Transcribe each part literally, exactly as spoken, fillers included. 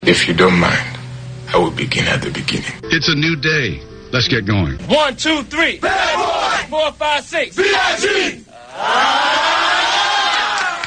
If you don't mind, I will begin at the beginning. It's a new day. Let's get going. One, two, three. Bad boy. Four, five, six. B I G. Ah!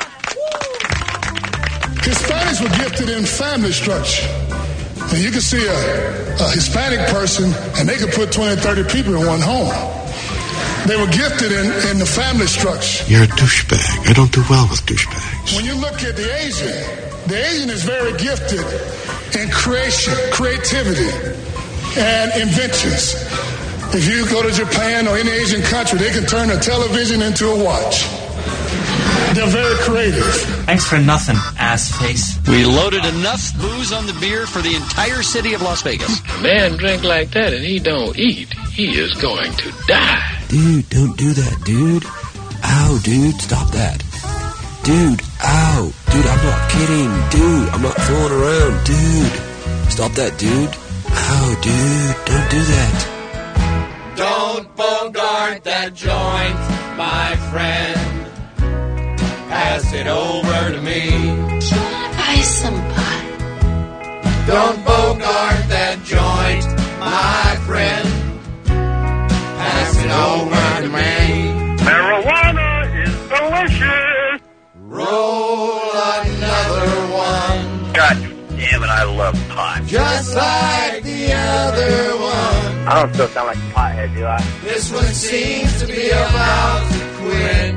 Hispanics were gifted in family structure. And you can see a, a Hispanic person, and they could put twenty, thirty people in one home. They were gifted in, in the family structure. You're a douchebag. I don't do well with douchebags. When you look at the Asian, the Asian is very gifted in creation, creativity, and inventions. If you go to Japan or any Asian country, they can turn a television into a watch. They're very creative. Thanks for nothing, ass face. We loaded enough booze on the beer for the entire city of Las Vegas. A man drink like that and he don't eat, he is going to die. Dude, don't do that, dude. Ow, dude, stop that. Dude, ow. Dude, I'm not kidding. Dude, I'm not fooling around. Dude, stop that, dude. Ow, dude, don't do that. Don't bogart that joint, my friend. Pass it over to me. Buy some pot. Don't bogart that joint, my friend. Pass it over to me. Marijuana is delicious. Roll another one. God damn it, I love pot. Just like the other one. I don't still sound like a pothead, do I? This one seems to be about to quit.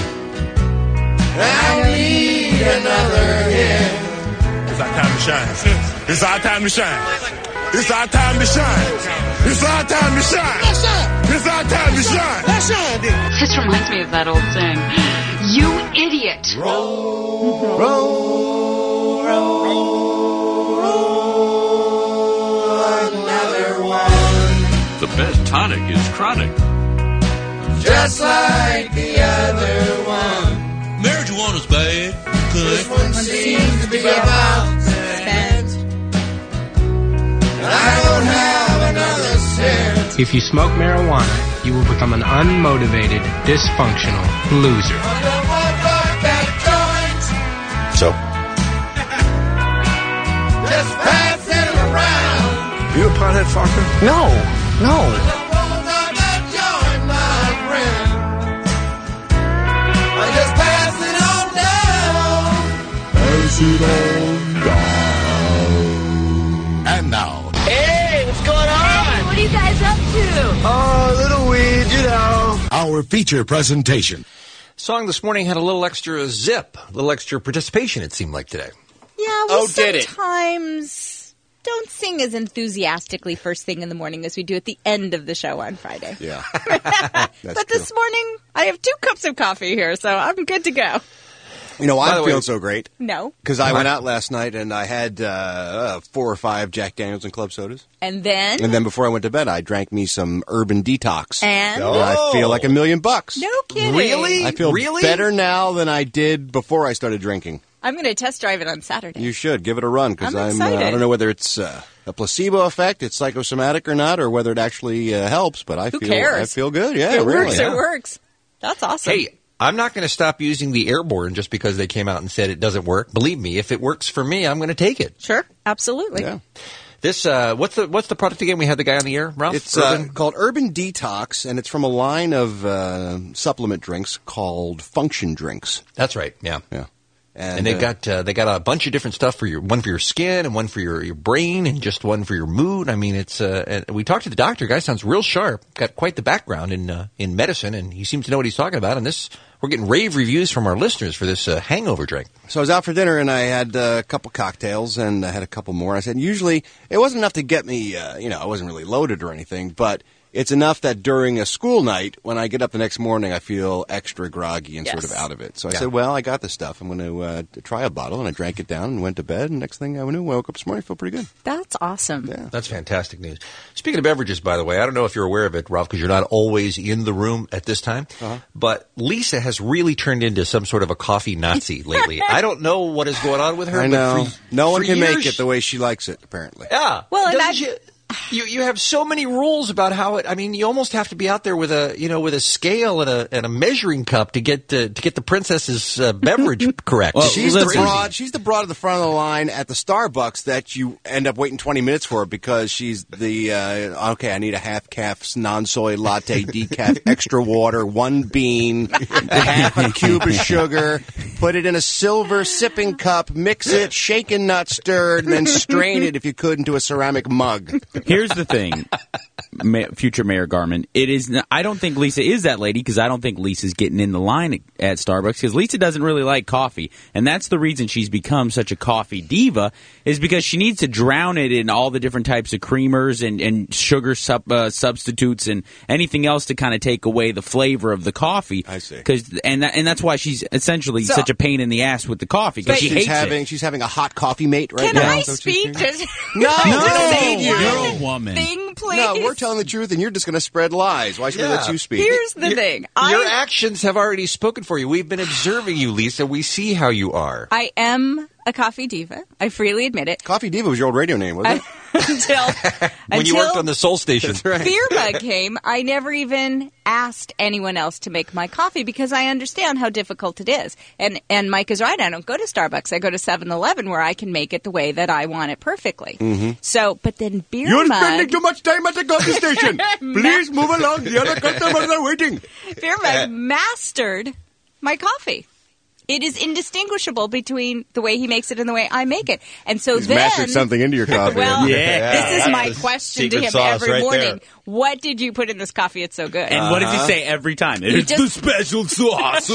I need another hit. It's our time to shine. It's our time to shine. It's our time to shine. It's our time to shine. Let's shine. It's our time to shine. Let's shine, dude. This reminds me of that old saying. You idiot. Roll, roll, roll, roll another one. The best tonic is chronic. Just like the other one. Marijuana's bad. Good. This one seems to be about spent. I don't have another cent. If you smoke marijuana, you will become an unmotivated, dysfunctional loser. So? Just pass it around. You a pothead fucker? No, no. And now. Hey, what's going on? What are you guys up to? Oh, little weed, you know. Our feature presentation. Song this morning had a little extra zip, a little extra participation, it seemed like today. Yeah, we oh, did it? sometimes don't sing as enthusiastically first thing in the morning as we do at the end of the show on Friday. Yeah. But this true. morning, I have two cups of coffee here, so I'm good to go. You know, I'm feeling way, so great. No. Because I went out last night and I had uh, uh, four or five Jack Daniels and club sodas. And then? And then before I went to bed, I drank me some Urban Detox. And? And I feel like a million bucks. No kidding. Really? I feel really? better now than I did before I started drinking. I'm going to test drive it on Saturday. You should. Give it a run. Because I'm I'm, excited. uh, I don't know whether it's uh, a placebo effect, it's psychosomatic or not, or whether it actually uh, helps. But I Who feel cares? I feel good. Yeah, it really. works. Yeah. It works. That's awesome. Hey, I'm not going to stop using the Airborne just because they came out and said it doesn't work. Believe me, if it works for me, I'm going to take it. Sure, absolutely. Yeah. This uh, what's the what's the product again? We had the guy on the air, Ralph. It's uh, called Urban Detox, and it's from a line of uh, supplement drinks called Function Drinks. That's right. Yeah, yeah. And, and they've uh, got uh, they got a bunch of different stuff for your one for your skin and one for your, your brain and just one for your mood. I mean, it's uh, we talked to the doctor. Guy sounds real sharp. Got quite the background in uh, in medicine, and he seems to know what he's talking about. And this. We're getting rave reviews from our listeners for this uh, hangover drink. So I was out for dinner, and I had uh, a couple cocktails, and I had a couple more. I said, usually, it wasn't enough to get me, uh, you know, I wasn't really loaded or anything, but it's enough that during a school night, when I get up the next morning, I feel extra groggy and Yes. sort of out of it. So I Yeah. said, well, I got this stuff. I'm going to uh, try a bottle, and I drank it down and went to bed, and next thing I knew, I woke up this morning, I feel pretty good. That's awesome. Yeah. That's fantastic news. Speaking of beverages, by the way, I don't know if you're aware of it, Ralph, because you're not always in the room at this time, Uh-huh. but Lisa has really turned into some sort of a coffee Nazi lately. I don't know what is going on with her. I know. But for, no one for can years, make it the way she likes it, apparently. Yeah. Well, and Doesn't I've she- You you have so many rules about how it. I mean, you almost have to be out there with a you know with a scale and a and a measuring cup to get the, to get the princess's uh, beverage correct. Well, she's the broad. She's the broad at the front of the line at the Starbucks that you end up waiting twenty minutes for because she's the uh, okay. I need a half calf non-soy latte, decaf, extra water, one bean, half a cube of sugar. Put it in a silver sipping cup. Mix it, shaken, not stirred, and then strain it if you could into a ceramic mug. Here's the thing, Ma- future Mayor Garman. It is. N- I don't think Lisa is that lady because I don't think Lisa's getting in the line at, at Starbucks because Lisa doesn't really like coffee, and that's the reason she's become such a coffee diva. Is because she needs to drown it in all the different types of creamers and and sugar sub, uh, substitutes and anything else to kind of take away the flavor of the coffee. I see. Cause, and that, and that's why she's essentially So- such a pain in the ass with the coffee because she she's hates having it. she's having a hot coffee mate right Can now. I Is that what she's speak? doing? Just, No, just no, say you're one a woman. thing, please. No, we're telling the truth, and you're just going to spread lies. Why should we Yeah. let you speak? Here's the Your- thing. Your I, actions have already spoken for you. We've been observing you, Lisa. We see how you are. I am a coffee diva. I freely admit it. Coffee Diva was your old radio name, wasn't it? until when until you worked on the Soul Station. That's right. Beer Mug came, I never even asked anyone else to make my coffee because I understand how difficult it is. And and Mike is right. I don't go to Starbucks. I go to seven eleven where I can make it the way that I want it perfectly. Mm-hmm. So, but then Beer You're Mug... spending too much time at the coffee station. Please move along. The other customers are waiting. Beer Mug mastered my coffee. It is indistinguishable between the way he makes it and the way I make it. And so He's then... mastered something into your coffee. Well, Yeah. this is my That's the question to secret him sauce every right morning. there. What did you put in this coffee? It's so good. And what does he say every time? It's just- the special sauce.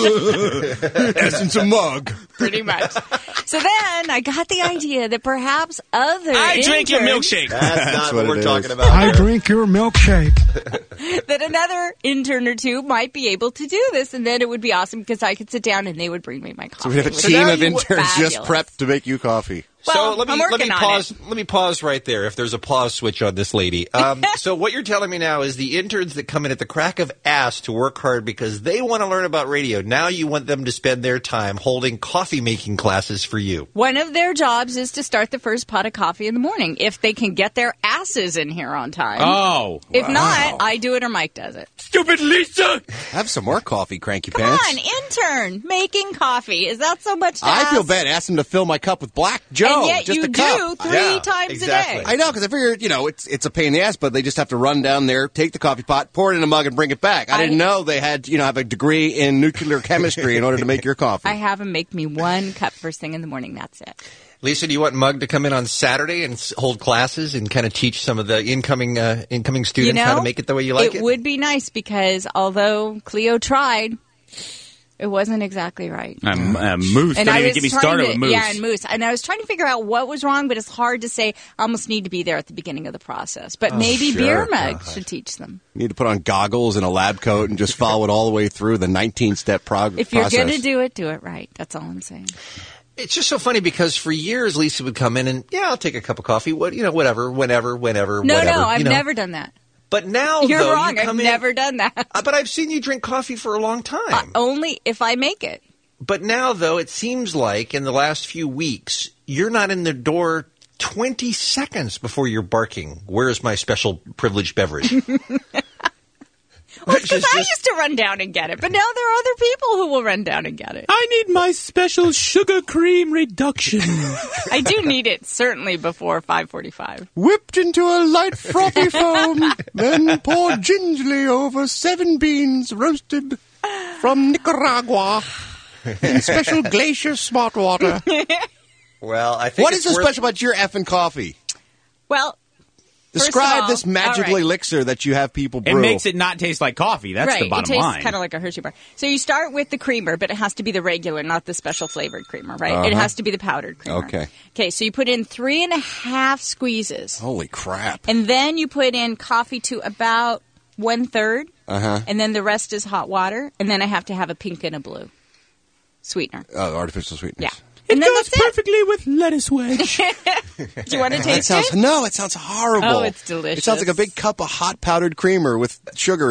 Essence of mug. Pretty much. So then I got the idea that perhaps other I drink your interns- milkshake. That's, That's not what what, it we're is. talking about. I here. drink your milkshake. that another intern or two might be able to do this, and then it would be awesome because I could sit down and they would bring me my coffee. So we have a It would team be of interns just fabulous. prepped to make you coffee. Well, so let me I'm let working me on pause. it. Let me pause right there. If there's a pause switch on this lady, um, so what you're telling me now is the interns that come in at the crack of ass to work hard because they want to learn about radio. Now you want them to spend their time holding coffee making classes for you. One of their jobs is to start the first pot of coffee in the morning if they can get their asses in here on time. Oh. If wow. not, I do it or Mike does it. Stupid Lisa! Have some more coffee, cranky Come pants. on, intern, making coffee. Is that so much to I ask? feel bad. Ask him to fill my cup with Black Joe. And yet just you a cup. do three Yeah, times exactly. a day. I know, because I figured, you know, it's it's a pain in the ass, but they just have to run down there, take the coffee pot, pour it in a mug, and bring it back. I, I- didn't know they had, you know, have a degree in nuclear chemistry in order to make your coffee. I have him make me one cup first thing in the morning. That's it. Lisa, do you want Mug to come in on Saturday and s- hold classes and kind of teach some of the incoming uh, incoming students you know, how to make it the way you like it? It would be nice because although Cleo tried, it wasn't exactly right. Um, uh, Moose. And Don't I even was get me trying started to, with Moose. Yeah, and Moose. And I was trying to figure out what was wrong, but it's hard to say. I almost need to be there at the beginning of the process. But maybe sure. Beer Mug should teach them. You need to put on goggles and a lab coat and just follow it all the way through the nineteen-step prog- If you're process. going to do it, do it right. That's all I'm saying. It's just so funny because for years Lisa would come in and yeah, I'll take a cup of coffee. What you know, whatever, whenever, whenever, No, whatever. no, I've you know. never done that. But now You're though, wrong. you come I've in, never done that. Uh, but I've seen you drink coffee for a long time. Uh, only if I make it. But now, though, it seems like in the last few weeks, you're not in the door twenty seconds before you're barking, where's my special privileged beverage? Well, it's because I used to run down and get it, but now there are other people who will run down and get it. I need my special sugar cream reduction. I do need it, certainly, before five forty-five. Whipped into a light frothy foam, then poured gingerly over seven beans roasted from Nicaragua in special glacier smart water. Well, I think What it's is so worth- special about your effing coffee? Magic Describe all, this magical all right. elixir that you have people It brew. makes it not taste like coffee. That's right. the bottom it tastes line. kind of like a Hershey bar. So you start with the creamer, but it has to be the regular, not the special flavored creamer, right? It Uh-huh. has to be the powdered creamer. Okay. Okay, so you put in three and a half squeezes. Holy crap. And then you put in coffee to about one third. Uh-huh. And then the rest is hot water. And then I have to have a pink and a blue sweetener. Oh, artificial sweetness. Yeah. It And then goes that's it. perfectly with lettuce wedge. Do you want to That taste sounds it? no, it sounds horrible. Oh, it's delicious. It sounds like a big cup of hot powdered creamer with sugar in it.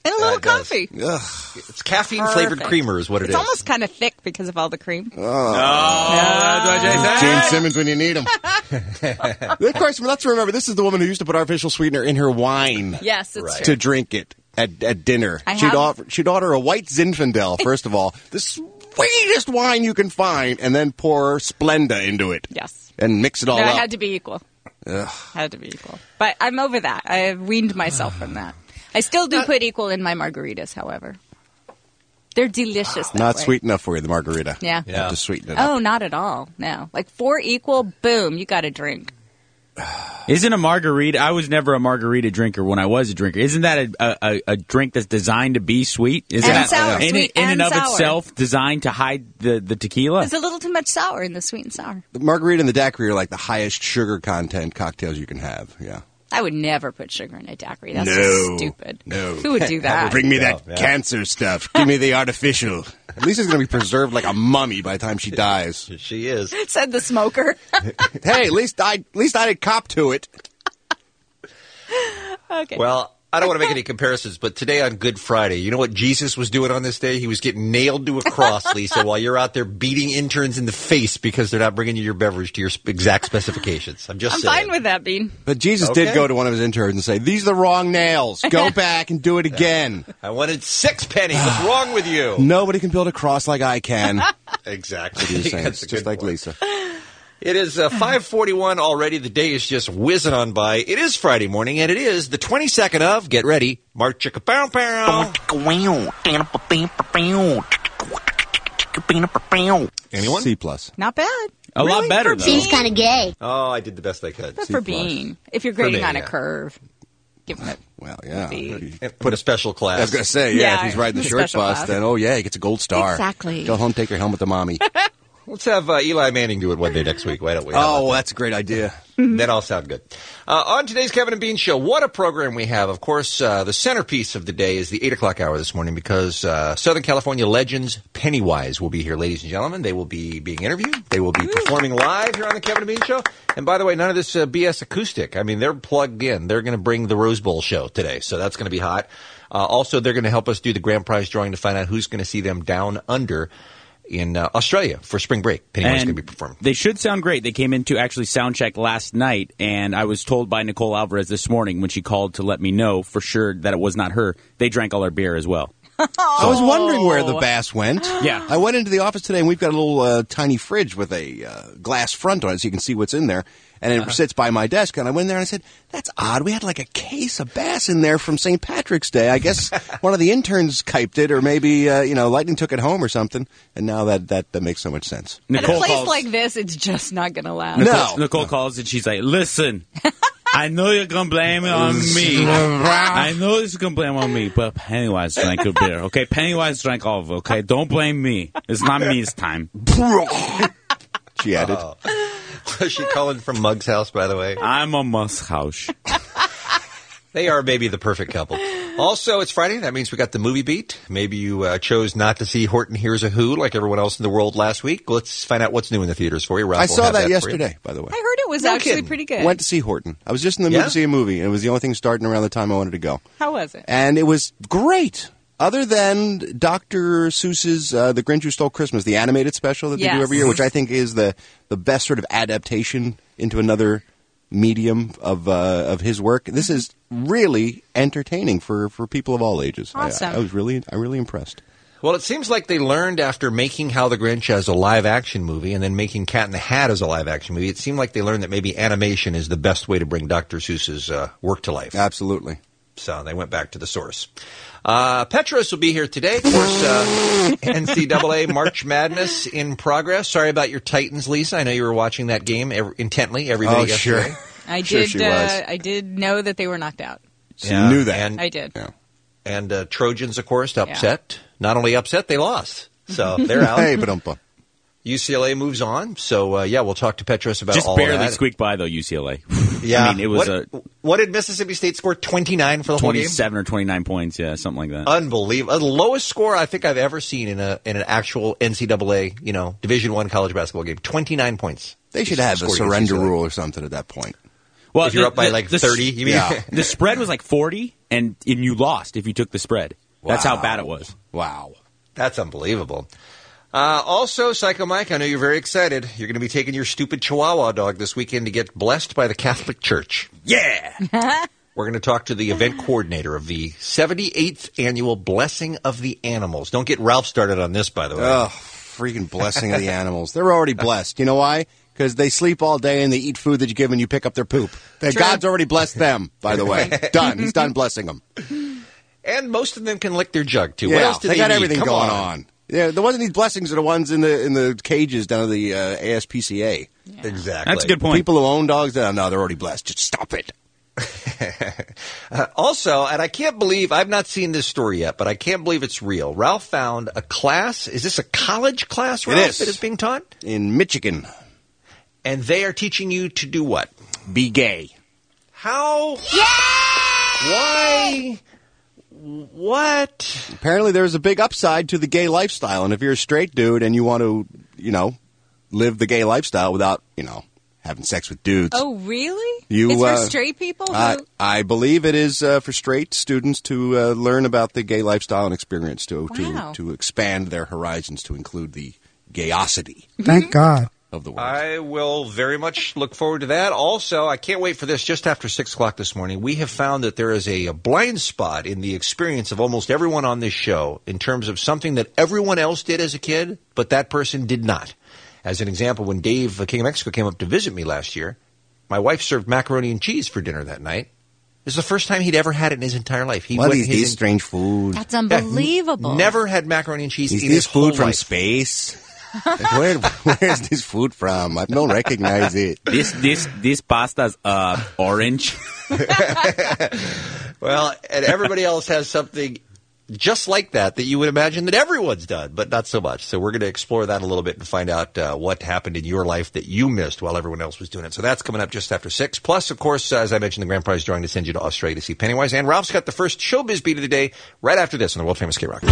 And a little Uh, it does. coffee. Ugh. It's caffeine-flavored Perfect. creamer is what it it's is. almost kind of thick because of all the cream. Oh. that's what Jay said. Gene Simmons when you need him. Of course, let's remember, this is the woman who used to put artificial sweetener in her wine Yes, it's Right. true. to drink it at, at dinner. I She'd, have- offer, she'd order a white Zinfandel, first of all, the sweetest wine you can find, and then pour Splenda into it. Yes. And mix it all No, up. it had to be equal. Ugh. Had to be equal. But I'm over that. I've weaned myself from that. I still do put equal in my margaritas, however. They're delicious that Not way. sweet enough for you, the margarita. Yeah. You have to sweeten it up. Oh, not at all. No. Like four equal, boom, you got a drink. Isn't a margarita? I was never a margarita drinker when I was a drinker. Isn't that a a, a drink that's designed to be sweet? Isn't And that sour, in, sweet in and and of sour. itself designed to hide the, the tequila? There's a little too much sour in the sweet and sour. The margarita and the daiquiri are like the highest sugar content cocktails you can have. Yeah. I would never put sugar in a daiquiri. That's No. so stupid. No. Who would do that? Bring me that Yeah. cancer stuff. Give me the artificial. At least it's going to be preserved like a mummy by the time she dies. She is. Said the smoker. Hey, at least I, at least I didn't cop to it. Okay. Well, I don't want to make any comparisons, but today on Good Friday, you know what Jesus was doing on this day? He was getting nailed to a cross, Lisa, while you're out there beating interns in the face because they're not bringing you your beverage to your sp- exact specifications. I'm just I'm saying. fine with that, Bean. But Jesus Okay. did go to one of his interns and say, "These are the wrong nails. Go back and do it again." I wanted six pennies. What's wrong with you? Nobody can build a cross like I can. Exactly. You're saying. That's It's a just good like point. Lisa. It is uh, five forty-one already. The day is just whizzing on by. It is Friday morning, and it is the twenty-second of, get ready, March chicka pow pow. Anyone? C plus. Not bad. A lot better, though. Seems kind of gay. Oh, I did the best I could. But C for plus. Bean, if you're grading me, on a yeah. curve, give him it. Well, yeah. B. Put a special class. I was going to say, yeah, Yeah, if he's riding the the short special bus, class. then, oh, yeah, he gets a gold star. Exactly. Go home, take your helmet to mommy. Let's have uh, Eli Manning do it one day next week. Why don't we? How Oh, about that's a great idea. that? That all sound good. Uh, on today's Kevin and Bean Show, what a program we have. Of course, uh, the centerpiece of the day is the eight o'clock hour this morning because uh, Southern California legends Pennywise will be here, ladies and gentlemen. They will be being interviewed. They will be performing live here on the Kevin and Bean Show. And by the way, none of this uh, B S acoustic. I mean, they're plugged in. They're going to bring the Rose Bowl show today, so that's going to be hot. Uh, also, they're going to help us do the grand prize drawing to find out who's going to see them down under in uh, Australia for spring break. Pennywise is And going to be performing. they should sound great. They came in to actually sound check last night, and I was told by Nicole Alvarez this morning when she called to let me know for sure that it was not her. They drank all our beer as well. I was wondering where the bass went. Yeah. I went into the office today, and we've got a little uh, tiny fridge with a uh, glass front on it so you can see what's in there. And it Uh-huh. sits by my desk, and I went in there and I said, that's odd. We had like a case of bass in there from Saint Patrick's Day. I guess one of the interns kiped it, or maybe, uh, you know, Lightning took it home or something. And now that, that, that makes so much sense. At a Nicole place calls, like this, it's just not going to last. No. Nicole, Nicole calls and she's like, listen, I know you're going to blame it on me. I know you're going to blame it on me, but Pennywise drank your beer, okay? Pennywise drank all of it, okay? Don't blame me. It's not me this time. She added. Oh. Was she calling from Mug's house, by the way? I'm a Musk house. They are maybe the perfect couple. Also, it's Friday. That means we got the movie beat. Maybe you uh, chose not to see Horton Hears a Who like everyone else in the world last week. Let's find out what's new in the theaters for you. Ralph I will saw have that for you. yesterday, by the way. I heard it was No actually kidding. pretty good. Went to see Horton. I was just in the mood Yeah? to see a movie, and it was the only thing starting around the time I wanted to go. How was it? And it was great. Other than Doctor Seuss's uh, The Grinch Who Stole Christmas, the animated special that they do Yes. every year, which I think is the, the best sort of adaptation into another medium of uh, of his work. This is really entertaining for, for people of all ages. I- Awesome. I, was really I really impressed. Well, it seems like they learned after making How the Grinch as a live-action movie and then making Cat in the Hat as a live-action movie, it seemed like they learned that maybe animation is the best way to bring Doctor Seuss's uh, work to life. Absolutely. So they went back to the source. Uh, Petros will be here today. Of course, uh, N C double A March Madness in progress. Sorry about your Titans, Lisa. I know you were watching that game every, intently every day Oh, yesterday. sure. I Sure did. she uh, was. I did know that they were knocked out. So you knew that. And, I did. Yeah. and uh, Trojans, of course, upset. Not only upset, they lost. So they're out. Hey, but um, U C L A moves on. So, uh, yeah, we'll talk to Petros about Just all barely that. squeaked by, though, U C L A. Yeah. I mean, it was what, a what did Mississippi State score? twenty-nine for the whole game? twenty-seven or twenty-nine points, yeah, something like that. Unbelievable. The lowest score I think I've ever seen in a in an actual N C double A, you know, Division One college basketball game. twenty-nine points. they should have a Scored against surrender U C L A. rule or something at that point. Well, If you're the- up by the- like the- thirty, you mean? Yeah. The spread was like forty, and, and you lost if you took the spread. That's Wow. how bad it was. Wow. That's unbelievable. Uh, also, Psycho Mike, I know you're very excited. You're going to be taking your stupid Chihuahua dog this weekend to get blessed by the Catholic Church. Yeah! We're going to talk to the event coordinator of the seventy-eighth Annual Blessing of the Animals. Don't get Ralph started on this, by the way. Oh, freaking blessing of the animals. They're already blessed. You know why? Because they sleep all day and they eat food that you give and you pick up their poop. That God's already blessed them, by the way. Done. He's done blessing them. And most of them can lick their jug, too. Yeah, What else do they they got need? everything Come going on. on. Yeah, the ones in these blessings are the ones in the in the cages down at the uh, A S P C A. Exactly. That's a good point. People who own dogs, no, no, they're already blessed. Just stop it. uh, also, and I can't believe, I've not seen this story yet, but I can't believe it's real. Ralph found a class. Is this a college class, Ralph, It is. that is being taught? In Michigan. And they are teaching you to do what? Be gay. How? Why? What? Apparently there's a big upside to the gay lifestyle, and if you're a straight dude and you want to, you know, live the gay lifestyle without, you know, having sex with dudes. Oh, really? You, it's for uh, straight people who... I, I believe it is uh, for straight students to uh, learn about the gay lifestyle and experience, to, Wow. to to expand their horizons to include the gayosity Thank God. of the world. I will very much look forward to that. Also, I can't wait for this. Just after six o'clock this morning, we have found that there is a, a blind spot in the experience of almost everyone on this show in terms of something that everyone else did as a kid, but that person did not. As an example, when Dave, uh, King of Mexico, came up to visit me last year, my wife served macaroni and cheese for dinner that night. It was the first time he'd ever had it in his entire life. He What went is his this en- strange food? That's unbelievable. Never had macaroni and cheese Is in this his whole food from life. space? Where, where's this food from? I don't recognize it. This this this pasta's uh, orange. Well, and everybody else has something just like that that you would imagine that everyone's done, but not so much. So we're going to explore that a little bit and find out uh, what happened in your life that you missed while everyone else was doing it. So that's coming up just after six. Plus, of course, uh, as I mentioned, the grand prize drawing to send you to Australia to see Pennywise. And Ralph's got the first showbiz beat of the day right after this on the world-famous K-Rock.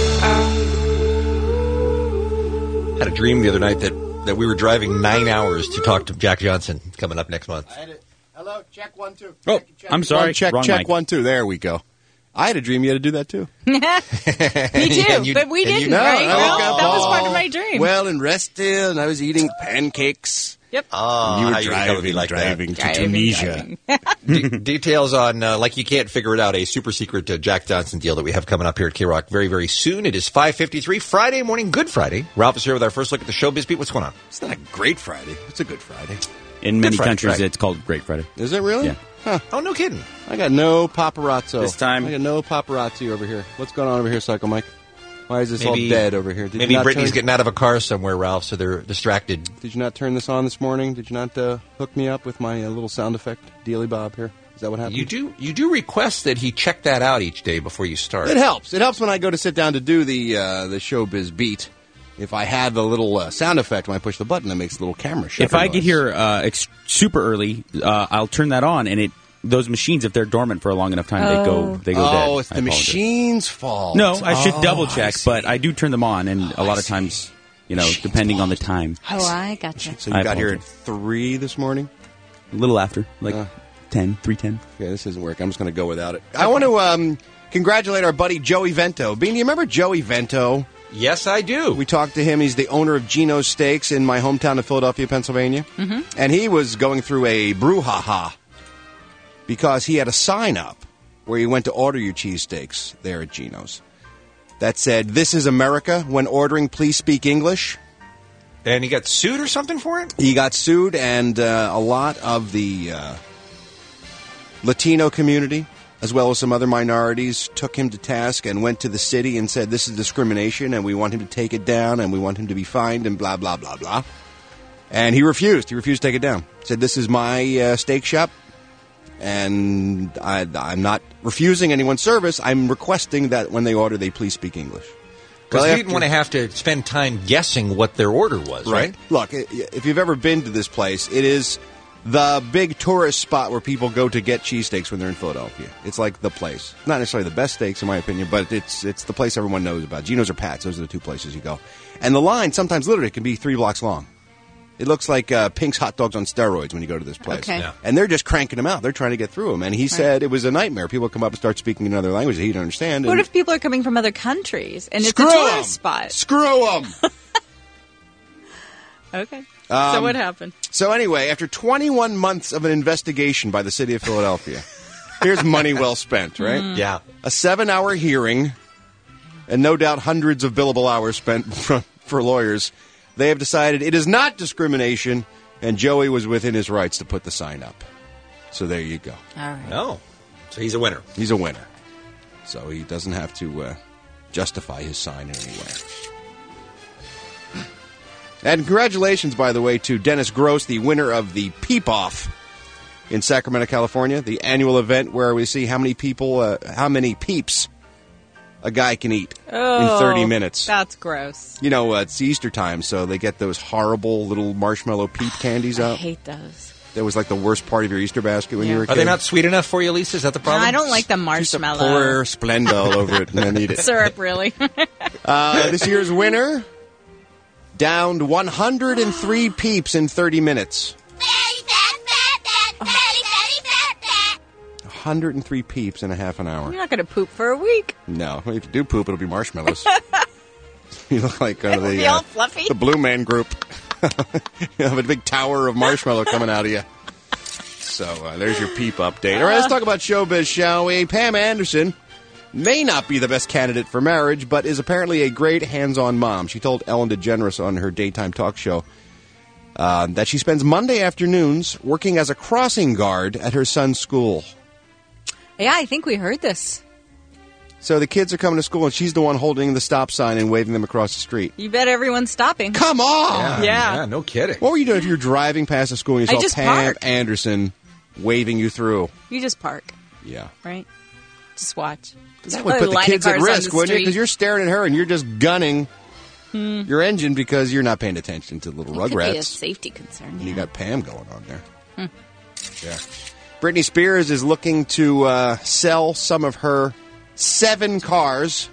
Had a dream the other night that, that we were driving nine hours to talk to Jack Johnson coming up next month. I had it. Hello, check one, two. Oh, check, check. I'm sorry. One, check, Wrong check mic. one, two. There we go. I had a dream you had to do that too. Me too, And you- but we and you- didn't, No, right? I woke Well, up that was all part of my dream. Well and rested, and I was eating pancakes. Yep. Oh, And you how were you driving, recovered me like that. driving to Driving, Tunisia. driving. De- details on, uh, like you can't figure it out, a super secret uh, Jack Johnson deal that we have coming up here at K-Rock very, very soon. It is five fifty-three, Friday morning, Good Friday. Ralph is here with our first look at the showbiz beat. What's going on? It's not a great Friday. It's a good Friday. In many Friday, countries, right. it's called Great Friday. Is it really? Yeah. Huh. Oh, no kidding. I got no paparazzo. This time- I got no paparazzi over here. What's going on over here, Psycho Mike? Why is this Maybe- all dead over here? Did Maybe you not Brittany's turn, getting out of a car somewhere, Ralph, so they're distracted. Did you not turn this on this morning? Did you not uh, hook me up with my uh, little sound effect, Dealy Bob here? Is that what happened? You do you do request that he check that out each day before you start. It helps. It helps when I go to sit down to do the uh, the showbiz beat. If I had the little uh, sound effect when I push the button, it makes the little camera shut. If I get here uh, ex- super early, uh, I'll turn that on, and it those machines, if they're dormant for a long enough time, they go they go dead. Oh, it's I the apologize. machine's fault. No, I should Oh, double check, I see. but I do turn them on, and a lot of times, you know, depending on the time, Oh, I gotcha. So you I got here at apologize. three this morning? a little after, like Uh. ten, three ten. Okay, this isn't working. I'm just going to go without it. I want to um, congratulate our buddy Joey Vento. Bean, do you remember Joey Vento? Yes, I do. We talked to him. He's the owner of Geno's Steaks in my hometown of Philadelphia, Pennsylvania. Mm-hmm. And he was going through a brouhaha because he had a sign up where you went to order your cheesesteaks there at Geno's that said, "This is America. When ordering, please speak English." And he got sued or something for it? He got sued, and uh, a lot of the uh, Latino community, as well as some other minorities, took him to task and went to the city and said, "This is discrimination, and we want him to take it down, and we want him to be fined, and blah, blah, blah, blah." And he refused. He refused to take it down. Said, "This is my uh, steak shop, and I, I'm not refusing anyone's service. I'm requesting that when they order, they please speak English." Because Well, he after- didn't want to have to spend time guessing what their order was, right? Look, i- if you've ever been to this place, it is the big tourist spot where people go to get cheesesteaks when they're in Philadelphia. It's like the place. Not necessarily the best steaks, in my opinion, but it's it's the place everyone knows about. Geno's or Pat's, those are the two places you go. And the line sometimes literally can be three blocks long. It looks like uh, Pink's hot dogs on steroids when you go to this place. Okay. Yeah. And they're just cranking them out. They're trying to get through them. And he said it was a nightmare. People would come up and start speaking another language that he didn't understand. What and if people are coming from other countries and it's Screw a tourist 'em. spot? Screw them! Okay. Um, so what happened? So anyway, after twenty-one months of an investigation by the city of Philadelphia, here's money well spent, right? Mm. Yeah. A seven-hour hearing, and no doubt hundreds of billable hours spent for, for lawyers. They have decided it is not discrimination, and Joey was within his rights to put the sign up. So there you go. All right. No. So he's a winner. He's a winner. So he doesn't have to uh, justify his sign in any way. And congratulations, by the way, to Dennis Gross, the winner of the Peep Off in Sacramento, California, the annual event where we see how many people, uh, how many peeps a guy can eat Oh, in thirty minutes. That's gross. You know, uh, it's Easter time, so they get those horrible little marshmallow peep candies I out. hate those. That was like the worst part of your Easter basket when Yeah. you were a Are kid. they not sweet enough for you, Lisa? Is that the No, problem? I don't like the Pour marshmallow. Splenda all over it and then eat it. Syrup, really. Uh, this year's winner downed one hundred three peeps in thirty minutes. one hundred three peeps in a half an hour. You're not going to poop for a week. No, if you do poop, it'll be marshmallows. You look like uh, It'll be the all uh, fluffy. the Blue Man Group. You have a big tower of marshmallow coming out of you. So uh, there's your peep update. All right, let's talk about showbiz, shall we? Pam Anderson may not be the best candidate for marriage, but is apparently a great hands-on mom. She told Ellen DeGeneres on her daytime talk show uh, that she spends Monday afternoons working as a crossing guard at her son's school. Yeah, I think we heard this. So the kids are coming to school, and she's the one holding the stop sign and waving them across the street. You bet everyone's stopping. Come on! Yeah. Yeah, no kidding. What were you doing if you were driving past a school and you I saw just Pam park. Anderson waving you through? You just park, Yeah. right? Just watch. Just That would put the line of kids at cars on risk, the wouldn't it? street. Because you're staring at her and you're just gunning Hmm. your engine because you're not paying attention to little It could be a rugrats. safety concern. And you got Pam going on there. Hmm. Yeah. Britney Spears is looking to uh, sell some of her seven cars.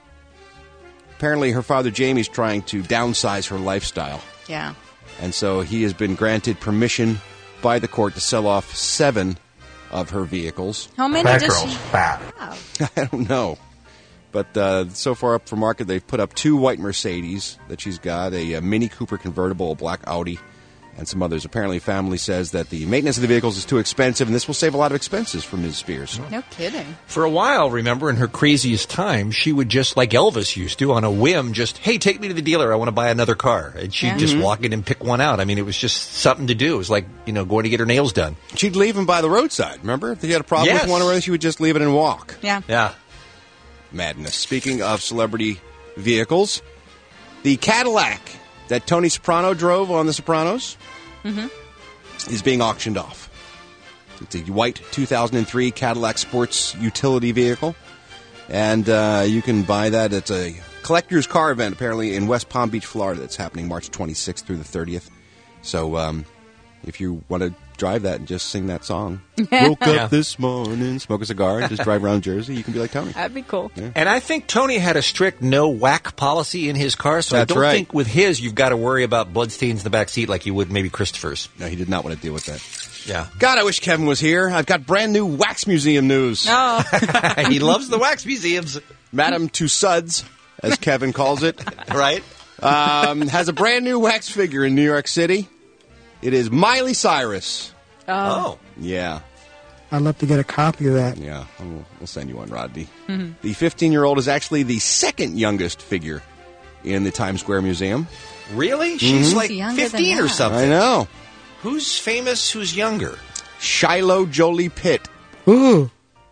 Apparently, her father Jamie's trying to downsize her lifestyle. Yeah. And so he has been granted permission by the court to sell off seven of her vehicles. How many That does girl's she fat. have? I don't know. But uh, so far up for market, they've put up two white Mercedes that she's got, a, a Mini Cooper convertible, a black Audi, and some others. Apparently, family says that the maintenance of the vehicles is too expensive, and this will save a lot of expenses for Miz Spears. No kidding. For a while, remember, in her craziest time, she would just, like Elvis used to, on a whim, just, hey, take me to the dealer. I want to buy another car. And she'd Yeah. just Mhm. walk in and pick one out. I mean, it was just something to do. It was like, you know, going to get her nails done. She'd leave them by the roadside, remember? If you had a problem Yes. with one or other, she would just leave it and walk. Yeah. Yeah. Madness. Speaking of celebrity vehicles, the Cadillac that Tony Soprano drove on The Sopranos Mm-hmm. is being auctioned off. It's a white two thousand three Cadillac sports utility vehicle, and uh, you can buy that. It's a collector's car event, apparently, in West Palm Beach, Florida, that's happening March twenty-sixth through the thirtieth. So um, if you want to drive that and just sing that song, woke up Yeah. this morning, smoke a cigar, and just drive around Jersey, you can be like Tony. That'd be cool. And I think Tony had a strict no whack policy in his car, so That's I don't right. think with his you've got to worry about bloodstains in the back seat like you would maybe Christopher's. No, he did not want to deal with that. Yeah. God, I wish Kevin was here. I've got brand new wax museum news. Oh. He loves the wax museums. Madame Tussauds, as Kevin calls it, Right? um, has a brand new wax figure in New York City. It is Miley Cyrus. Oh. Yeah, I'd love to get a copy of that. yeah. We'll, we'll send you one, Rodney. Mhm. The fifteen-year-old is actually the second youngest figure in the Times Square Museum. Really? She's Mhm. like She's younger than fifteen or that. something. I know. Who's famous? Who's younger? Shiloh Jolie Pitt, Ooh.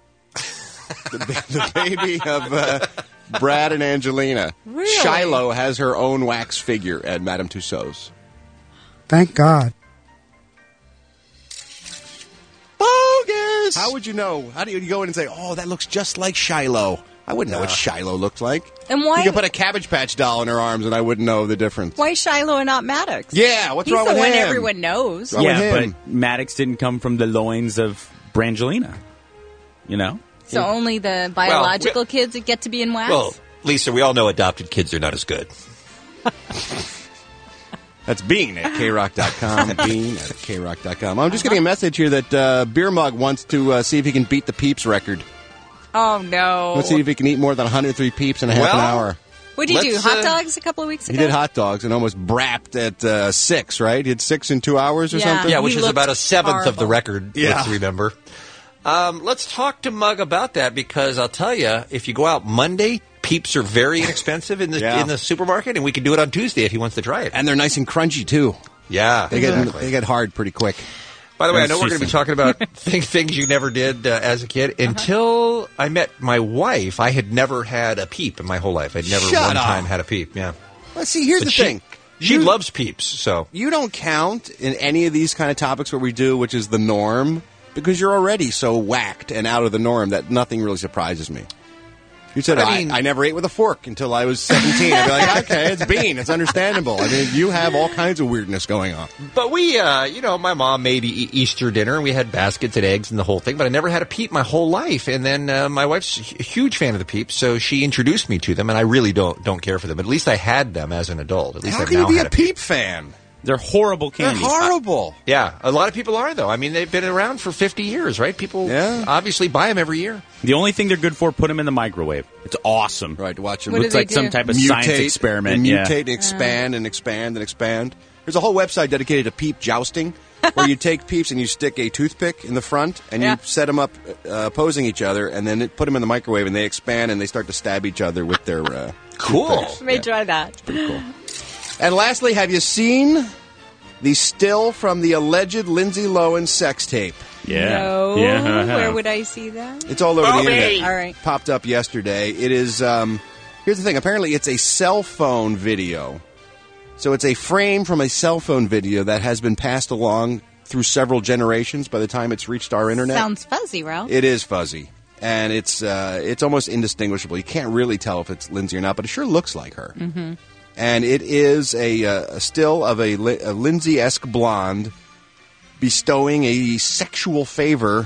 the, ba- the baby of uh, Brad and Angelina. Really? Shiloh has her own wax figure at Madame Tussauds. Thank God. Bogus! How would you know? How do you go in and say, oh, that looks just like Shiloh? I wouldn't know what Shiloh looked like. And You why? could put a Cabbage Patch doll in her arms and I wouldn't know the difference. Why Shiloh and not Maddox? Yeah, what's He's wrong the with one him? everyone knows. Wrong with yeah, him? but Maddox didn't come from the loins of Brangelina. You know? So only the biological kids that get to be in wax? Well, Lisa, we all know adopted kids are not as good. That's Bean at K rock dot com. Bean at K rock dot com. I'm just getting a message here that uh, Beer Mug wants to uh, see if he can beat the Peeps record. Oh, no. Let's see if he can eat more than one hundred three Peeps in a half Well, an hour. What did you do? Let's, Hot uh, dogs a couple of weeks ago? He did hot dogs and almost brapped at uh, six, right? He had six in two hours or Yeah. something? Yeah, which He is looked about a seventh of the horrible. record, Yeah. let's remember. Um, let's talk to Mug about that because I'll tell you, if you go out Monday, Peeps are very inexpensive in the Yeah. in the supermarket, and we can do it on Tuesday if he wants to try it. And they're nice and crunchy, too. Yeah, They get exactly. they get hard pretty quick. By the way, I That's know we're going to be just- talking about things, things you never did uh, as a kid. Until I met my wife, I had never had a Peep in my whole life. I'd never Shut one up. time had a Peep. Yeah. Well, see, here's But the she, thing. She You- loves Peeps, so. You don't count in any of these kind of topics where we do, which is the norm, because you're already so whacked and out of the norm that nothing really surprises me. You said, I I, mean- I never ate with a fork until I was seventeen. I'd be like, okay, it's Bean. It's understandable. I mean, you have all kinds of weirdness going on. But we, uh, you know, my mom made e- Easter dinner, and we had baskets and eggs and the whole thing, but I never had a Peep my whole life. And then uh, my wife's a huge fan of the Peeps, so she introduced me to them, and I really don't don't care for them. But at least I had them as an adult. At least How I've can now you be had a Peep fan? They're horrible They're candy. horrible. Yeah, a lot of people are, though. I mean, they've been around for fifty years, right? People Yeah. obviously buy them every year. The only thing they're good for, put them in the microwave. It's awesome. Right, to watch them. What do Looks they like some do? type of science experiment. And yeah. mutate and expand and expand and expand. There's a whole website dedicated to Peep jousting, where you take Peeps and you stick a toothpick in the front, and Yeah. you set them up uh, opposing each other, and then it, put them in the microwave, and they expand and they start to stab each other with their uh, Cool. toothpicks. May try that. Pretty cool. And lastly, have you seen the still from the alleged Lindsay Lohan sex tape? Yeah. No. Yeah. I have. Where would I see that? It's all over the internet. All right. Popped up yesterday. It is, um, here's the thing. Apparently, it's a cell phone video. So it's a frame from a cell phone video that has been passed along through several generations by the time it's reached our internet. Sounds fuzzy, Ralph. It is fuzzy. And it's uh, it's almost indistinguishable. You can't really tell if it's Lindsay or not, but it sure looks like her. Mm-hmm. And it is a, uh, a still of a, Li- a Lindsay-esque blonde bestowing a sexual favor,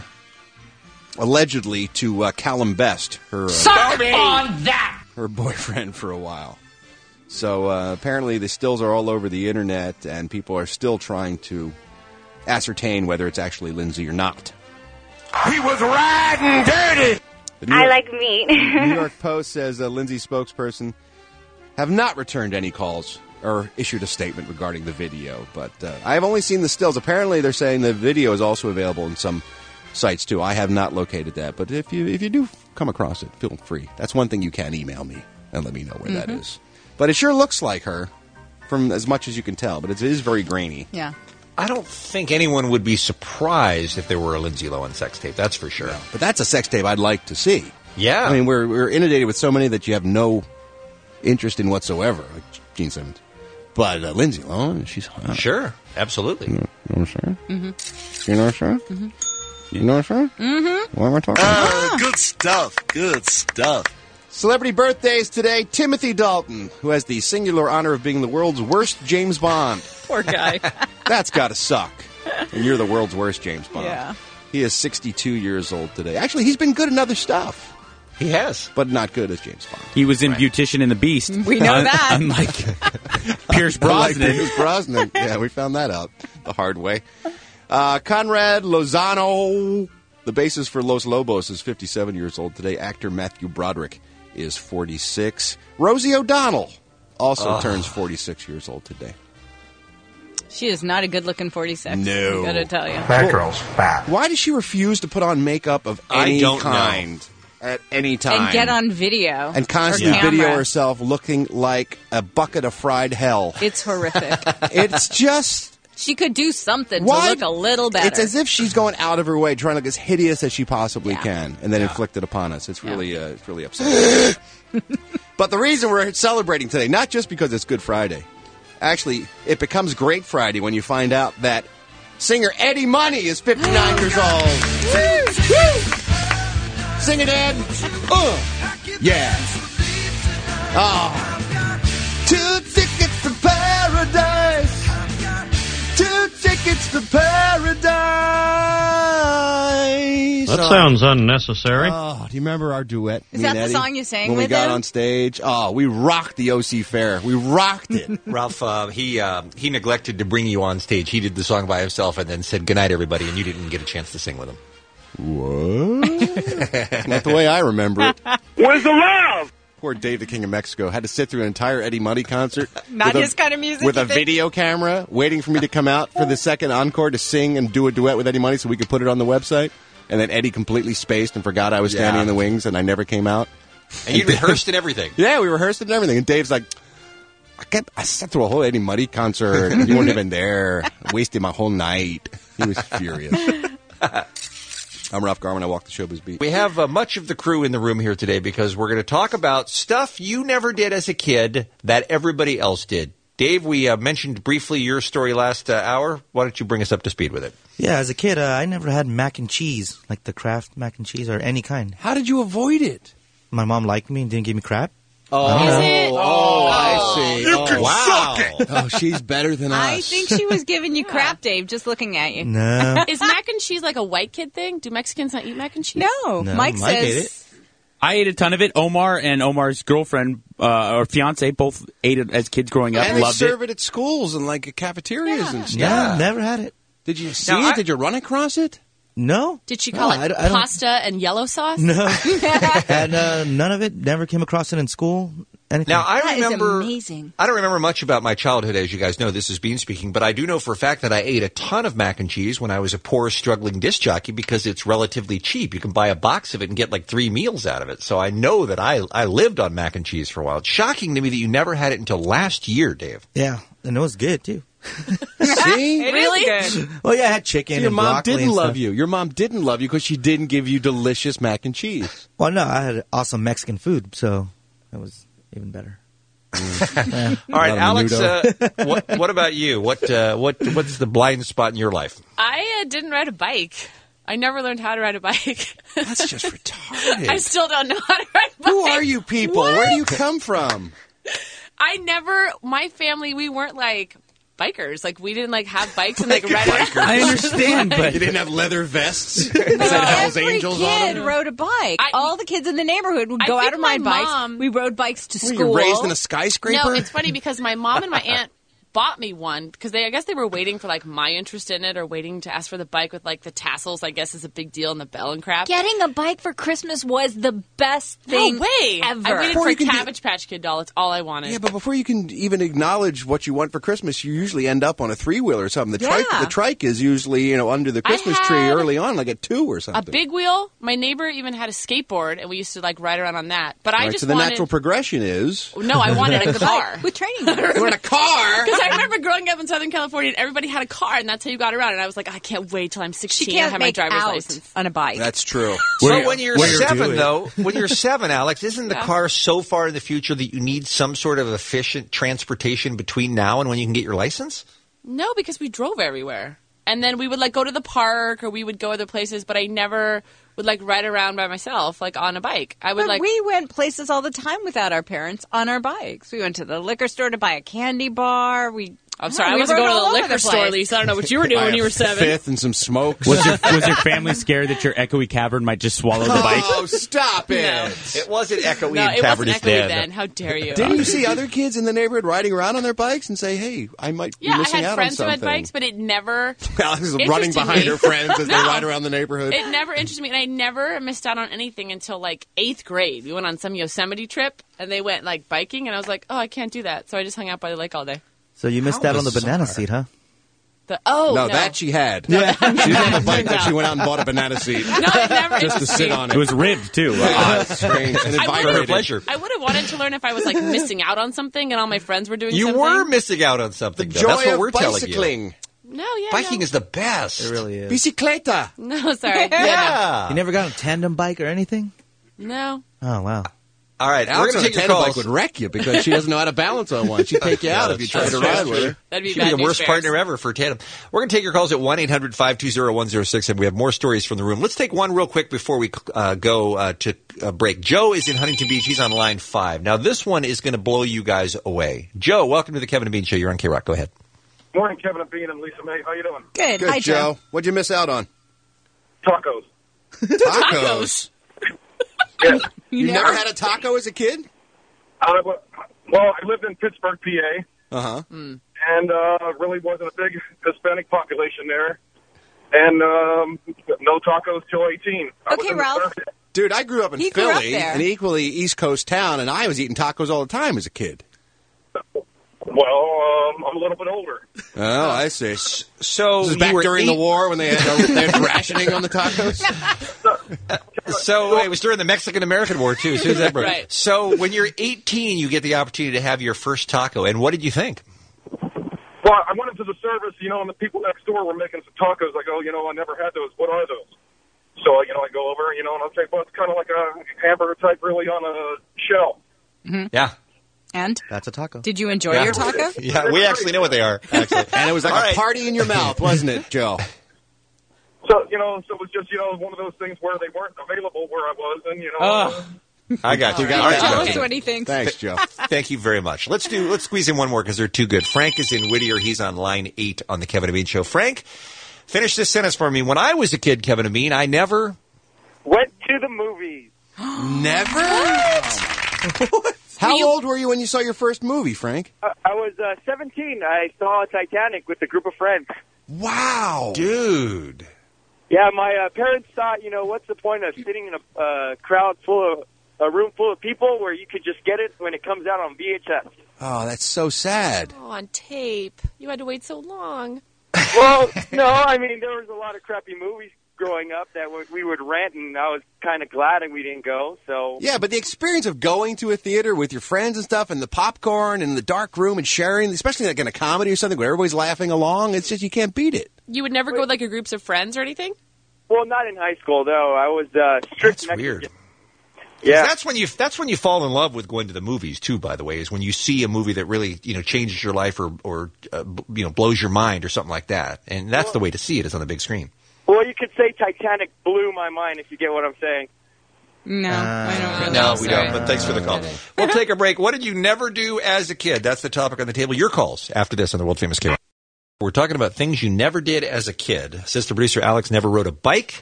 allegedly, to uh, Callum Best, her uh, Suck on that! her boyfriend for a while. So uh, apparently the stills are all over the internet, and people are still trying to ascertain whether it's actually Lindsay or not. He was riding dirty! The New I York- like meat. New York Post says a Lindsay spokesperson have not returned any calls or issued a statement regarding the video. But uh, I have only seen the stills. Apparently, they're saying the video is also available in some sites too. I have not located that, but if you if you do come across it, feel free. That's one thing you can email me and let me know where that Mhm. is. But it sure looks like her, from as much as you can tell. But it is very grainy. Yeah. I don't think anyone would be surprised if there were a Lindsay Lohan sex tape. That's for sure. But that's a sex tape I'd like to see. Yeah. I mean, we're we're inundated with so many that you have no interest in whatsoever, like Gene Simmons. But uh, Lindsay Lohan, she's hot. Sure, absolutely. You know what I'm saying? Mm-hmm. You know what I'm saying? Mm-hmm. You know what I'm saying? Mm-hmm. What am I talking Uh, about? good stuff. Good stuff. Celebrity birthdays today. Timothy Dalton, who has the singular honor of being the world's worst James Bond. Poor guy. That's got to suck. And you're the world's worst James Bond. Yeah. He is sixty-two years old today. Actually, he's been good in other stuff. He has. But not good as James Bond. He was in Beautician and the Beast. We know Un- that. Unlike Pierce Like Brosnan. Pierce Brosnan. Yeah, we found that out the hard way. Uh, Conrad Lozano, the bassist for Los Lobos, is fifty-seven years old today. Actor Matthew Broderick is forty-six. Rosie O'Donnell also Oh. turns forty-six years old today. She is not a good-looking forty-six. No. I gotta tell you. That girl's fat. Why does she refuse to put on makeup of I any don't know. kind at any time? And get on video. And constantly Or video camera. herself looking like a bucket of fried hell. It's horrific. It's just... She could do something Why- to look a little better. It's as if she's going out of her way, trying to look as hideous as she possibly Yeah. can, and then inflict it upon us. It's really, uh, it's really upsetting. But the reason we're celebrating today, not just because it's Good Friday, actually, it becomes Great Friday when you find out that singer Eddie Money is fifty-nine years old. Sing it, Ed. Uh, yeah. Oh. Two tickets to paradise. Two tickets to paradise. Eddie That song. sounds unnecessary. Oh, do you remember our duet? Is me that and the Eddie, song you sang when with we got him? on stage? Oh, we rocked the O C Fair. We rocked it. Ralph, uh, he uh, he neglected to bring you on stage. He did the song by himself and then said goodnight, everybody, and you didn't get a chance to sing with him. What? That's not the way I remember it. Where's the love? Poor Dave, the King of Mexico, had to sit through an entire Eddie Money concert. Not with his a, kind of music, With you a think? video camera, waiting for me to come out for the second encore to sing and do a duet with Eddie Money so we could put it on the website. And then Eddie completely spaced and forgot I was standing Yeah. in the wings and I never came out. And you rehearsed and everything. Yeah, we rehearsed it and everything. And Dave's like, I kept, I sat through a whole Eddie Money concert and you weren't even there. I wasted my whole night. He was furious. I'm Ralph Garman. I walk the showbiz beat. We have uh, much of the crew in the room here today because we're going to talk about stuff you never did as a kid that everybody else did. Dave, we uh, mentioned briefly your story last uh, hour. Why don't you bring us up to speed with it? Yeah, as a kid, uh, I never had mac and cheese, like the Kraft mac and cheese or any kind. How did you avoid it? My mom liked me and didn't give me crap. Oh, Is it? oh, I see. You oh, can wow. suck it. Oh, she's better than us. I think she was giving you crap, Dave, just looking at you. No. Is mac and cheese like a white kid thing? Do Mexicans not eat mac and cheese? No. No, Mike Mike ate says... it. I ate a ton of it. Omar and Omar's girlfriend uh, or fiance both ate it as kids growing up. And they Loved serve it. it at schools and like cafeterias and stuff. Yeah, never had it. Did you see Now, it? I- Did you run across it? No. Did she No, call I it don't- I don't- pasta and yellow sauce? No. and uh, none of it. Never came across it in school. Anything. Now, I That is remember. amazing. I don't remember much about my childhood, as you guys know. This is Bean speaking, but I do know for a fact that I ate a ton of mac and cheese when I was a poor, struggling disc jockey because it's relatively cheap. You can buy a box of it and get like three meals out of it. So I know that I I lived on mac and cheese for a while. It's shocking to me that you never had it until last year, Dave. Yeah, and it was good too. See? It Really? is good. Well, yeah, I had chicken. Your and mom broccoli didn't and love stuff. you. Your mom didn't love you because she didn't give you delicious mac and cheese. Well, no, I had awesome Mexican food, so it was even better. Yeah. All right, Not a Alex. menudo. Uh, what, what about you? What uh, what what's the blind spot in your life? I uh, didn't ride a bike. I never learned how to ride a bike. That's just retarded. I still don't know how to ride a bike. Who are you people? What? Where do you come from? I never, my family, we weren't like bikers. Like, we didn't like have bikes and like ride around. I understand, but You didn't have leather vests that had Hell's Every Angels kid on them? rode a bike. I- All the kids in the neighborhood would I go think out on my, my bikes. mom- We rode bikes to Were school. you raised in a skyscraper? No, it's funny because my mom and my aunt bought me one because they, I guess they were waiting for like my interest in it or waiting to ask for the bike with like the tassels. I guess is a big deal and the bell and crap. Getting a bike for Christmas was the best thing no way! ever. I waited Before for a you can do- Cabbage Patch Kid doll. It's all I wanted. Yeah, but before you can even acknowledge what you want for Christmas, you usually end up on a three-wheeler or something. The trike, Yeah. the trike is usually, you know, under the I Christmas tree had early on, like at two or a something. big wheel. My neighbor even had a skateboard, and we used to like ride around on that. But I Right, just so the wanted. natural progression is No, I wanted a car. With training you want a car. Because I remember growing up in Southern California, and everybody had a car, and that's how you got around. And I was like, I can't wait till I'm She sixteen can't and have my make driver's out license. on a bike. That's true. So Where- when you're where do seven, it? though, when you're seven, Alex, isn't the Yeah. car so far in the future that you need some sort of efficient transportation between now and when you can get your license? No, because we drove everywhere. And then we would like go to the park or we would go other places, but I never would like ride around by myself, like on a bike. I would But like we went places all the time without our parents on our bikes. We went to the liquor store to buy a candy bar. We I'm sorry, Oh, I we wasn't rode going all to the over liquor the store, place. Lisa. I don't know what you were doing I when you have were seven. Fifth and some smokes. was your was your family scared that your echoey cavern might just swallow the bike? Oh, stop it! No. It wasn't echoey No, and it wasn't cavernous echoey then. then. How dare you? Didn't you see other kids in the neighborhood riding around on their bikes and say, "Hey, I might be Yeah, I missing had out friends on who something"? had bikes, but it never Alex is running interested behind me. her friends as they No. ride around the neighborhood. It never interested me, and I never missed out on anything until like eighth grade. We went on some Yosemite trip, and they went like biking, and I was like, "Oh, I can't do that," so I just hung out by the lake all day. So you missed How out on the bizarre. banana seat, huh? The oh no, no, that she had. Yeah. She didn't have a bike, Turns but she out. went out and bought a banana seat no, it never just to interested sit me. on It it. was ribbed too. Ah, it's strange. And it I would've- For her vibrated. pleasure. I would have wanted to learn if I was like missing out on something, and all my friends were doing. You something. were missing out on something. The though. joy That's what of we're telling bicycling. you. No, yeah, Biking no. is the best. It really is. Bicicleta. No, sorry. Yeah. You never got a tandem bike or anything? No. Oh wow. All right, Alex we're on going a to take your tandem calls. bike would wreck you because she doesn't know how to balance on one. She'd take you Yeah, out if you that's- tried to that's ride with her. That'd be She'd bad be the news worst bears. partner ever for tandem. We're going to take your calls at one eight hundred five two zero one zero six, and we have more stories from the room. Let's take one real quick before we uh, go uh, to uh, break. Joe is in Huntington Beach. He's on line five. Now, this one is going to blow you guys away. Joe, welcome to the Kevin and Bean Show. You're on K-Rock. Go ahead. Morning, Kevin and Bean and Lisa May. How you doing? Good. Good, Hi, Joe. What'd you miss out on? Tacos. Tacos. Yeah. You, never had a taco as a kid? Uh, well, well, I lived in Pittsburgh, P A. Uh huh. And uh, really wasn't a big Hispanic population there. And um, no tacos till eighteen. I was Okay, in the Ralph. third- Dude, I grew up in He grew up Philly, there. an equally East Coast town, and I was eating tacos all the time as a kid. Well, um, I'm a little bit older. Oh, I see. So This is you back were during the eight- war when they had, they had rationing on the tacos? So it was during the Mexican-American War, too. So, that Right. so when you're eighteen, you get the opportunity to have your first taco. And what did you think? Well, I went into the service, you know, and the people next door were making some tacos. I go, you know, I never had those. What are those? So, you know, I go over, you know, and I'll say, well, it's kind of like a hamburger type, really on a shell. Mm-hmm. Yeah. And? That's a taco. Did you enjoy Yeah. your taco? Yeah, we actually know what they are, actually. And it was like All a right. party in your mouth, wasn't it, Joe? So, you know, so it was just, you know, one of those things where they weren't available where I was, and, you know. Oh. I got you. All right. All right, Tell Joe. us what he thinks. Thanks, Joe. Thank you very much. Let's do. Let's squeeze in one more because they're too good. Frank is in Whittier. He's on line eight on the Kevin and Bean Show. Frank, finish this sentence for me. When I was a kid, Kevin and Bean, I never. Went to the movies. Never? How old were you when you saw your first movie, Frank? Uh, I was uh, seventeen. I saw Titanic with a group of friends. Wow. Dude. Yeah, my uh, parents thought, you know, what's the point of sitting in a uh, crowd full of, a room full of people where you could just get it when it comes out on V H S? Oh, that's so sad. Oh, on tape. You had to wait so long. Well, no, I mean, there was a lot of crappy movies growing up that we- we would rent, and I was kind of glad that we didn't go, so... Yeah, but the experience of going to a theater with your friends and stuff and the popcorn and the dark room and sharing, especially like in a comedy or something where everybody's laughing along, it's just you can't beat it. You would never go with like your groups of friends or anything? Well, not in high school, though. I was uh, strict. That's weird. Yeah. That's when you that's when you fall in love with going to the movies too. By the way, is when you see a movie that really you know changes your life or or uh, b- you know blows your mind or something like that. And that's the way to see it is on the big screen. Well, you could say Titanic blew my mind, if you get what I'm saying. No, I don't really. No, we Sorry. don't. But thanks for the call. We'll take a break. What did you never do as a kid? That's the topic on the table. Your calls after this on the world famous K. We're talking about things you never did as a kid. Assistant producer Alex never rode a bike.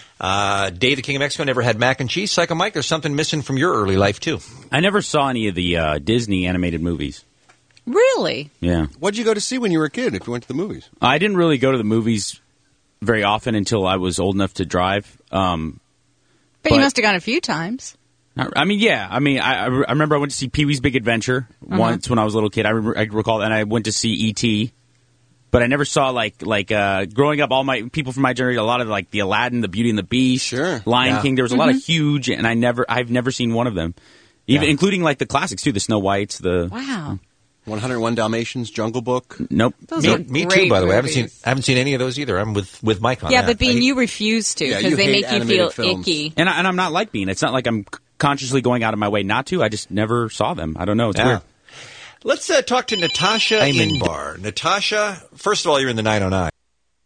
Uh, Dave, the King of Mexico, never had mac and cheese. Psycho Mike, there's something missing from your early life, too. I never saw any of the uh, Disney animated movies. Really? Yeah. What'd you go to see when you were a kid if you went to the movies? I didn't really go to the movies very often until I was old enough to drive. Um, But, you must have gone a few times. I mean, yeah. I mean, I, I remember I went to see Pee-wee's Big Adventure Uh-huh. once when I was a little kid. I, remember, I recall, and I went to see E T But I never saw like like uh, growing up. All my people from my generation, a lot of like the Aladdin, the Beauty and the Beast, sure, Lion Yeah. King. There was a lot Mm-hmm. of huge, and I never, I've never seen one of them, even Yeah. including like the classics too, the Snow Whites, the Wow. one oh one Dalmatians, Jungle Book. Nope. Those Me, are me too, great by the way. I haven't seen movies. I haven't seen any of those either. I'm with, with Mike on Yeah, that. but Bean, I- you refuse to Yeah, because you they hate make you animated feel films. icky. And, I, and I'm not like Bean. It's not like I'm c- consciously going out of my way not to. I just never saw them. I don't know. It's Yeah. weird. Let's uh, talk to Natasha in Bar. Natasha, first of all, you're in the nine oh nine.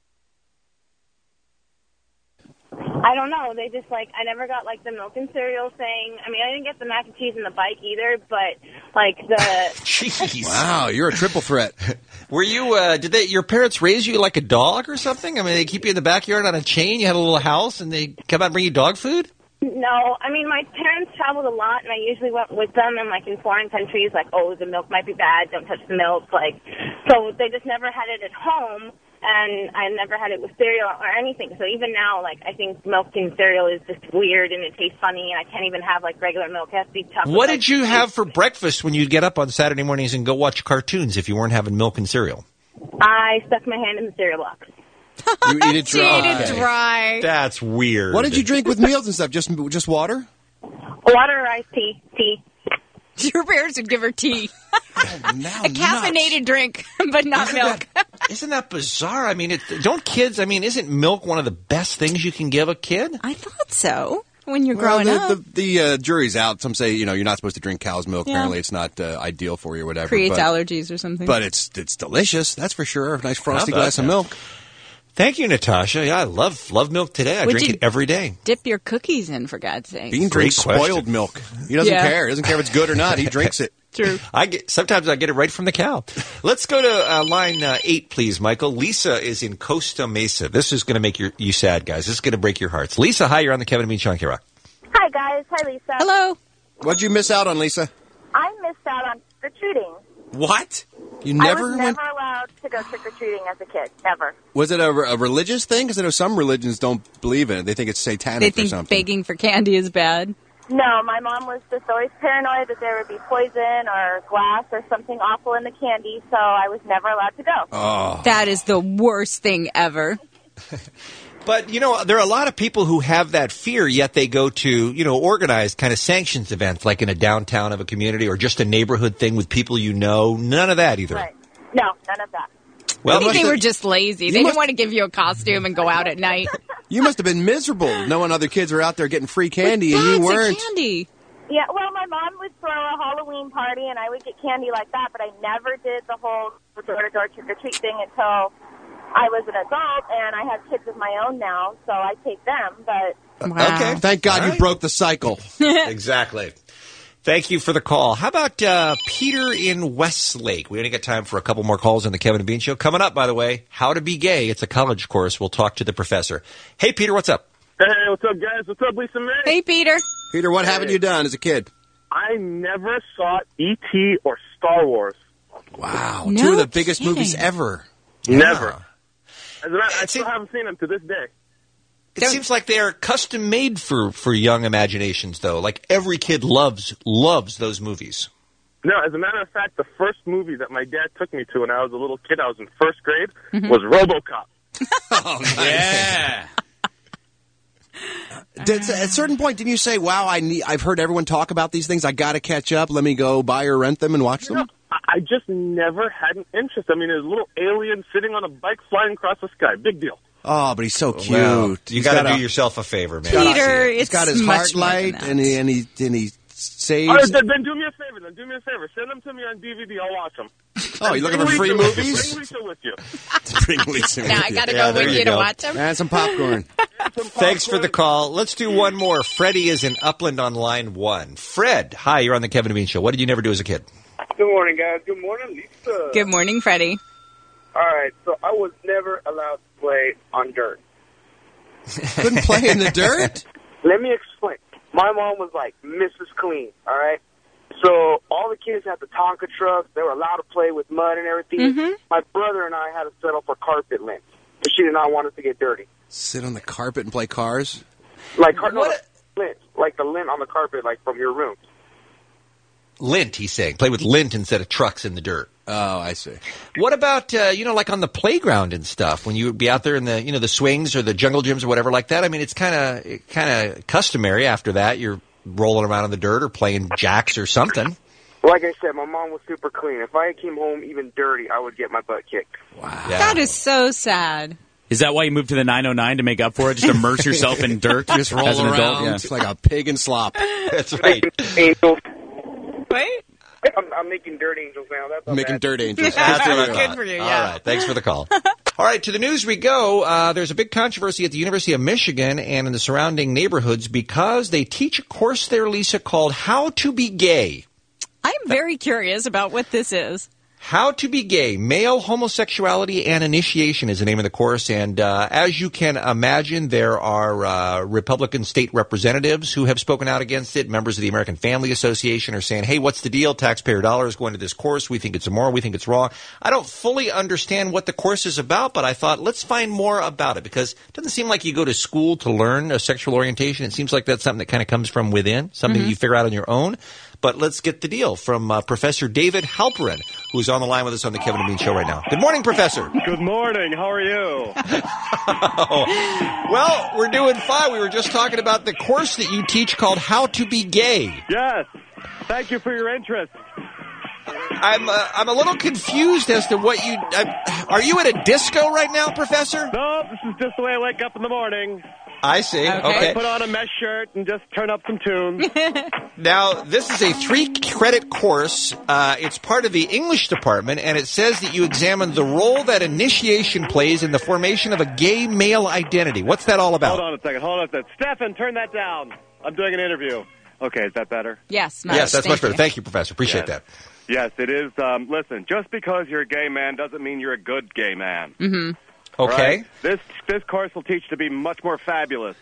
I don't know. They just like I never got like the milk and cereal thing. I mean, I didn't get the mac and cheese and the bike either, but like the Jeez. Wow, you're a triple threat. Were you, uh, did they, your parents raise you like a dog or something? I mean, they keep you in the backyard on a chain, you had a little house, and they come out and bring you dog food? no. I mean, my parents traveled a lot, and I usually went with them. And like in foreign countries, like oh, the milk might be bad. Don't touch the milk. Like so, they just never had it at home. And I never had it with cereal or anything. So even now, like, I think milk and cereal is just weird and it tastes funny, and I can't even have, like, regular milk. It has to be chocolate. What did you have for breakfast when you'd get up on Saturday mornings and go watch cartoons if you weren't having milk and cereal? I stuck my hand in the cereal box. You eat it She dry. ate it dry. That's weird. What did you drink with meals and stuff? Just just water? Water or iced tea? Tea. Your parents would give her tea. Now A caffeinated drink, but not Isn't milk. that, isn't that bizarre? I mean, it, don't kids, I mean, isn't milk one of the best things you can give a kid? I thought so when you're Well, growing the, up. the, the uh, jury's out. Some say, you know, you're not supposed to drink cow's milk. Yeah. Apparently, it's not uh, ideal for you or whatever. Creates but, allergies or something. But it's it's delicious, that's for sure. A nice frosty How about glass of that? milk. Thank you, Natasha. Yeah, I love love milk today. I Would drink you- it every day. Dip your cookies in, for God's sake. Bean Great drinks question. spoiled milk. He doesn't Yeah. care. He doesn't care if it's good or not. He drinks it. True. I get sometimes I get it right from the cow. Let's go to uh, line uh, eight, please, Michael. Lisa is in Costa Mesa. This is going to make your, you sad, guys. This is going to break your hearts. Lisa, hi. You're on the Kevin and Bean Show on K-Rock. Hi, guys. Hi, Lisa. Hello. What'd you miss out on, Lisa? I missed out on trick-or-treating. What? You I never was went? never allowed to go trick-or-treating as a kid. Ever. Was it a, a religious thing? Because I know some religions don't believe in it. They think it's satanic They or think something. begging for candy is bad. No, my mom was just always paranoid that there would be poison or glass or something awful in the candy, so I was never allowed to go. Oh. That is the worst thing ever. But, you know, there are a lot of people who have that fear, yet they go to, you know, organized kind of sanctions events, like in a downtown of a community or just a neighborhood thing with people you know. None of that either. Right. No, none of that. Well, I think they have- were just lazy. You They must- didn't want to give you a costume and go out at night. You must have been miserable knowing other kids were out there getting free candy and Bags you of weren't. candy. Yeah, well, my mom would throw a Halloween party, and I would get candy like that, but I never did the whole door-to-door trick-or-treat thing until I was an adult, and I have kids of my own now, so I take them, but... Wow. Okay. Thank God All you right. broke the cycle. Exactly. Thank you for the call. How about uh, Peter in Westlake? We only got time for a couple more calls on the Kevin and Bean Show. Coming up, by the way, How to Be Gay. It's a college course. We'll talk to the professor. Hey, Peter, what's up? Hey, what's up, guys? What's up, Lisa May? Hey, Peter. Peter, what haven't you done as a kid? I never saw E T or Star Wars. Wow. No Two of the biggest kidding. movies ever. Never. As a matter, I still haven't seen them to this day. It seems like they are custom made for, for young imaginations, though. Like every kid loves loves those movies. No, as a matter of fact, the first movie that my dad took me to when I was a little kid, I was in first grade, Mm-hmm. was RoboCop. Oh, nice. Yeah. Did, at a certain point, didn't you say, wow, I need, I've heard everyone talk about these things. I got to catch up. Let me go buy or rent them and watch them? No, I I just never had an interest. I mean, there's a little alien sitting on a bike flying across the sky. Big deal. Oh, but he's so cute. Well, you He's got to got do a- yourself a favor, man. Peter, He's it's got his much heart more than light, that. and he, and he, and he saves. All right, then, then do me a favor. Then do me a favor. Send them to me on D V D. I'll watch them. Oh, you looking for Bring free Lisa with you. movies? Bring Lisa with you. Bring Lisa Now with I you. got to Yeah, go there with you you to go. watch them. And some popcorn. Some Thanks for popcorn. the call. Let's do one more. Freddie is in Upland on line one. Fred, hi, you're on the Kevin and Bean Show. What did you never do as a kid? Good morning, guys. Good morning, Lisa. Good morning, Freddie. All right, so I was never allowed to play on dirt. Couldn't play in the dirt? Let me explain. My mom was like Missus Clean, all right? So all the kids had the Tonka trucks. They were allowed to play with mud and everything. Mm-hmm. My brother and I had to settle for carpet lint, but she did not want us to get dirty. Sit on the carpet and play cars? Like, car- no, like lint, like the lint on the carpet, like from your room. Lint, he's saying. Play with lint instead of trucks in the dirt. Oh, I see. What about, uh, you know, like on the playground and stuff, when you would be out there in the, you know, the swings or the jungle gyms or whatever like that? I mean, it's kind of kind of customary after that. You're rolling around in the dirt or playing jacks or something. Like I said, my mom was super clean. If I came home even dirty, I would get my butt kicked. Wow. That is so sad. Is that why you moved to the nine oh nine to make up for it? Just immerse yourself in dirt? Just roll as an around adult? Yeah. It's like a pig in slop. That's right. Angels. Wait? I'm, I'm making dirt angels now. That's not Making bad. dirt angels. That's what I Good thought. for you, All yeah. right. Thanks for the call. All right. To the news we go. Uh, there's a big controversy at the University of Michigan and in the surrounding neighborhoods because they teach a course there, Lisa, called How to Be Gay. I'm very curious about what this is. How to Be Gay, Male Homosexuality and Initiation is the name of the course. And uh, as you can imagine, there are uh, Republican state representatives who have spoken out against it. Members of the American Family Association are saying, hey, what's the deal? Taxpayer dollars going to this course. We think it's immoral. We think it's wrong. I don't fully understand what the course is about, but I thought let's find more about it because it doesn't seem like you go to school to learn a sexual orientation. It seems like that's something that kind of comes from within, something Mm-hmm. you figure out on your own. But let's get the deal from uh, Professor David Halperin, who's on the line with us on the Kevin and Bean Show right now. Good morning, Professor. Good morning. How are you? Well, we're doing fine. We were just talking about the course that you teach called How to Be Gay. Yes. Thank you for your interest. I'm uh, I'm a little confused as to what you uh, are. You at a disco right now, Professor? No, this is just the way I wake up in the morning. I see. Okay. Okay. Put on a mesh shirt and just turn up some tunes. Now, this is a three-credit course. Uh, it's part of the English department, and it says that you examine the role that initiation plays in the formation of a gay male identity. What's that all about? Hold on a second. Hold on a second. Stefan, turn that down. I'm doing an interview. Okay, is that better? Yes, much. Yes, that's Thank much better. you. Thank you, Professor. Appreciate Yes. that. Yes, it is. Um, listen, just because you're a gay man doesn't mean you're a good gay man. Mm-hmm. Okay. Right? This this course will teach you to be much more fabulous.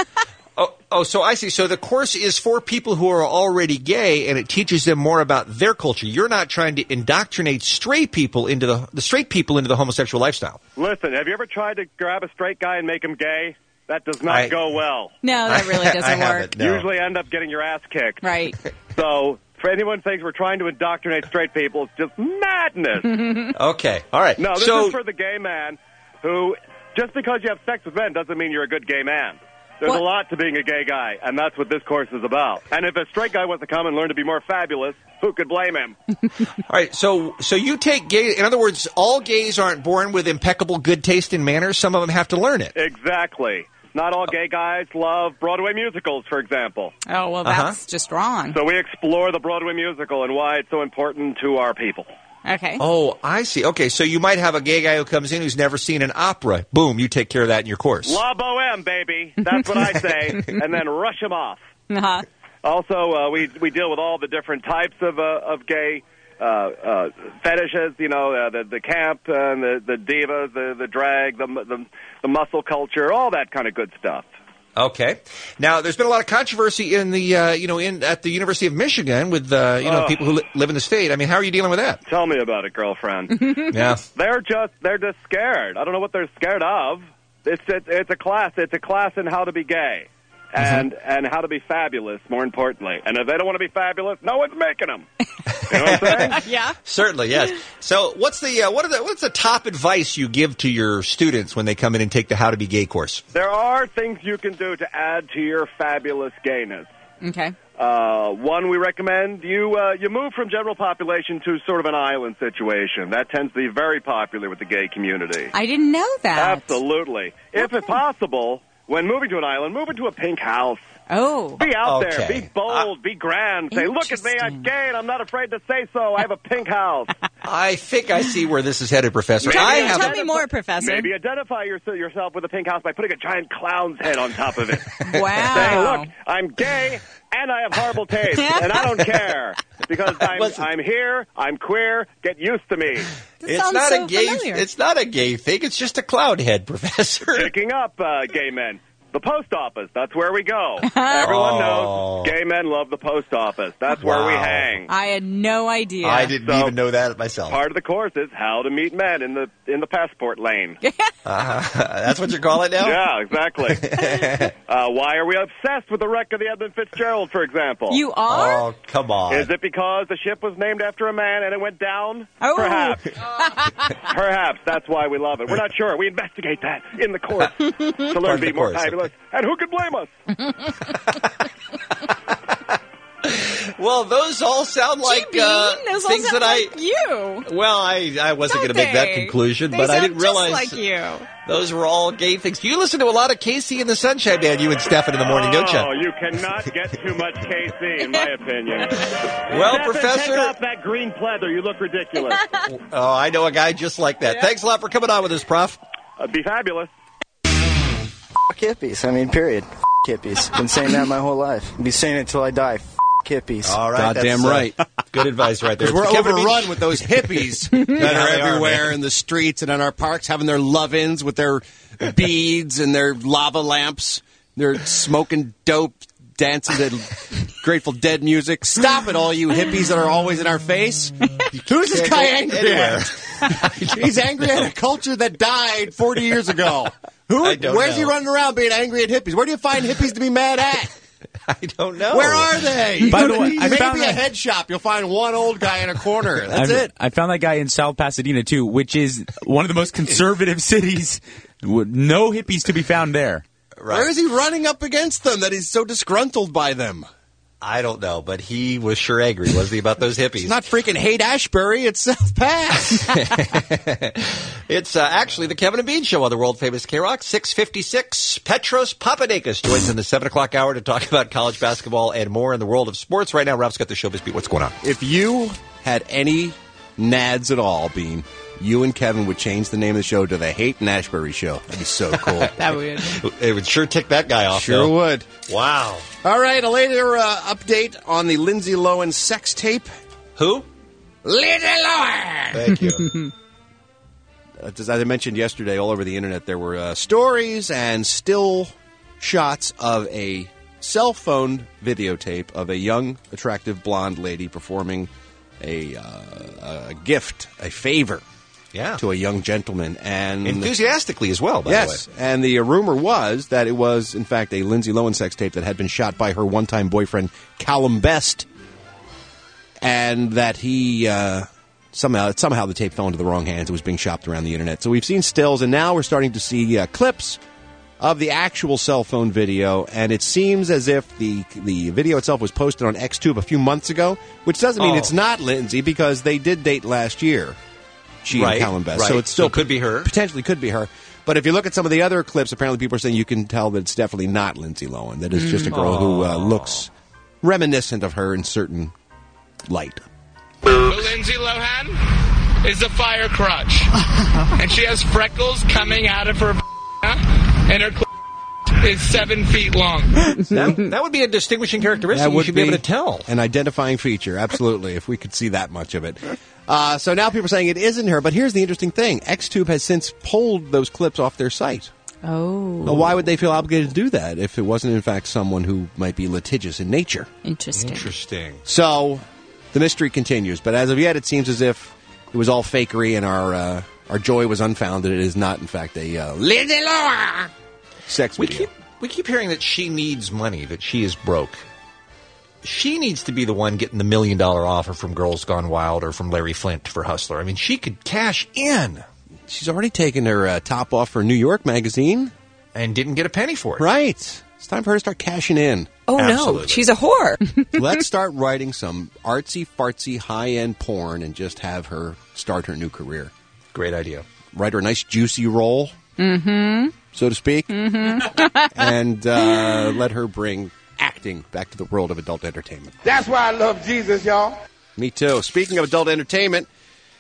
Oh, oh, so I see. So the course is for people who are already gay, and it teaches them more about their culture. You're not trying to indoctrinate straight people into the the straight people into the homosexual lifestyle. Listen, have you ever tried to grab a straight guy and make him gay? That does not I- go well. No, that really doesn't I work. haven't, no. Usually end up getting your ass kicked. Right. So, for anyone who thinks we're trying to indoctrinate straight people, it's just madness. Okay. All right. No, this so, is for the gay man who, just because you have sex with men doesn't mean you're a good gay man. There's What? a lot to being a gay guy, and that's what this course is about. And if a straight guy wants to come and learn to be more fabulous, who could blame him? all right. So, so you take gay. In other words, all gays aren't born with impeccable good taste in manners. Some of them have to learn it. Exactly. Not all gay guys love Broadway musicals, for example. Oh, well, Uh-huh. that's just wrong. So we explore the Broadway musical and why it's so important to our people. Okay. Oh, I see. Okay, so you might have a gay guy who comes in who's never seen an opera. Boom, you take care of that in your course. La Boheme, baby. That's what I say. And then rush him off. Uh-huh. Also, uh, we we deal with all the different types of uh, of gay uh, uh, fetishes. You know, uh, the the camp and the the divas, the the drag, the the the muscle culture, all that kind of good stuff. Okay. Now, there's been a lot of controversy in the, uh, you know, in at the University of Michigan with, uh, you know, Oh. people who li- live in the state. I mean, how are you dealing with that? Tell me about it, girlfriend. Yeah. They're just they're just scared. I don't know what they're scared of. It's it's, it's a class. It's a class in how to be gay. And and how to be fabulous, more importantly. And if they don't want to be fabulous, no one's making them. You know what I'm saying? Yeah. Certainly, yes. So, what's the uh, what are the what's the top advice you give to your students when they come in and take the How to Be Gay course? There are things you can do to add to your fabulous gayness. Okay. Uh, one, we recommend you uh, you move from general population to sort of an island situation. That tends to be very popular with the gay community. I didn't know that. Absolutely. If it's possible, when moving to an island, move into a pink house. Oh. Be out Okay. there. Be bold. be grand. Say, look at me. I'm gay, and I'm not afraid to say so. I have a pink house. I think I see where this is headed, Professor. Tell I me- have tell me more, Professor. Maybe identify your, yourself with a pink house by putting a giant clown's head on top of it. Wow. Saying, look, I'm gay, and I have horrible taste, and I don't care. Because I'm, Listen. I'm here, I'm queer, get used to me. This It's sounds not so a gay. familiar. It's not a gay thing. It's just a cloud head, Professor. Picking up uh, gay men. The post office, that's where we go. Everyone Oh. knows gay men love the post office. That's where we Wow. hang. I had no idea. I didn't So- even know that myself. Part of the course is how to meet men in the in the passport lane. Uh, that's what you call it now? Yeah, exactly. uh, why are we obsessed with the wreck of the Edmund Fitzgerald, for example? You are? Oh, come on. Is it because the ship was named after a man and it went down? Oh. Perhaps. Perhaps that's why we love it. We're not sure. We investigate that in the course to Part learn of to be the more course, fabulous. And who could blame us? Well, those all sound like uh, Gene, those all things sound that I. like you. Well, I, I wasn't going Don't to make that they? conclusion, They but I sound didn't just realize like you. those were all gay things. You listen to a lot of Casey and the Sunshine Band, you and Stefan in the morning, don't Oh, you? you cannot get too much K C, in my opinion. Well, Stefan, Professor- take off that green pleather. You look ridiculous. Oh, I know a guy just like that. Thanks a lot for coming on with us, Prof. Uh, be fabulous. F hippies. I mean, period. F hippies. Been saying that my whole life. Be saying it till I die. F hippies. All right, Goddamn that's, uh, right. good advice right there. Because we're It's Kevin overrun Beach. with those hippies that Yeah, are they are, everywhere man. in the streets and in our parks having their love-ins with their beads and their lava lamps. They're smoking dope, dancing to Grateful Dead music. Stop it, all you hippies that are always in our face. Who's this can't guy go angry anywhere. at? He's angry at a culture that died forty years ago. Who? I don't Where's he know. running around being angry at hippies? Where do you find hippies to be mad at? I don't know. Where are they? By Go the to- way, I maybe found a that- head shop. You'll find one old guy in a corner. That's I've- it. I found that guy in South Pasadena too, which is one of the most conservative cities. With no hippies to be found there. Right. Where is he running up against them that he's so disgruntled by them? I don't know, but he was sure angry, wasn't he, about those hippies? It's not freaking Haight-Ashbury. It's South Pass. It's uh, actually the Kevin and Bean Show on the world-famous K-Rock. six fifty-six, Petros Papadakis joins in the seven o'clock hour to talk about college basketball and more in the world of sports. Right now, Rob's got the showbiz beat. What's going on? If you had any nads at all, Bean, you and Kevin would change the name of the show to the Hate and Ashbury Show. That'd be so cool. That would. It would sure tick that guy off. Sure though. would. Wow. All right, a later uh, update on the Lindsay Lohan sex tape. Who? Lindsay Lohan! Thank you. Uh, as I mentioned yesterday, all over the internet, there were uh, stories and still shots of a cell phone videotape of a young, attractive blonde lady performing a, uh, a gift, a favor, yeah. to a young gentleman, and enthusiastically as well. By yes, the way. And the uh, rumor was that it was, in fact, a Lindsay Lohan sex tape that had been shot by her one-time boyfriend, Callum Best, and that he. Uh, Somehow, somehow the tape fell into the wrong hands. It was being shopped around the internet. So we've seen stills, and now we're starting to see uh, clips of the actual cell phone video. And it seems as if the the video itself was posted on XTube a few months ago, which doesn't mean Oh. it's not Lindsay, because they did date last year. She Right, and Callum Best, right. so it still So it could be her. Potentially could be her. But if you look at some of the other clips, apparently people are saying you can tell that it's definitely not Lindsay Lohan. That it's just a girl who uh, looks reminiscent of her in certain light. Lindsay Lohan is a fire crotch. And she has freckles coming out of her and her is seven feet long. That, that would be a distinguishing characteristic. That You would should be able to tell. An identifying feature, absolutely, if we could see that much of it. Uh, so now people are saying it isn't her, but here's the interesting thing. XTube has since pulled those clips off their site. Oh. Well, why would they feel obligated to do that if it wasn't, in fact, someone who might be litigious in nature? Interesting. Interesting. So the mystery continues, but as of yet, it seems as if it was all fakery and our uh, our joy was unfounded. It is not, in fact, a uh, Lindsay Lohan sex We video. keep, we keep hearing that she needs money, that she is broke. She needs to be the one getting the million dollar offer from Girls Gone Wild or from Larry Flint for Hustler. I mean, she could cash in. She's already taken her uh, top off for New York Magazine. And didn't get a penny for it. Right. It's time for her to start cashing in. Oh, Absolutely. no. She's a whore. Let's start writing some artsy-fartsy high-end porn and just have her start her new career. Great idea. Write her a nice juicy role, Mm-hmm. so to speak, Mm-hmm. and uh, let her bring acting back to the world of adult entertainment. That's why I love Jesus, y'all. Me too. Speaking of adult entertainment,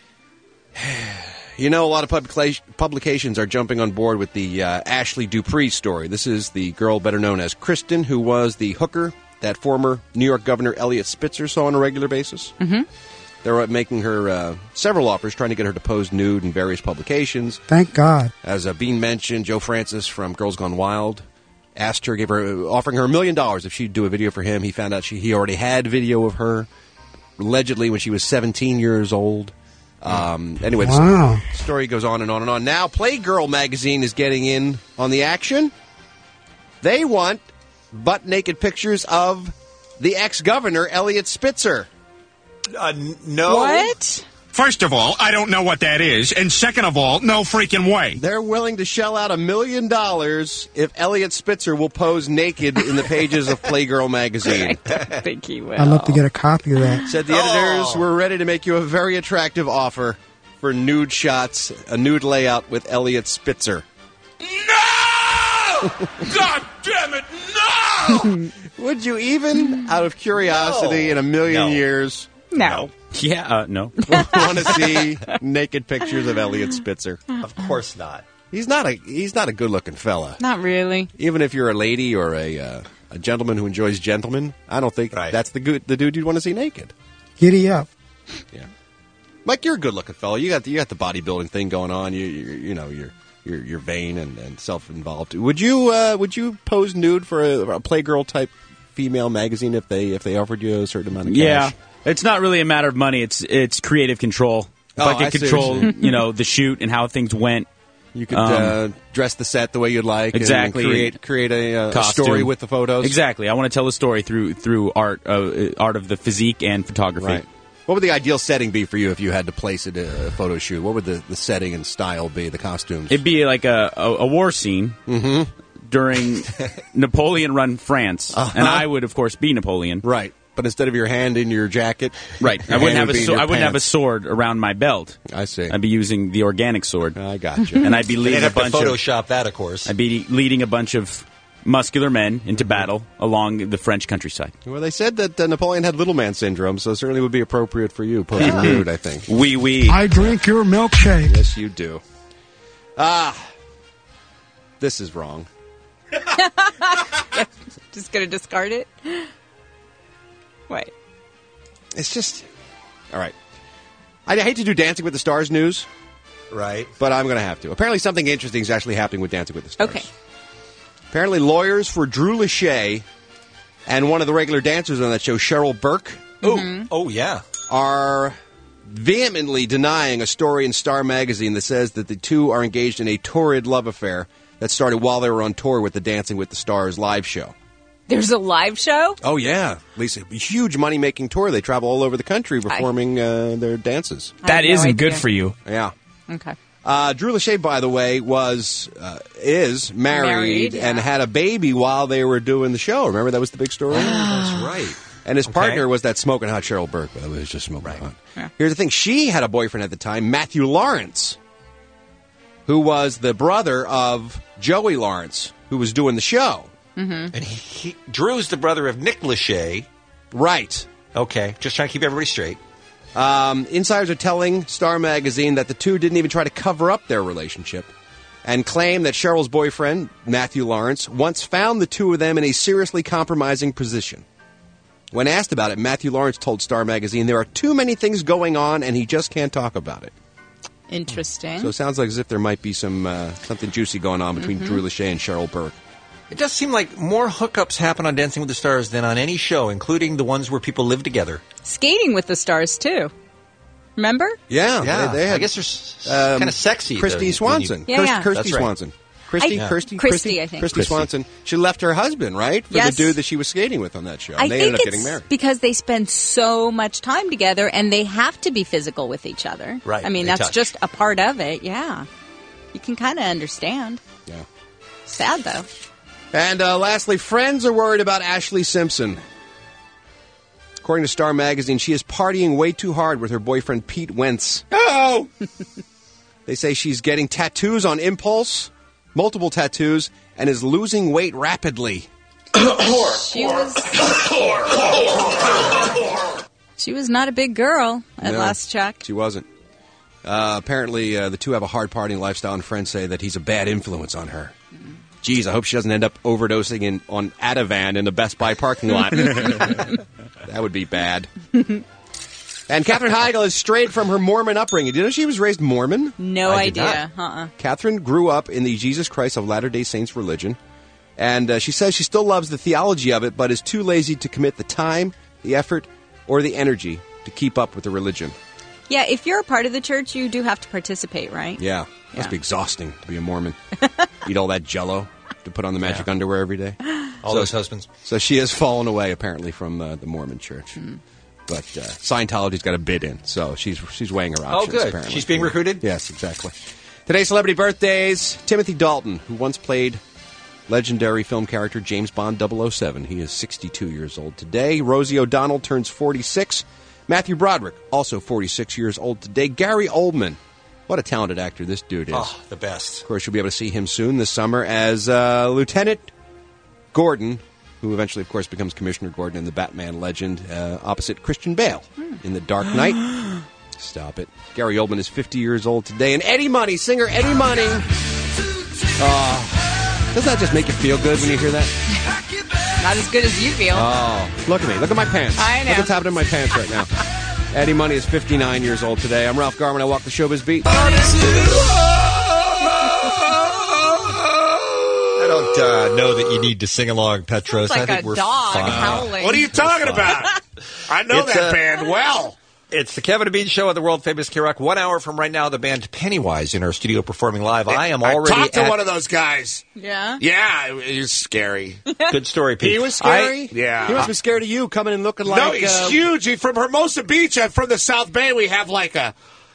you know, a lot of publica- publications are jumping on board with the uh, Ashley Dupree story. This is the girl better known as Kristen, who was the hooker that former New York Governor Eliot Spitzer saw on a regular basis. Mm-hmm. They're making her uh, several offers, trying to get her to pose nude in various publications. Thank God. As uh, Bean mentioned, Joe Francis from Girls Gone Wild asked her, gave her, offering her a million dollars if she'd do a video for him. He found out she he already had video of her, allegedly when she was seventeen years old. Um, anyway, Wow. the story goes on and on and on. Now, Playgirl magazine is getting in on the action. They want butt-naked pictures of the ex-governor, Eliot Spitzer. Uh, no. What? First of all, I don't know what that is. And second of all, no freaking way. They're willing to shell out a million dollars if Eliot Spitzer will pose naked in the pages of Playgirl magazine. I think he will. I'd love to get a copy of that. Said the editors, we're ready to make you a very attractive offer for nude shots, a nude layout with Eliot Spitzer. No! God damn it, no! Would you even, out of curiosity, No. in a million No. years, No. Yeah, uh, no. want to see naked pictures of Eliot Spitzer? Of course not. He's not a he's not a good looking fella. Not really. Even if you're a lady or a uh, a gentleman who enjoys gentlemen, I don't think Right. that's the good the dude you'd want to see naked. Giddy up. Yeah, Mike, you're a good looking fella. You got the, you got the bodybuilding thing going on. You you, you know you're you're you're vain and, and self involved. Would you uh, would you pose nude for a, a Playgirl type female magazine if they if they offered you a certain amount of cash? Yeah. It's not really a matter of money. It's it's creative control. If Oh, I could I see what control, you're saying. you know, the shoot and how things went. You could Um, uh, dress the set the way you'd like. Exactly. And create create a, uh, a Costume. story with the photos. Exactly. I want to tell a story through through art, uh, art of the physique and photography. Right. What would the ideal setting be for you if you had to place it at a photo shoot? What would the, the setting and style be? The costumes. It'd be like a a, a war scene Mm-hmm. during Napoleon-run France, Uh-huh. and I would, of course, be Napoleon. Right. But instead of your hand in your jacket, Right. I your wouldn't hand have would a be in so- your I wouldn't have a pants. sword around my belt. I see. I'd be using the organic sword. I got you. And I'd be They'd leading a have to bunch of Photoshop that, of course. I'd be leading a bunch of muscular men into battle along the French countryside. Well, they said that uh, Napoleon had little man syndrome, so it certainly would be appropriate for you, Post Rude, I think. Wee wee. I drink your milkshake. Yes, you do. Ah, this is wrong. Just going to discard it? Wait. It's just... All right. I hate to do Dancing with the Stars news. Right. But I'm going to have to. Apparently something interesting is actually happening with Dancing with the Stars. Okay. Apparently lawyers for Drew Lachey and one of the regular dancers on that show, Cheryl Burke. Oh, oh yeah. Are vehemently denying a story in Star Magazine that says that the two are engaged in a torrid love affair that started while they were on tour with the Dancing with the Stars live show. There's a live show? Oh, yeah. Lisa, a huge money-making tour. They travel all over the country performing uh, their dances. That no isn't idea. Good for you. Yeah. Okay. Uh, Drew Lachey, by the way, was uh, is married, Married, yeah. and had a baby while they were doing the show. Remember, that was the big story? Oh, that's right. And his Okay. partner was that smoking hot Cheryl Burke. By the way, it was just smoking hot. Yeah. Here's the thing. She had a boyfriend at the time, Matthew Lawrence, who was the brother of Joey Lawrence, who was doing the show. Mm-hmm. And he, he, Drew's the brother of Nick Lachey. Right. Okay, just trying to keep everybody straight. Um, insiders are telling Star Magazine that the two didn't even try to cover up their relationship and claim that Cheryl's boyfriend, Matthew Lawrence, once found the two of them in a seriously compromising position. When asked about it, Matthew Lawrence told Star Magazine there are too many things going on and he just can't talk about it. Interesting. So it sounds like as if there might be some uh, something juicy going on between Mhm. Drew Lachey and Cheryl Burke. It does seem like more hookups happen on Dancing with the Stars than on any show, including the ones where people live together. Skating with the Stars, too. Remember? Yeah, Yeah, They, they had, I guess there's um, kind of sexy. Christy though, Swanson. when you- Yeah, yeah. Kirsty That's right. Swanson. Christy, I- Kirsty, Christy, I think. Christy Christy. Swanson. She left her husband, right, for Yes. the dude that she was skating with on that show. I And they think ended up it's getting married. because they spend so much time together and they have to be physical with each other. Right, I mean, they that's touch. just a part of it, yeah. You can kind of understand. Yeah. Sad, though. And uh, lastly, friends are worried about Ashley Simpson. According to Star Magazine, she is partying way too hard with her boyfriend Pete Wentz. Oh! They say she's getting tattoos on impulse, multiple tattoos, and is losing weight rapidly. She was She was not a big girl at No, last check. She wasn't. Uh, apparently, uh, the two have a hard partying lifestyle, and friends say that he's a bad influence on her. Geez, I hope she doesn't end up overdosing in, on Ativan in the Best Buy parking lot. That would be bad. And Katherine Heigl has strayed from her Mormon upbringing. Did you know she was raised Mormon? No I did idea. not. Uh-uh. Catherine grew up in the Jesus Christ of Latter-day Saints religion, and uh, she says she still loves the theology of it, but is too lazy to commit the time, the effort, or the energy to keep up with the religion. Yeah, if you're a part of the church, you do have to participate, right? Yeah, must Yeah. be exhausting to be a Mormon. Eat all that Jell-O to put on the magic underwear every day. All those husbands. So she has fallen away, apparently, from uh, the Mormon church. Mm. But uh, Scientology's got a bid in, so she's she's weighing her Oh, options. good. Apparently. She's being recruited? Yes, exactly. Today's celebrity birthdays: Timothy Dalton, who once played legendary film character James Bond double oh seven. He is sixty-two years old today. Rosie O'Donnell turns forty-six. Matthew Broderick, also forty-six years old today. Gary Oldman, what a talented actor this dude is. Oh, the best. Of course, you'll be able to see him soon this summer as uh, Lieutenant Gordon, who eventually, of course, becomes Commissioner Gordon in the Batman legend, uh, opposite Christian Bale in The Dark Knight. Stop it. Gary Oldman is fifty years old today. And Eddie Money, singer Eddie Money. Oh, doesn't that just make you feel good when you hear that? Not as good as you feel. Oh, look at me. Look at my pants. I know. Look what's happening in my pants right now. Eddie Money is fifty-nine years old today. I'm Ralph Garman. I walk the showbiz beat. I don't uh, know that you need to sing along, Petros. Like I think a we're dog fine. howling. What are you talking about? I know It's, that uh, band well. It's the Kevin and Bean Show on the world famous K Rock. One hour from right now, the band Pennywise in our studio performing live. I am already I talked to at- one of those guys. Yeah? Yeah, he was scary. Good story, Pete. He was scary? I- Yeah. He must be scared of you coming and looking like... no, he's uh, huge. He's from Hermosa Beach. I'm from the South Bay. We have like a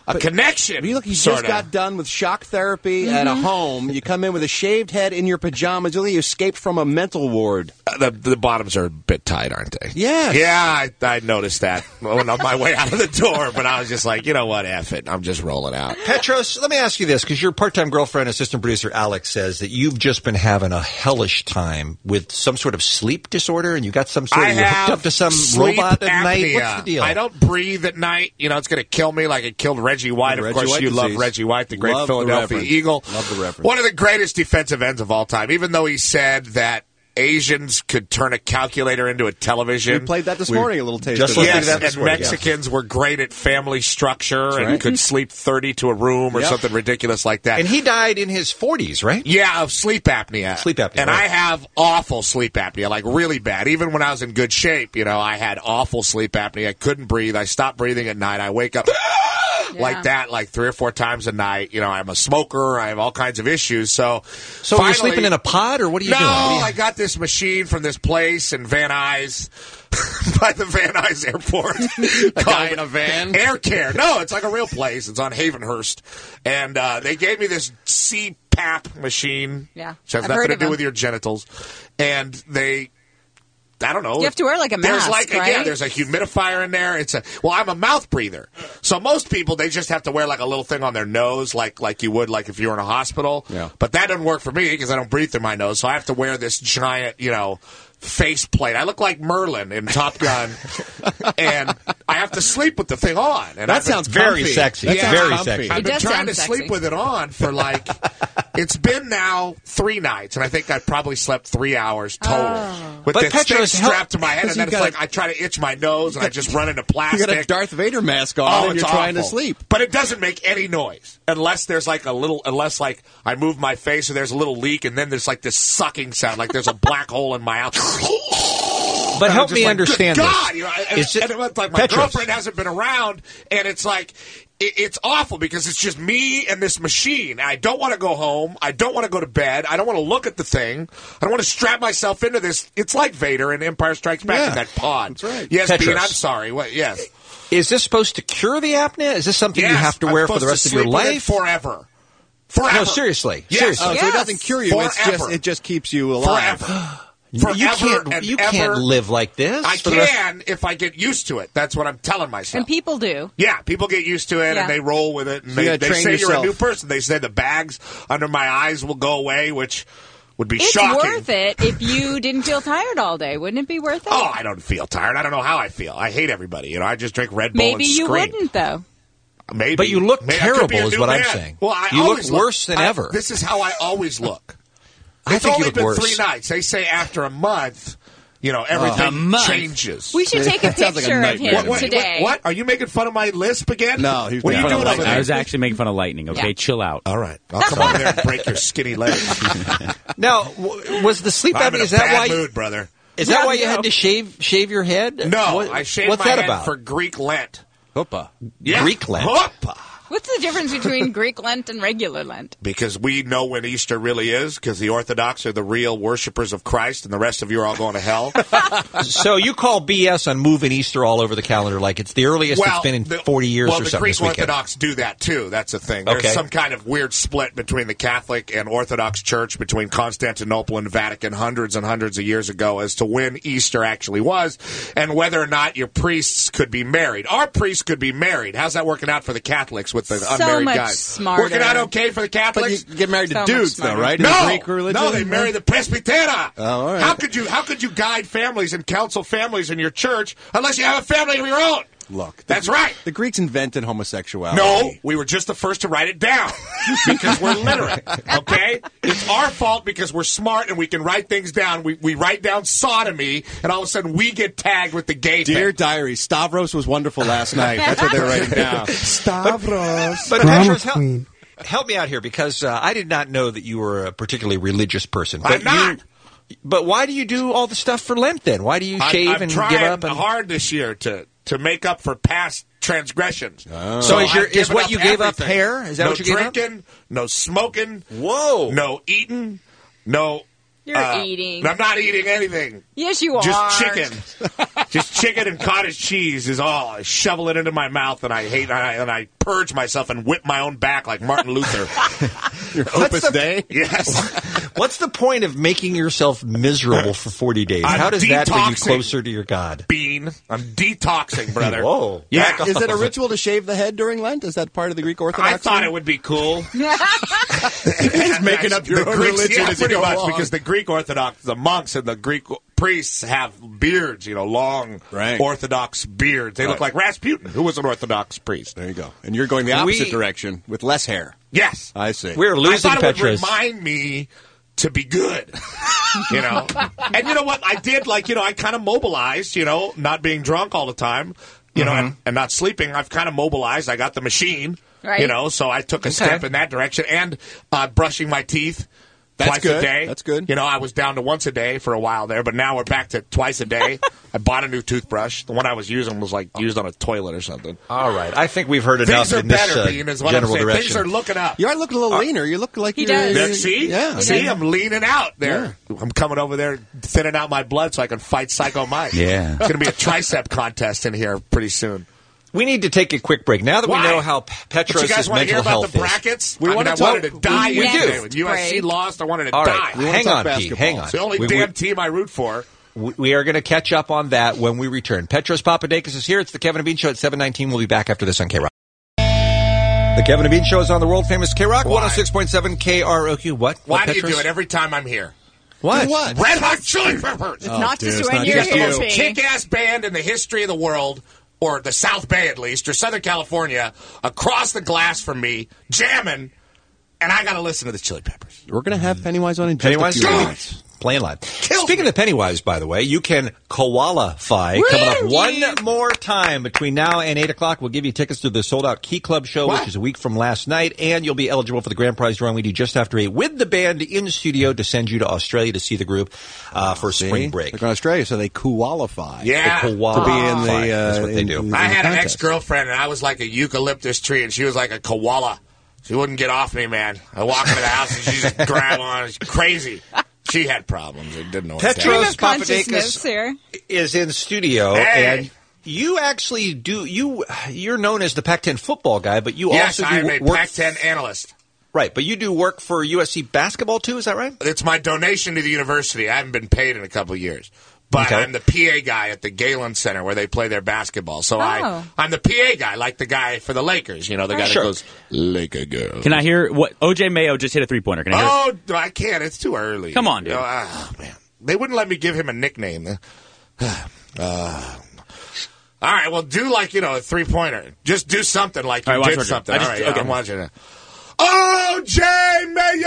a connection. You look, you sorta. just got done with shock therapy at a home. You come in with a shaved head in your pajamas. You look like you escaped from a mental ward. Uh, the the bottoms are a bit tight, aren't they? Yes. Yeah, I, I noticed that when on my way out of the door, but I was just like, you know what, F it. I'm just rolling out. Petros, let me ask you this, because your part-time girlfriend, assistant producer Alex, says that you've just been having a hellish time with some sort of sleep disorder, and you got some sort I of, you're hooked have up to some sleep robot at apnea. night. What's the deal? I don't breathe at night. You know, it's going to kill me like it killed Reggie White. Of Reggie course, White you love disease. Reggie White, the great Love the Philadelphia reference. Eagle. Love the reference. One of the greatest defensive ends of all time, even though he said that Asians could turn a calculator into a television. We played that this morning, a little taste just of it. listened Yes, to that this and morning, Mexicans were great at family structure and right. could sleep thirty to a room or Yep. something ridiculous like that. And he died in his forties, right? Yeah, of sleep apnea. Sleep apnea, And right. I have awful sleep apnea, like really bad. Even when I was in good shape, you know, I had awful sleep apnea. I couldn't breathe. I stopped breathing at night. I wake up like that like three or four times a night. You know, I'm a smoker. I have all kinds of issues. So, So finally, you're sleeping in a pod, or what are you no, doing? What do you- I got this machine from this place in Van Nuys. By the Van Nuys Airport. A guy in a van? Air Care. No, it's like a real place. It's on Havenhurst. And uh, they gave me this C PAP machine. Yeah. Which has I've nothing heard to of do them. with your genitals. And they... I don't know. You have to wear like a There's mask, like a, right? yeah, there's a humidifier in there. It's a well, I'm a mouth breather, so most people they just have to wear like a little thing on their nose, like like you would like if you were in a hospital. Yeah. But that doesn't work for me because I don't breathe through my nose, so I have to wear this giant, you know, face plate. I look like Merlin in Top Gun, and I have to sleep with the thing on. And That I've been- sounds very comfy. sexy. That Yeah. sounds Very comfy. sexy. I've It been does trying sound to sexy. sleep with it on for like it's been now three nights, and I think I probably slept three hours total Oh. with But this thing Petros, help- strapped to my head, and then you it's got like I try to itch my nose, and I just run into You plastic. got a Darth Vader mask on, Oh, and it's you're trying to awful. sleep. But it doesn't make any noise unless there's like a little, unless like I move my face or there's a little leak, and then there's like this sucking sound, like there's a black hole in my mouth. But And help I'm just me like, understand Good this. God, you know, and, Is it- and it's like my Petros. girlfriend hasn't been around, and it's like it, it's awful because it's just me and this machine. I don't want to go home. I don't want to go to bed. I don't want to look at the thing. I don't want to strap myself into this. It's like Vader in Empire Strikes Back Yeah, in that pod. that's right. Yes, Petros. Bean, I'm sorry. What? Yes. Is this supposed to cure the apnea? Is this something Yes, you have to I'm wear for the supposed rest to of your sleep with it life? forever. Forever. No, seriously. Yes. Seriously. Oh, so it Yes. doesn't cure you. It's Forever. just it just keeps you alive. Forever. You Forever can't. and You ever. can't live like this. I for the rest- can if I get used to it. That's what I'm telling myself. And people do. Yeah, people get used to it Yeah. and they roll with it. And So you they, gotta they train say you're a yourself. new person. They say the bags under my eyes will go away, which would be It's shocking. worth it if you didn't feel tired all day. Wouldn't it be worth it? Oh, I don't feel tired. I don't know how I feel. I hate everybody. You know, I just drink Red Bull Maybe and you scream. wouldn't, though. Maybe. But you look Maybe I could terrible be a is new what I'm man. saying. Well, I You look always worse than I- ever. This is how I always look. I It's think you only look been worse. three nights. They say after a month, you know, everything A month. changes. We should take a That sounds like a picture of nightmare. him What, what, today. what, what? Are you making fun of my lisp again? No, he was What are you making doing fun over of there? I was actually making fun of lightning. Okay, Yeah. chill out. All right, I'll come over there and break your skinny legs. Now, w- was the sleep I'm apnea? in a Is that bad why? mood, brother. Is that Yeah, why you no. had to shave shave your head? No, What- I shaved What's my that head about? for Greek Lent. Hoppa. Yeah. Greek Lent. Hoppa. What's the difference between Greek Lent and regular Lent? Because we know when Easter really is, because the Orthodox are the real worshipers of Christ, and the rest of you are all going to hell. So you call B S on moving Easter all over the calendar like it's the earliest well, it's been in the- forty years well, or the something Greek this weekend. Orthodox do that too. That's the thing. There's Okay. some kind of weird split between the Catholic and Orthodox Church, between Constantinople and Vatican, hundreds and hundreds of years ago, as to when Easter actually was, and whether or not your priests could be married. Our priests could be married. How's that working out for the Catholics with the So unmarried much guys? smarter. Working out okay for the But Catholics? you get married to So much dudes, though, smarter. right? In No, the Greek religion? no, they marry the presbytera. Oh, all right. How could you? How could you guide families and counsel families in your church unless you have a family of your own? Look, That's right. The Greeks invented homosexuality. No, we were just the first to write it down because we're literate, okay? It's our fault because we're smart and we can write things down. We, we write down sodomy, and all of a sudden we get tagged with the gay Dear thing. diary, Stavros was wonderful last night. That's what they're writing down. Stavros. But Drama Petros, help, queen. help me out here because uh, I did not know that you were a particularly religious person. But I'm not. You, but why do you do all the stuff for Lent then? Why do you shave I'm, I'm and trying give up? And... hard this year to, to make up for past transgressions. So is your- I've is given what up you gave up everything. hair? Is that no what you gave up? drinking, no smoking, Whoa. no eating, no You're Uh, eating. I'm not eating anything. Yes, you are. Just chicken. Just chicken and cottage cheese is all. I shovel it into my mouth, and I hate, and I, and I purge myself and whip my own back like Martin Luther. Your What's opus the- day? Yes. What's the point of making yourself miserable for forty days? I'm How does that bring you detoxing. closer to your God? Bean. I'm detoxing, brother. Whoa. Yeah. Is it a ritual to shave the head during Lent? Is that part of the Greek Orthodox? I thought it would be cool. Just making up your the own Greeks, religion yeah, as you pretty go much, along. because the Greek Orthodox, the monks and the Greek priests have beards, you know, long Right. Orthodox beards. They look Right. like Rasputin, who was an Orthodox priest. There you go. And you're going the opposite We- direction with less hair. Yes. I see. We're I losing thought it would Petros. remind me to be good, you know. And you know what? I did, like, you know, I kind of mobilized, you know, not being drunk all the time, you know, Mm-hmm. and, and not sleeping. I've kind of mobilized. I got the machine, Right. you know, so I took a Okay. step in that direction. And uh, brushing my teeth That's twice good. a day. That's good. You know, I was down to once a day for a while there, but now we're back to twice a day. I bought a new toothbrush. The one I was using was, like, used on a toilet or something. All right. I think we've heard enough Things are in this better, uh, Bean, is what I'm general saying. direction. Things are looking up. You are looking a little leaner. You look like He you're. does. That- see? Yeah. See, I'm leaning out there. I'm coming over there, thinning out my blood so I can fight Psycho Mike. Yeah. It's going to be a tricep contest in here pretty soon. We need to take a quick break. Now that Why? we know how P- But you Petros' guys want to mental hear about health the is. brackets? We I wanna mean, I talk- wanted to die we yesterday. do. When U S C Break. lost, I wanted to All die. right. We wanna Hang talk on, P. basketball. Hang on. It's the only We- damn we- team I root for. We we are going to catch up on that when we return. Petros Papadakis is here. It's the Kevin and Bean Show at seven nineteen. We'll be back after this on K-Rock. The Kevin and Bean Show is on the world-famous K-Rock, Why? one oh six point seven K R O Q. What? Why What, do you Petros? do it every time I'm here? What? Do what? Red Hot Chili Peppers. It's not dude, just it's when not you're just the here. most Bean. kick-ass band in the history of the world, or the South Bay at least, or Southern California, across the glass from me, jamming, and I got to listen to the Chili Peppers. We're going to have Pennywise on in just Pennywise a few Go! minutes. Playing live. Speaking of Pennywise, by the way, you can qualify coming up one more time between now and eight o'clock. We'll give you tickets to the sold-out Key Club show, What? which is a week from last night, and you'll be eligible for the grand prize drawing we do just after eight with the band in studio to send you to Australia to see the group uh, for See? spring break. They're going to Australia, so they qualify. Yeah. They To be in qualify. the. Uh, That's what they in- do. in the I had an contest. ex-girlfriend, and I was like a eucalyptus tree, and she was like a koala. She wouldn't get off me, man. I walk into the house, and she just grab on. She's crazy. She had problems. It didn't know what Petros that was. Stream of consciousness Papadakis here. is in studio, Hey. and you actually do. You you're known as the Pac ten football guy, but you Yes, also do I'm a work. Pac ten analyst. Right, but you do work for U S C basketball too. Is that right? It's my donation to the university. I haven't been paid in a couple of years. But Okay. I'm the P A guy at the Galen Center where they play their basketball. So I, Oh. I'm the P A guy, like the guy for the Lakers. You know, the guy Sure. that goes, Laker girl. Can I hear what O J Mayo just hit a three pointer? Can I hear? Oh, no, I can't. It's too early. Come on, dude. You know, ah, man. They wouldn't let me give him a nickname. Uh, all right, well, do like, you know, a three-pointer. Just do something like you All right, watch did what I do. something. I just- all right, yeah, okay. I'm watching it. O J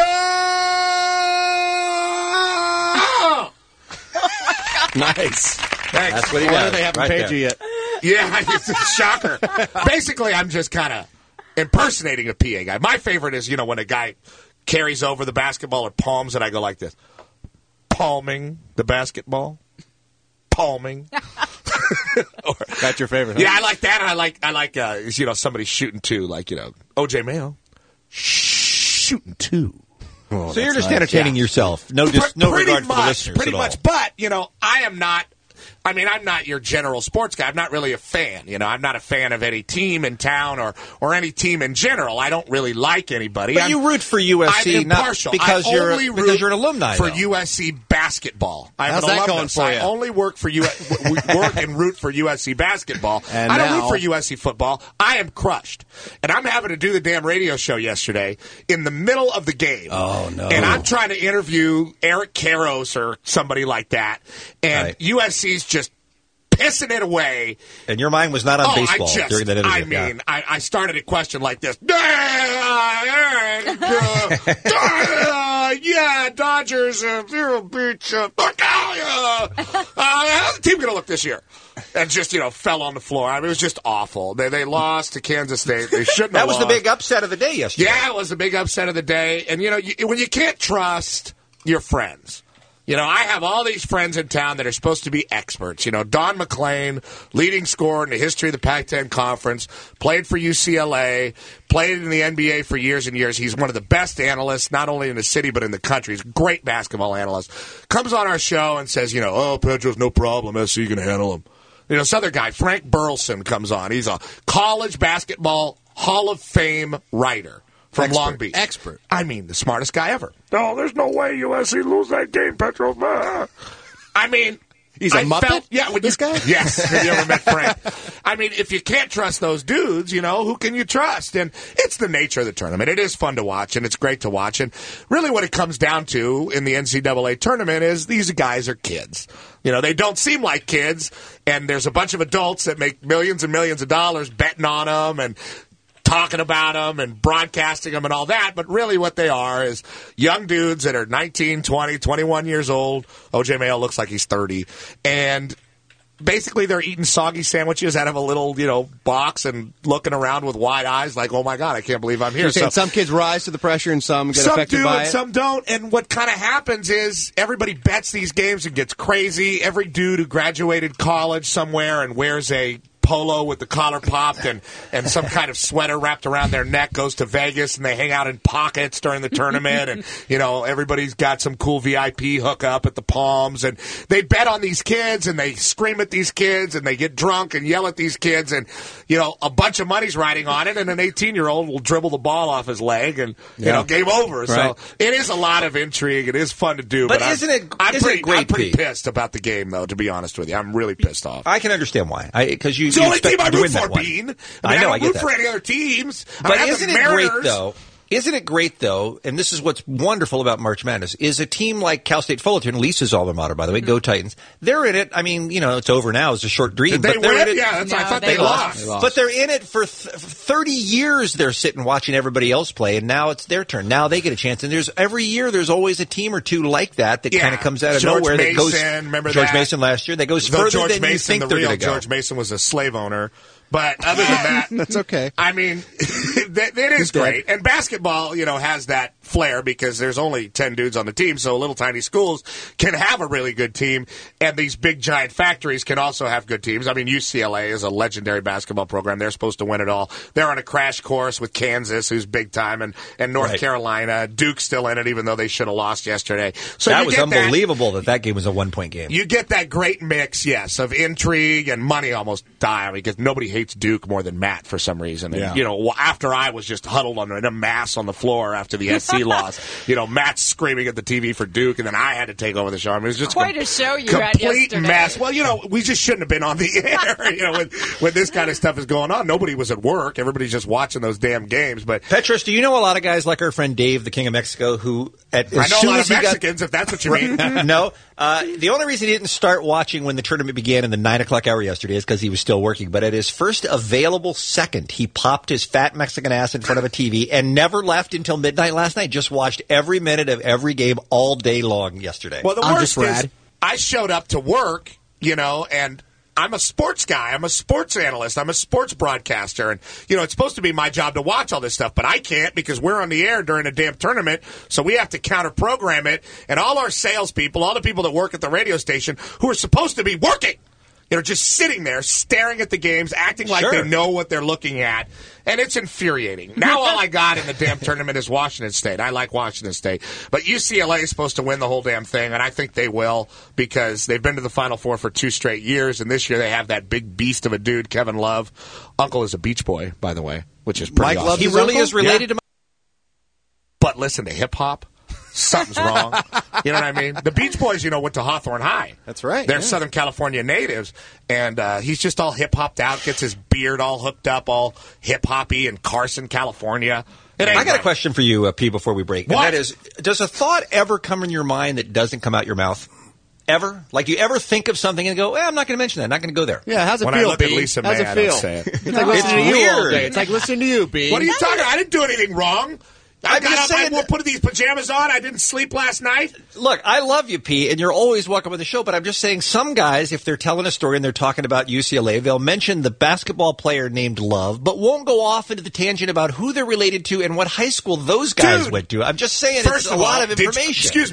Mayo! Nice. Thanks. That's what he Wonder does. they haven't right paid there. you yet. Yeah, it's a shocker. Basically, I'm just kind of impersonating a P A guy. My favorite is, you know, when a guy carries over the basketball or palms it, I go like this. Palming the basketball. Palming. That's your favorite, huh? Yeah, I like that. And I like, I like, uh, you know, somebody shooting two, like, you know, O J Mayo. Shooting two. Oh, So you're that's just nice. entertaining yourself. No, dis- no pretty regard much, for the listeners pretty at all. much. But you know, I am not. I mean, I'm not your general sports guy. I'm not really a fan. You know, I'm not a fan of any team in town or or any team in general. I don't really like anybody. But I'm, you root for U S C I'm not impartial. because I you're only because root you're an alumni for though. U S C basketball. I'm How's an that alumnus. going for I you? only work for U. work and root for U S C basketball. And I don't now- root for U S C football. I am crushed, and I'm having to do the damn radio show yesterday in the middle of the game. Oh no! And I'm trying to interview Eric Karros or somebody like that, and Right. U S C's just pissing it away. And your mind was not on oh, baseball I just, during that interview. I mean, I, I started a question like this. Uh, yeah, Dodgers, uh, Vero Beach. Uh, uh, how's the team going to look this year? And just, you know, fell on the floor. I mean, it was just awful. They they lost to Kansas State. They shouldn't that have was lost. the big upset of the day yesterday. Yeah, it was the big upset of the day. And, you know, you, when you can't trust your friends, You know, I have all these friends in town that are supposed to be experts. You know, Don McClain, leading scorer in the history of the Pac ten Conference, played for U C L A, played in the N B A for years and years. He's one of the best analysts, not only in the city but in the country. He's a great basketball analyst. Comes on our show and says, you know, oh, Pedro's no problem. S C can handle him. You know, this other guy, Frank Burleson, comes on. He's a college basketball Hall of Fame writer from Expert. Long Beach. Expert. I mean, the smartest guy ever. No, there's no way U S C lose that game, Petro. I mean, he's a I Muppet? Felt, yeah, when this you, guy? Yes. Have you ever met Frank? I mean, if you can't trust those dudes, you know, who can you trust? And it's the nature of the tournament. It is fun to watch, and it's great to watch. And really what it comes down to in the N C double A tournament is these guys are kids. You know, they don't seem like kids, and there's a bunch of adults that make millions and millions of dollars betting on them and talking about them and broadcasting them and all that, but really what they are is young dudes that are nineteen, twenty, twenty-one years old. O J Mayo looks like he's thirty. And basically they're eating soggy sandwiches out of a little, you know, box and looking around with wide eyes like, oh, my God, I can't believe I'm here. You're saying So, some kids rise to the pressure and some get some affected do by and it? some don't. And what kind of happens is everybody bets these games and gets crazy. Every dude who graduated college somewhere and wears a polo with the collar popped and, and some kind of sweater wrapped around their neck goes to Vegas, and they hang out in pockets during the tournament, and, you know, everybody's got some cool V I P hookup at the Palms, and they bet on these kids, and they scream at these kids, and they get drunk and yell at these kids, and, you know, a bunch of money's riding on it, and an eighteen-year-old will dribble the ball off his leg, and, you Yeah. know, game over. Right. So it is a lot of intrigue. It is fun to do. But But, isn't I'm, it- I'm isn't pretty, it great, I'm pretty Pete? pissed about the game, though, to be honest with you. I'm really pissed off. I can understand why. Because you, It's the you only expect team I to root win that for, one. Bean. I, mean, I I, know, don't I get root that. for any other teams. I But mean, I have isn't the it great, Mariners. though? Isn't it great, though, and this is what's wonderful about March Madness, is a team like Cal State Fullerton, Lisa's alma mater, by the way, Mm-hmm. go Titans, they're in it. I mean, you know, it's over now. It's a short dream. Did they but they're win? in it. Yeah, that's- I No, thought they they, lost. lost. They lost. But they're in it for th- thirty years. They're sitting watching everybody else play, and now it's their turn. Now they get a chance. And there's every year there's always a team or two like that that Yeah. kind of comes out of George nowhere. Mason, that goes, remember George that? Mason last year. That goes Though further George than Mason, you think the they're real going to go. George Mason was a slave owner. But other than that, That's okay. I mean, that, it is great. And basketball, you know, has that flair because there's only ten dudes on the team, so little tiny schools can have a really good team, and these big giant factories can also have good teams. I mean, U C L A is a legendary basketball program. They're supposed to win it all. They're on a crash course with Kansas, who's big time, and, and North Right. Carolina. Duke's still in it, even though they should have lost yesterday. So that you was get unbelievable that, that game was a one-point game. You get that great mix, yes, of intrigue and money almost die because nobody hates Duke more than Matt for some reason. And, Yeah. you know, after I was just huddled on in a mass on the floor after the S C loss, you know, Matt's screaming at the T V for Duke, and then I had to take over the show. I mean, it was just Quite com- a show you had complete yesterday. mess. Well, you know, we just shouldn't have been on the air. You know, when, when this kind of stuff is going on, nobody was at work. Everybody's just watching those damn games. But Petros, do you know a lot of guys like our friend Dave, the King of Mexico, who at, as I know a soon lot as of he got- Mexicans, if that's what you mean. no. Uh, the only reason he didn't start watching when the tournament began in the nine o'clock hour yesterday is because he was still working. But at his first available second, he popped his fat Mexican ass in front of a T V and never left until midnight last night. Just watched every minute of every game all day long yesterday. Well, the I'm worst just is rad. I showed up to work, you know, and I'm a sports guy. I'm a sports analyst. I'm a sports broadcaster. And, you know, it's supposed to be my job to watch all this stuff, but I can't because we're on the air during a damn tournament, so we have to counter-program it. And all our salespeople, all the people that work at the radio station who are supposed to be working, you know, just sitting there staring at the games, acting like Sure. they know what they're looking at. And it's infuriating. Now all I got in the damn tournament is Washington State. I like Washington State. But U C L A is supposed to win the whole damn thing, and I think they will because they've been to the Final Four for two straight years, and this year they have that big beast of a dude, Kevin Love. Uncle is a Beach Boy, by the way, which is pretty Mike awesome. Love's he his really uncle? is related Yeah. to But listen to hip-hop. Something's wrong. You know what I mean? The Beach Boys, you know, went to Hawthorne High. That's right. They're yeah. Southern California natives, and uh, he's just all hip-hopped out, gets his beard all hooked up, all hip-hoppy in Carson, California. It ain't I got a right. question for you, uh, P, before we break. What? And that is, does a thought ever come in your mind that doesn't come out your mouth? Ever? Like, you ever think of something and go, eh, I'm not going to mention that. I'm not going to go there. Yeah, how's it When feel, I look at B? Lisa How's May, it I feel? don't say it. It's like listening to It's you all weird. day. It's like listening to you, B. What are you talking about? I didn't do anything wrong. I I'm got just up, I saying wore- that- put these pajamas on. I didn't sleep last night. Look, I love you, P, and you're always welcome on the show, but I'm just saying some guys, if they're telling a story and they're talking about U C L A, they'll mention the basketball player named Love, but won't go off into the tangent about who they're related to and what high school those guys Dude, went to. I'm just saying First it's a of lot all, of did you- information. excuse me.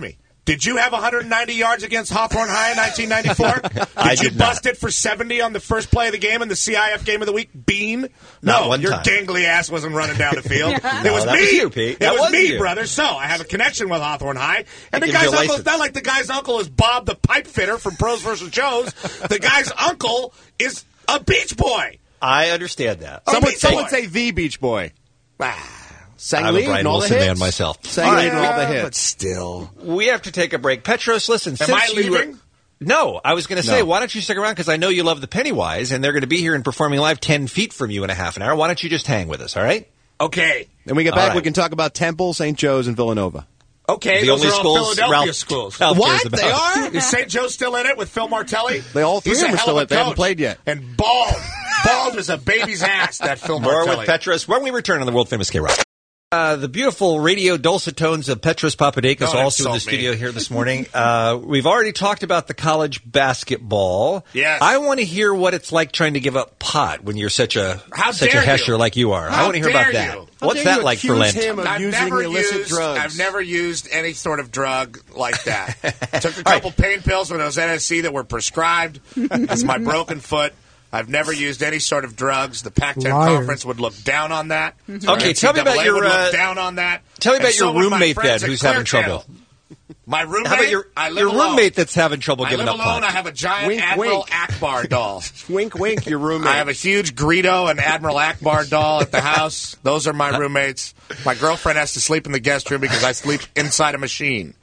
Did you have one hundred ninety yards against Hawthorne High in nineteen ninety-four? Did I you did not. bust it for seventy on the first play of the game in the C I F Game of the Week? Bean? Not no, one your time. gangly ass wasn't running down the field. No, it was that me. was you, Pete. It That was, was me, you. brother. So I have a connection with Hawthorne High. And He the gives guy's you a uncle, it's license. not like the guy's uncle is Bob the pipe fitter from Pros versus Joes. The guy's uncle is a Beach Boy. I understand that. A Some would, Beach some Boy. would say the Beach Boy. Sang I'm a lead Brian and all the Wilson hits. man myself. Sang All lead right, and all the uh, hits. But still. We have to take a break. Petros, listen. Am since I you were- leaving? No, I was going to say, No. why don't you stick around? Because I know you love the Pennywise, and they're going to be here and performing live ten feet from you in a half an hour. Why don't you just hang with us, all right? Okay. Then we get All back, right. we can talk about Temple, Saint Joe's, and Villanova. Okay, The those only are all schools Philadelphia Ralph- schools. Ralph What? cares about. They are? Is Saint Joe still in it with Phil Martelli? They all three He's of a them are hell still of a in it. They haven't coach. played yet. And bald. Bald as a baby's ass, that Phil More Martelli. with Petros when we return on the world-famous K-Rock. Uh, the beautiful radio dulcet tones of Petros Papadakis Don't also in the insult me. studio here this morning. Uh, we've already talked about the college basketball. Yes. I want to hear what it's like trying to give up pot when you're such a How such a dare hesher you? like you are. I How want to hear about dare that. you? How What's dare that you like for accuse Lent? him of I've using never illicit used, drugs? I've never used any sort of drug like that. Took a All right. couple pain pills when I was N S C that were prescribed. It's my broken foot. I've never used any sort of drugs. The Pac ten Liar. conference would look down on that. Okay, tell me about N C double A your, would look uh, down on that. Tell me And about so your would my roommate then, friends at who's having Clear trouble. Channel. My roommate. How about your I live your alone. roommate that's having trouble I giving live up alone. pot? I have a giant Wink, Admiral wink. Akbar doll. Wink, wink, your roommate. I have a huge Greedo and Admiral Akbar doll at the house. Those are my roommates. My girlfriend has to sleep in the guest room because I sleep inside a machine.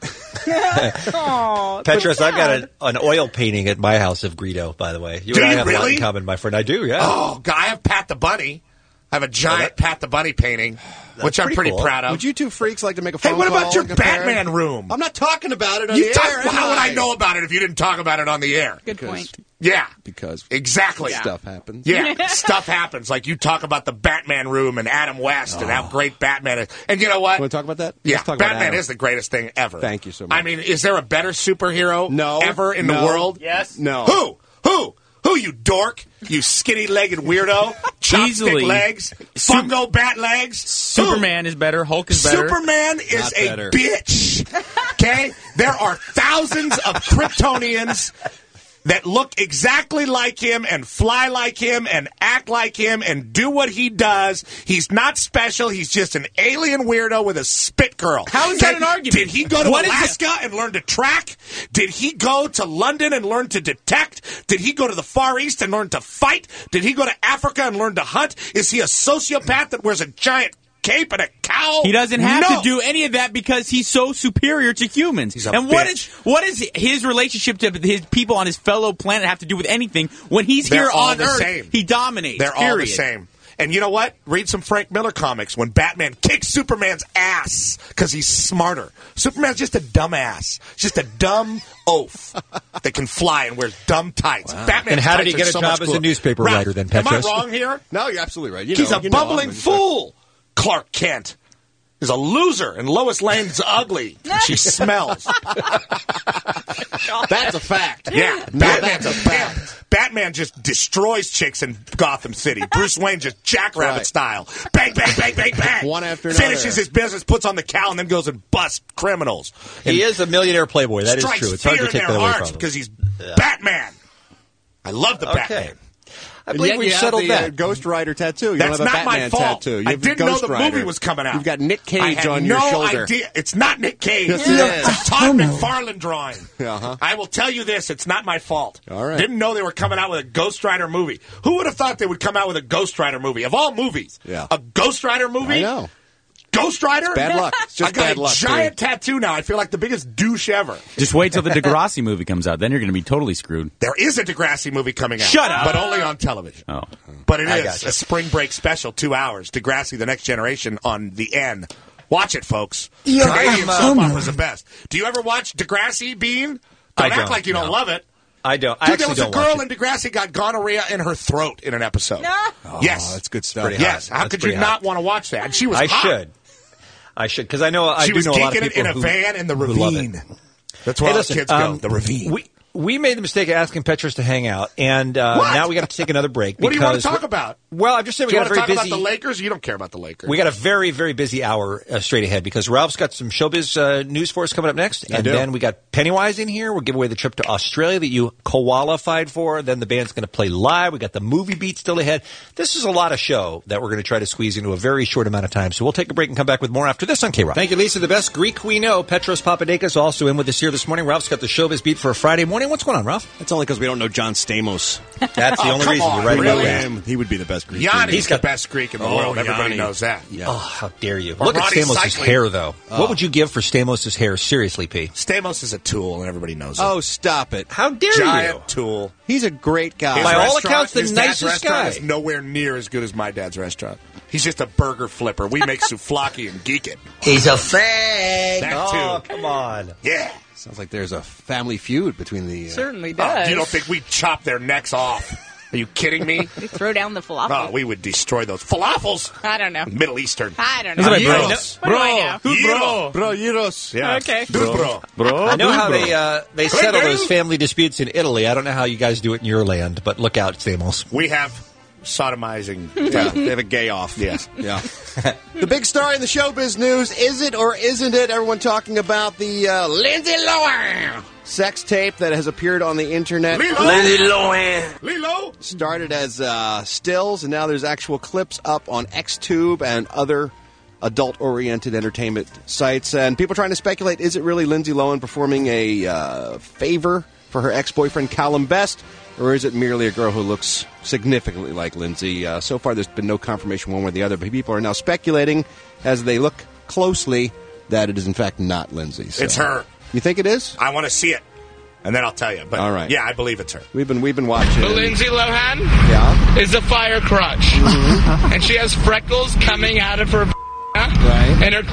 Aw, Petros, so I've got sad. an, an oil painting at my house of Greedo, by the way. You Do and I you have a lot really? in common, my friend. I do, yeah. Oh, God, I have Pat the Bunny. I have a giant Pat the Bunny painting, which I'm pretty pretty cool. proud of. Would you two freaks like to make a Hey, phone what call about your and compare? Batman room? I'm not talking about it on You the talk- air. am how would I I know about it if you didn't talk about it on the air? Good point. Yeah, Because exactly. stuff happens. Yeah, stuff happens. Like you talk about the Batman room and Adam West and how great Batman is. And you know what? Want to talk about that? Yeah, Let's talk about Batman Adam. is the greatest thing ever. Thank you so much. I mean, is there a better superhero No. ever in the No. world? Yes. No. Who? Who? Who, you dork? You skinny-legged weirdo? Chopstick Easily. legs? Fungo bat legs? Superman is better. Hulk is better. Superman is Not a better. bitch. Okay? There are thousands of Kryptonians that look exactly like him and fly like him and act like him and do what he does. He's not special. He's just an alien weirdo with a spit curl. How is that an argument? Did he go to What is Alaska and learn to track? Did he go to London and learn to detect? Did he go to the Far East and learn to fight? Did he go to Africa and learn to hunt? Is he a sociopath that wears a giant cape and a cowl? He doesn't have No. to do any of that because he's so superior to humans. He's a and what bitch. is what is his relationship to his people on his fellow planet have to do with anything? When he's They're here all on the Earth, same. he dominates. They're all the period. same. And you know what? Read some Frank Miller comics when Batman kicks Superman's ass because he's smarter. Superman's just a dumbass. Just a dumb oaf that can fly and wears dumb tights. Batman's And how did he tights get are a so job much as a cooler. newspaper Ralph, writer then, Am I Petros? wrong here? No, you're absolutely right. You He's know, a you know bumbling I'm- fool. Clark Kent is a loser, and Lois Lane's ugly. She smells. That's a fact. Yeah, Batman's a fact. Batman just destroys chicks in Gotham City. Bruce Wayne just jackrabbit Right. style. Bang, bang, bang, bang, bang. One after another. Finishes his business, puts on the cowl, and then goes and busts criminals. And He is a millionaire playboy. That is strikes true. It's hard fear to take in that their away hearts from him. because he's Batman. I love the Okay. Batman. I And believe yet we've you have settled the, that. Uh, Ghost Rider tattoo. You That's don't have a not my Batman fault. tattoo. You I have didn't Ghost know the Rider. movie was coming out. You've got Nick I Cage had on no your shoulder. idea. It's not Nick Cage. Yes, it is. It's a Todd McFarlane drawing. Uh-huh. I will tell you this: it's not my fault. All right. Didn't know they were coming out with a Ghost Rider movie. Who would have thought they would come out with a Ghost Rider movie of all movies? Yeah. A Ghost Rider movie. I know. Ghost Rider. bad luck. It's just I got bad a luck, giant dude. tattoo now. I feel like the biggest douche ever. Just wait till the Degrassi movie comes out. Then you're going to be totally screwed. There is a Degrassi movie coming out. Shut up. But only on television. Oh. But it I is gotcha. a spring break special, two hours. Degrassi, The Next Generation on the N. Watch it, folks. You're Canadian a soap homo. opera's the best. Do you ever watch Degrassi, Bean? I Don't act don't, like you don't no. love it. I don't. I Dude, actually there was don't a girl watch in Degrassi got gonorrhea in her throat in an episode. No. Yes. Oh, that's good stuff. Pretty Yes. hot. How That's could you pretty not hot. want to watch that? And she was I hot. should. I should because I know I She do was know a lot of geeking it people in a who, van in the who love it. ravine. That's where Hey, all listen, the kids go. um, The ravine. We we made the mistake of asking Petros to hang out, and uh, now we got to take another break. What do you want to because talk we're- about? Well, I'm just saying Do we you got a want to very talk busy. about the Lakers? You don't care about the Lakers. We got a very, very busy hour uh, straight ahead because Ralph's got some showbiz uh, news for us coming up next. I And do. then we got Pennywise in here. We'll give away the trip to Australia that you qualified for. Then the band's going to play live. We got the movie beat still ahead. This is a lot of show that we're going to try to squeeze into a very short amount of time. So we'll take a break and come back with more after this on K-Rock. Thank you, Lisa. The best Greek we know. Petros Papadakis also in with us here this morning. Ralph's got the showbiz beat for a Friday morning. What's going on, Ralph? That's only because we don't know John Stamos. That's the Oh, only come reason on, you're right really? about that. Him, he would be the best Greek. Yanni's He's got- the best Greek in the Oh, world. Everybody Yanni. knows that. Yeah. Oh, how dare you. Or Look at Ronnie Stamos' Cycling. hair, though. Oh. What would you give for Stamos' hair? Seriously, P. Stamos is a tool, and everybody knows it. Oh, stop it. How dare Giant you? tool. He's a great guy. His By all restaurant- accounts, the his dad's nicest restaurant guy. is nowhere near as good as my dad's restaurant. He's just a burger flipper. We make souvlaki and geek it. He's a fake. That Oh, too. come on. Yeah. Sounds like there's a family feud between the. Uh, Certainly Oh, does. you don't think we chop their necks off? Are you kidding me? They throw down the falafel. Oh, we would destroy those falafels. I don't know. Middle Eastern. I don't know. That's What right, bro. do I know? Good bro. Bro, Euros. Yeah. Okay. Good bro. Bro. I know good how bro. they uh, they Hey, settle man. those family disputes in Italy. I don't know how you guys do it in your land, but look out, Stamos. We have sodomizing. Yeah, they have a gay off. Yes. Yeah. The big star in the showbiz news, is it or isn't it? Everyone talking about the uh, Lindsay Lohan sex tape that has appeared on the internet. Lilo. Lindsay Lohan. Lilo. Started as uh, stills, and now there's actual clips up on XTube and other adult-oriented entertainment sites. And people trying to speculate, is it really Lindsay Lohan performing a uh, favor for her ex-boyfriend Callum Best, or is it merely a girl who looks significantly like Lindsay? Uh, so far, there's been no confirmation one way or the other, but people are now speculating as they look closely that it is, in fact, not Lindsay. So- It's her. You think it is? I want to see it, and then I'll tell you. But All right. yeah, I believe it's her. We've been we've been watching. But Lindsay Lohan Yeah. is a fire crutch. Mm-hmm. And she has freckles coming out of her Right. and her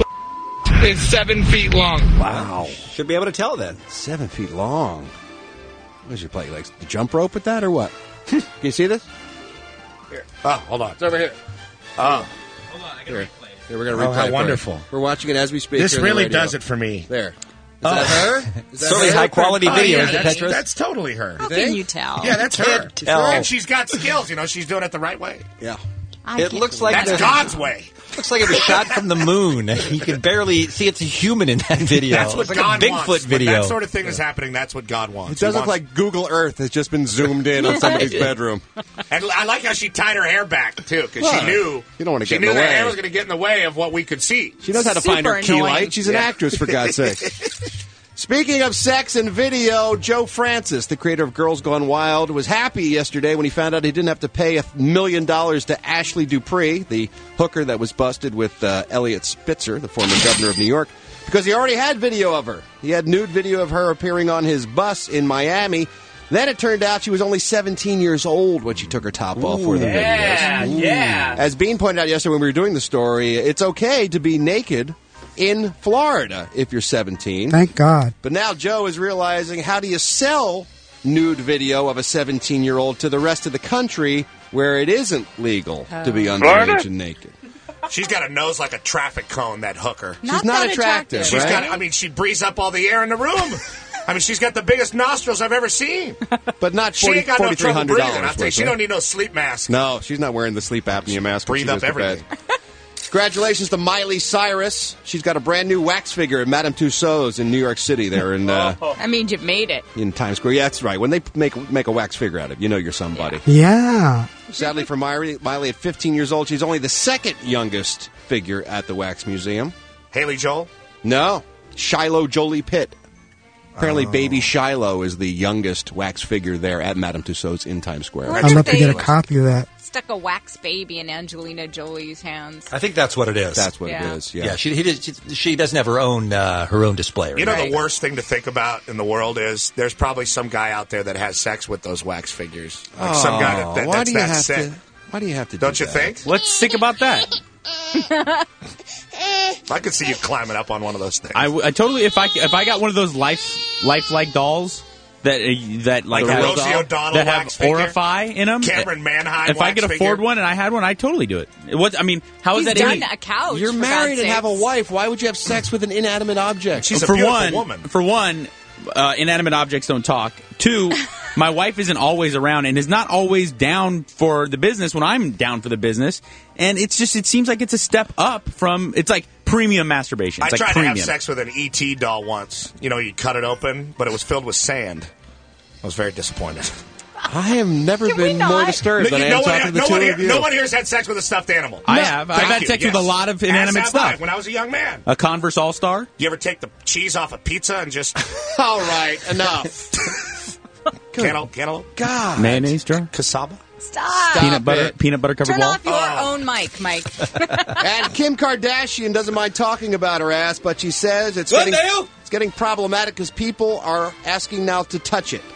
is seven feet long. Wow. Should be able to tell then. Seven feet long. What did you play? Like the jump rope with that or what? Can you see this? Here. Oh, hold on. It's over here. Oh. Hold on, I gotta replay. Here, we're gonna Oh, replay. how it for you. wonderful. We're watching it as we speak. This here on the really radio. does it for me. There. Is Oh. that her? Is that Certainly her? high quality Oh, video, yeah, is it, that's, Petros? that's totally her. How can you tell? Yeah, that's her. Can't tell. And she's got skills. You know, she's doing it the right way. Yeah. I It can't looks like That's the- God's way. Looks like it was shot from the moon. You can barely see it's a human in that video. That's what it's like God a Bigfoot wants. video. When that sort of thing is happening, that's what God wants. It does He look wants- like Google Earth has just been zoomed in on somebody's bedroom. And I like how she tied her hair back too, because Well, she knew you don't wanna she get in knew the the way. hair was going to get in the way of what we could see. She knows how to find her Super key annoying. light. She's an Yeah. actress, for God's sake. Speaking of sex and video, Joe Francis, the creator of Girls Gone Wild, was happy yesterday when he found out he didn't have to pay a million dollars to Ashley Dupree, the hooker that was busted with uh, Elliot Spitzer, the former governor of New York, because he already had video of her. He had nude video of her appearing on his bus in Miami. Then it turned out she was only seventeen years old when she took her top off for the yeah, videos. yeah. As Bean pointed out yesterday when we were doing the story, it's okay to be naked in Florida if you're seventeen. Thank God. But now Joe is realizing, how do you sell nude video of a seventeen-year-old to the rest of the country where it isn't legal to be underage Florida? and naked? She's got a nose like a traffic cone, that hooker. She's not that attractive, She's right? got. I mean, she breathes up all the air in the room. I mean, she's got the biggest nostrils I've ever seen. But not She ain't got no forty-three trouble hundred breathing. dollars. I'll tell you, she don't need no sleep mask. No, she's not wearing the sleep apnea mask. when Breathe she up goes to bed. everything. Congratulations to Miley Cyrus. She's got a brand new wax figure at Madame Tussauds in New York City. There in uh, I mean, you've made it. in Times Square. Yeah, that's right. When they make make a wax figure out of it, you know you're somebody. Yeah. Sadly for Miley, Miley at fifteen years old, she's only the second youngest figure at the Wax Museum. Haley Joel? No, Shiloh Jolie Pitt. Apparently, Oh. baby Shiloh is the youngest wax figure there at Madame Tussauds in Times Square. I'd love to get a copy of that. Stuck a wax baby in Angelina Jolie's hands. I think that's what it is. That's what Yeah. it is. Yeah. Yeah, she, he did, she she doesn't have her own uh, her own display. Right? You know, the worst thing to think about in the world is there's probably some guy out there that has sex with those wax figures. Like some guy that, that, Oh, why that's do you that have sick. to? Why do you have to? Don't do you that? think? What's sick about that? I could see you climbing up on one of those things. I, w- I totally if I if I got one of those life lifelike dolls that uh, that like Like a have, Rosie O'Donnell that wax have figure? Orify in them. Cameron Manheim If I wax could afford figure? one and I had one, I'd totally do it. What I mean, how is He's that done any? a couch. You're for married God's and have a sakes. wife. Why would you have sex with an inanimate object? She's a for beautiful one, woman. for one, uh, inanimate objects don't talk. Two, my wife isn't always around and is not always down for the business when I'm down for the business. And it's just, it seems like it's a step up from, it's like premium masturbation. It's I like tried premium. to have sex with an E T doll once. You know, you cut it open, but it was filled with sand. I was very disappointed. I have never been more disturbed than I am no talking one, to the no two one of here, you. No one here has had sex with a stuffed animal. I No. have. I've Thank had you. sex Yes. with a lot of inanimate As have I, stuff. when I was a young man. A Converse All-Star? You ever take the cheese off a pizza and just... All right, enough. Cantaloupe, cantaloupe. God. Mayonnaise jar? Cassava? Stop. Peanut butter, peanut butter covered Turn wall? off your own mic, Mike. And Kim Kardashian doesn't mind talking about her ass, but she says it's What getting the hell? it's getting problematic because people are asking now to touch it.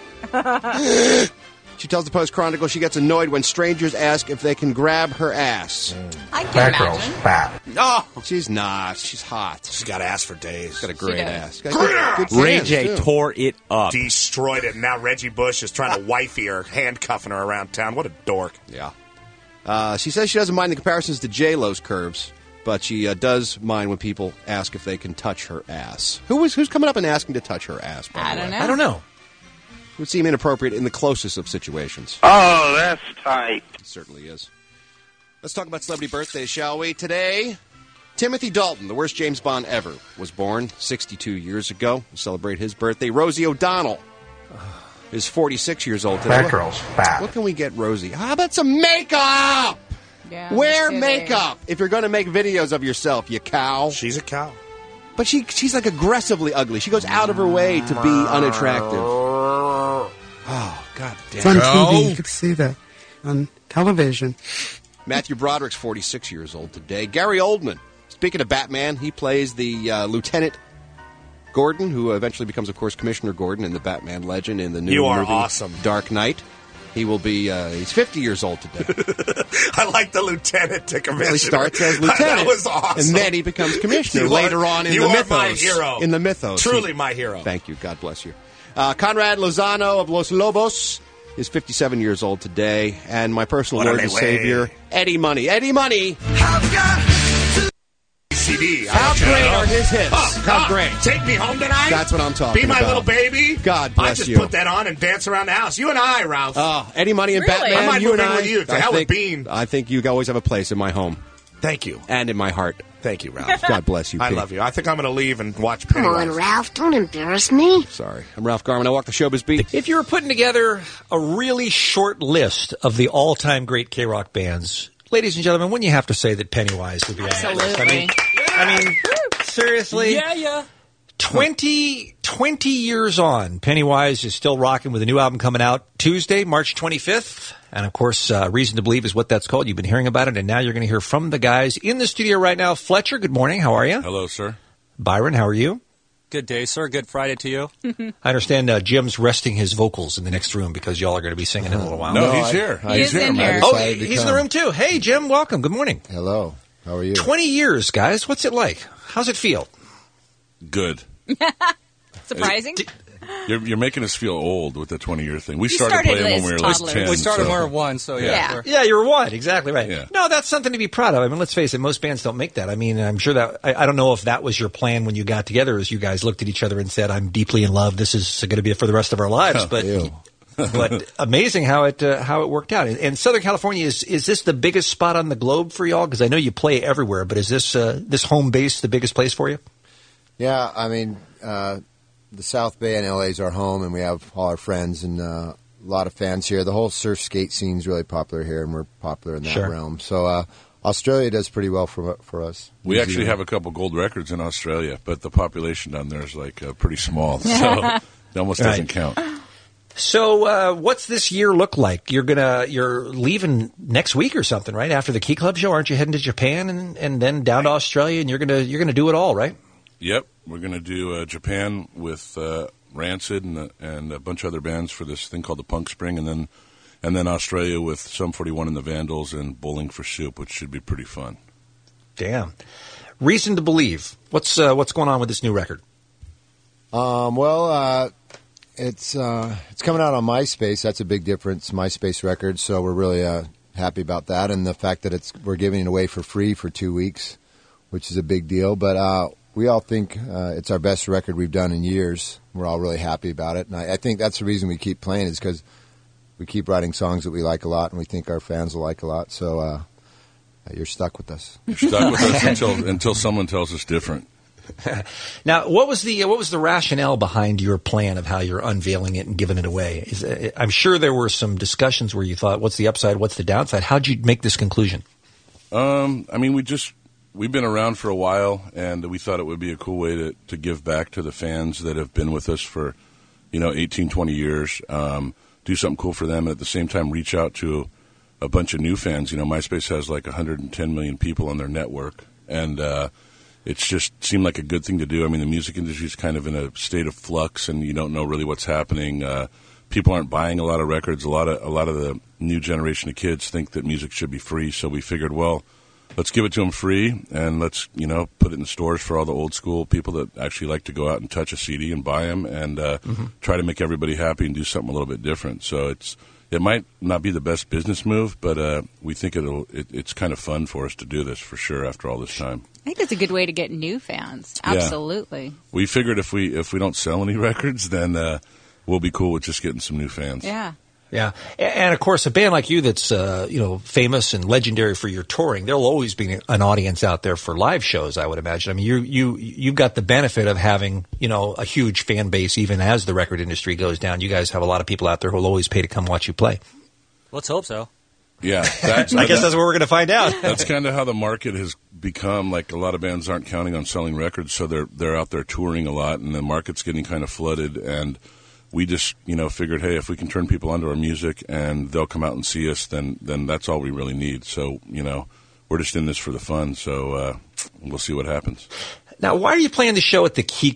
She tells the Post Chronicle she gets annoyed when strangers ask if they can grab her ass. I can imagine. fat. No, she's not. She's hot. She's got ass for days. She's got a great does. ass. She's got good, good Ray fans, J too. tore it up. Destroyed it. And now Reggie Bush is trying to wifey her, handcuffing her around town. What a dork. Yeah. Uh, she says she doesn't mind the comparisons to J-Lo's curves, but she uh, does mind when people ask if they can touch her ass. Who was who's coming up and asking to touch her ass? By I the don't way? know. I don't know. It would seem inappropriate in the closest of situations. Oh, that's tight. It certainly is. Let's talk about celebrity birthdays, shall we? Today, Timothy Dalton, the worst James Bond ever, was born sixty-two years ago. We celebrate his birthday. Rosie O'Donnell is forty-six years old today. That girl's fat. What can we get Rosie? How about some makeup? Yeah, Wear kidding. makeup if you're going to make videos of yourself, you cow. She's a cow. But she she's like aggressively ugly. She goes out of her way to be unattractive. Oh, God It's damn on it. T V. You could see that on television. Matthew Broderick's forty-six years old today. Gary Oldman, speaking of Batman, he plays the uh, Lieutenant Gordon, who eventually becomes, of course, Commissioner Gordon in the Batman Legend in the new You are movie awesome. Dark Knight. He will be, uh, he's fifty years old today. I like the lieutenant to commissioner. He starts as lieutenant. That was awesome. And then he becomes commissioner You later are- on in you the are mythos. my hero. In the mythos. Truly He- my hero. Thank you. God bless you. Uh, Conrad Lozano of Los Lobos is fifty-seven years old today. And my personal What do Lord they and weigh? Savior, Eddie Money. Eddie Money! C D. I How want you to great know. are his hits? Oh, How God. great. Take me home tonight. That's what I'm talking Be my about. little baby. God I bless just you. put that on and dance around the house. You and I, Ralph. Oh, Eddie Money and Really? Batman. I might you move and in I, with you. To I hell with think, Bean. I think you always have a place in my home Thank you. and in my heart. Thank you, Ralph. God bless you. I Pete. love you. I think I'm going to leave and watch Come Pennywise. on, Ralph. Don't embarrass me. Sorry. I'm Ralph Garman. I walk the showbiz beat. If you were putting together a really short list of the all-time great K-Rock bands, ladies and gentlemen, wouldn't you have to say that Pennywise would be on that list? I mean, I mean, seriously? Yeah, yeah. twenty, twenty years on, Pennywise is still rocking with a new album coming out Tuesday, March twenty-fifth. And, of course, uh, Reason to Believe is what that's called. You've been hearing about it, and now you're going to hear from the guys in the studio right now. Fletcher, good morning. How are you? Hello, sir. Byron, how are you? Good day, sir. Good Friday to you. I understand uh, Jim's resting his vocals in the next room because y'all are going to be singing in a little while. No, he's here. He is in here. Oh, he's in the room, too. Hey, Jim, welcome. Good morning. Hello. How are you? twenty years, guys. What's it like? How's it feel? Good. Surprising. You're, you're making us feel old with the twenty-year thing. We You started, started playing when as we were like toddlers. ten. We started when we so. were one, so yeah. Yeah, you were one. Exactly right. Yeah. No, that's something to be proud of. I mean, let's face it, most bands don't make that. I mean, I'm sure that, I, I don't know if that was your plan when you got together, as you guys looked at each other and said, I'm deeply in love. This is going to be for the rest of our lives. But but amazing how it uh, how it worked out. And, and Southern California, is is this the biggest spot on the globe for y'all? Because I know you play everywhere, but is this uh, this home base the biggest place for you? Yeah, I mean, uh, the South Bay and L A is our home, and we have all our friends and uh, a lot of fans here. The whole surf skate scene is really popular here, and we're popular in that Sure. realm. So uh, Australia does pretty well for for us. We New actually Zealand. have a couple gold records in Australia, but the population down there is like uh, pretty small, so it almost doesn't count. So, uh, what's this year look like? You're gonna you're leaving next week or something, right? After the Key Club show, aren't you heading to Japan and, and then down to Australia? And you're gonna you're gonna do it all, right? Yep, we're going to do uh, Japan with uh, Rancid and, uh, and a bunch of other bands for this thing called the Punk Spring, and then and then Australia with Sum forty-one and the Vandals and Bowling for Soup, which should be pretty fun. Damn. Reason to Believe. What's uh, what's going on with this new record? Um, well, uh, it's uh, it's coming out on MySpace. That's a big difference. MySpace Records. So we're really uh, happy about that, and the fact that it's we're giving it away for free for two weeks, which is a big deal. But uh, we all think uh, it's our best record we've done in years. we're all really happy about it. And I, I think that's the reason we keep playing is because we keep writing songs that we like a lot and we think our fans will like a lot. So uh, you're stuck with us. You're stuck with us until until someone tells us different. Now, what was the what was the rationale behind your plan of how you're unveiling it and giving it away? Is, uh, I'm sure there were some discussions where you thought, "What's the upside? What's the downside?" How'd you make this conclusion? Um, I mean, we just we've been around for a while, and we thought it would be a cool way to, to give back to the fans that have been with us for, you know, eighteen, twenty years. Um, do something cool for them, and at the same time, reach out to a bunch of new fans. You know, MySpace has like one hundred ten million people on their network, and uh, it's just seemed like a good thing to do. I mean, the music industry is kind of in a state of flux, and you don't know really what's happening. Uh, people aren't buying a lot of records. A lot of a lot of the new generation of kids think that music should be free. So we figured, well, let's give it to them free, and let's you know put it in stores for all the old school people that actually like to go out and touch a C D and buy them, and uh, mm-hmm. try to make everybody happy and do something a little bit different. So it's it might not be the best business move, but uh, we think it'll it, it's kind of fun for us to do this for sure after all this time. I think it's a good way to get new fans. Absolutely. Yeah. We figured if we if we don't sell any records, then uh, we'll be cool with just getting some new fans. Yeah. Yeah, and of course, a band like you that's uh, you know famous and legendary for your touring, there'll always be an audience out there for live shows. I would imagine. I mean, you you you've got the benefit of having you know a huge fan base, even as the record industry goes down. You guys have a lot of people out there who will always pay to come watch you play. Let's hope so. Yeah, that's, I guess that's what we're going to find out. That's kind of how the market has become. Like a lot of bands aren't counting on selling records, so they're they're out there touring a lot, and the market's getting kind of flooded. And we just, you know, figured, hey, if we can turn people onto our music and they'll come out and see us, then then that's all we really need. So, you know, we're just in this for the fun. So uh, we'll see what happens. Now, why are you playing the show at the Key?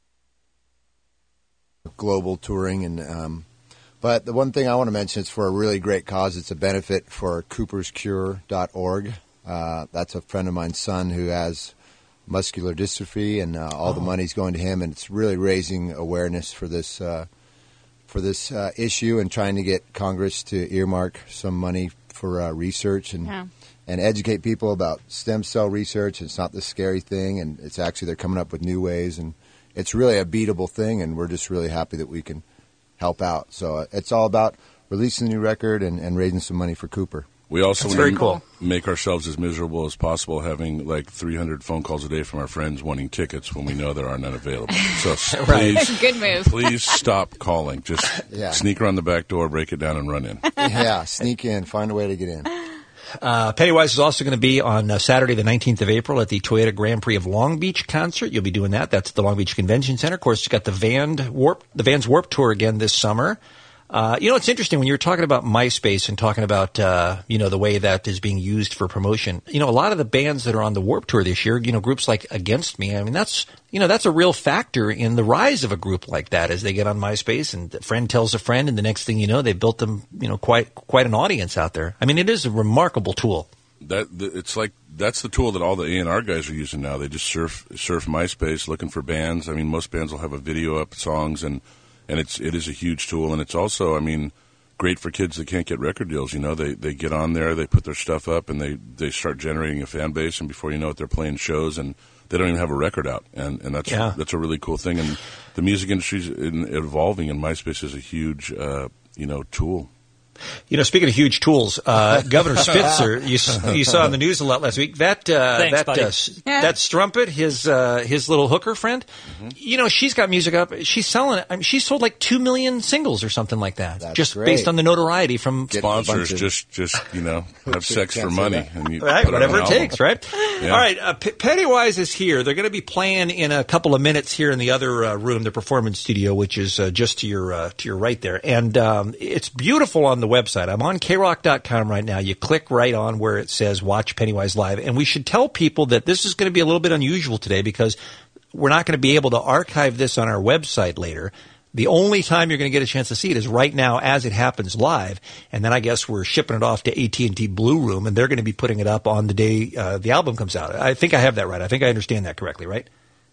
Global touring, and um, but the one thing I want to mention is for a really great cause. It's a benefit for Coopers Cure dot org. Uh, that's a friend of mine's son who has muscular dystrophy, and uh, all oh. the money's going to him, and it's really raising awareness for this uh, for this uh, issue and trying to get Congress to earmark some money for uh, research and yeah. and educate people about stem cell research. It's not this scary thing, and it's actually they're coming up with new ways, and it's really a beatable thing, and we're just really happy that we can help out. So uh, it's all about releasing a new record and, and raising some money for Cooper. We also That's very cool. make ourselves as miserable as possible, having like three hundred phone calls a day from our friends wanting tickets when we know there are none available. So please, good move. Please stop calling. Just yeah. sneak around the back door, break it down, and run in. Yeah, sneak in, find a way to get in. Uh, Pennywise is also going to be on uh, Saturday, the nineteenth of April, at the Toyota Grand Prix of Long Beach concert. You'll be doing that. That's at the Long Beach Convention Center. Of course, you got the Van Warp, the Vans Warp Tour again this summer. Uh, you know, it's interesting when you're talking about MySpace and talking about, uh, you know, the way that is being used for promotion. You know, a lot of the bands that are on the Warp Tour this year, you know, groups like Against Me, I mean, that's, you know, that's a real factor in the rise of a group like that as they get on MySpace and a friend tells a friend and the next thing you know, they've built them, you know, quite, quite an audience out there. I mean, it is a remarkable tool. That it's like that's the tool that all the A and R guys are using now. They just surf surf MySpace looking for bands. I mean, most bands will have a video up, songs, and and it's it is a huge tool. And it's also, I mean, great for kids that can't get record deals. You know, they they get on there, they put their stuff up, and they, they start generating a fan base. And before you know it, they're playing shows, and they don't even have a record out. And and that's yeah. that's a really cool thing. And the music industry's in, evolving, and MySpace is a huge uh, you know tool. You know, speaking of huge tools, uh, Governor Spitzer, you, you saw in the news a lot last week. That uh, Thanks, that uh, yeah. that Strumpet, his uh, his little hooker friend, mm-hmm. you know, she's got music up. She's selling it. I mean, she's sold like two million singles or something like that, That's just great. based on the notoriety from Get sponsors. Of- just just you know have sex for money, and you right, put whatever it it takes, right? Yeah. All right, uh, P- Pennywise is here. They're going to be playing in a couple of minutes here in the other uh, room, the performance studio, which is uh, just to your uh, to your right there, and um, it's beautiful on the website. I'm on K rock dot com right now. You click right on where it says Watch Pennywise Live. And we should tell people that this is going to be a little bit unusual today because we're not going to be able to archive this on our website later. The only time you're going to get a chance to see it is right now as it happens live. And then I guess we're shipping it off to A T and T Blue Room, and they're going to be putting it up on the day uh, the album comes out. I think I have that right. I think I understand that correctly, right?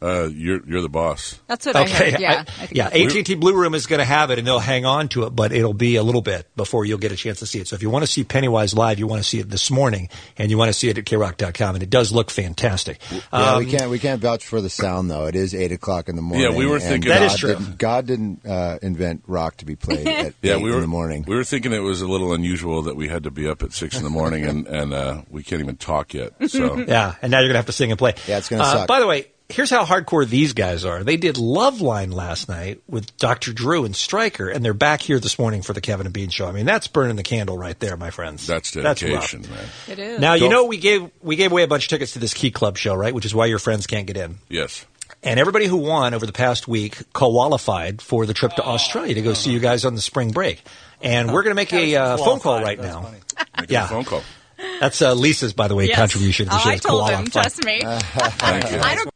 Uh, you're you're the boss. That's what I heard. Yeah, I- I think yeah. that's- A T and T Blue Room is going to have it, and they'll hang on to it, but it'll be a little bit before you'll get a chance to see it. So if you want to see Pennywise live, you want to see it this morning, and you want to see it at K rock dot com, and it does look fantastic. Yeah, Um, we can't we can't vouch for the sound though. It is eight o'clock in the morning. Yeah, we were and thinking- God That is true. Didn't, God didn't uh, invent rock to be played at Yeah, eight we were in the morning. We were thinking it was a little unusual that we had to be up at six in the morning, and and uh, we can't even talk yet. So yeah, and now you're going to have to sing and play. Yeah, it's going to Uh, suck. By the way, here's how hardcore these guys are. They did Loveline last night with Doctor Drew and Stryker, and they're back here this morning for the Kevin and Bean show. I mean, that's burning the candle right there, my friends. That's rough. dedication, man. It is. Now, you Don't- know, we gave we gave away a bunch of tickets to this Key Club show, right? Which is why your friends can't get in. Yes. And everybody who won over the past week qualified for the trip to Australia to go see you guys on the spring break. And we're going to make a uh, phone call right now. Make Yeah. a phone call. That's uh, Lisa's, by the way, Yes. contribution to the Oh, show. I is told him. qualified. Trust me. Thank you. I don't.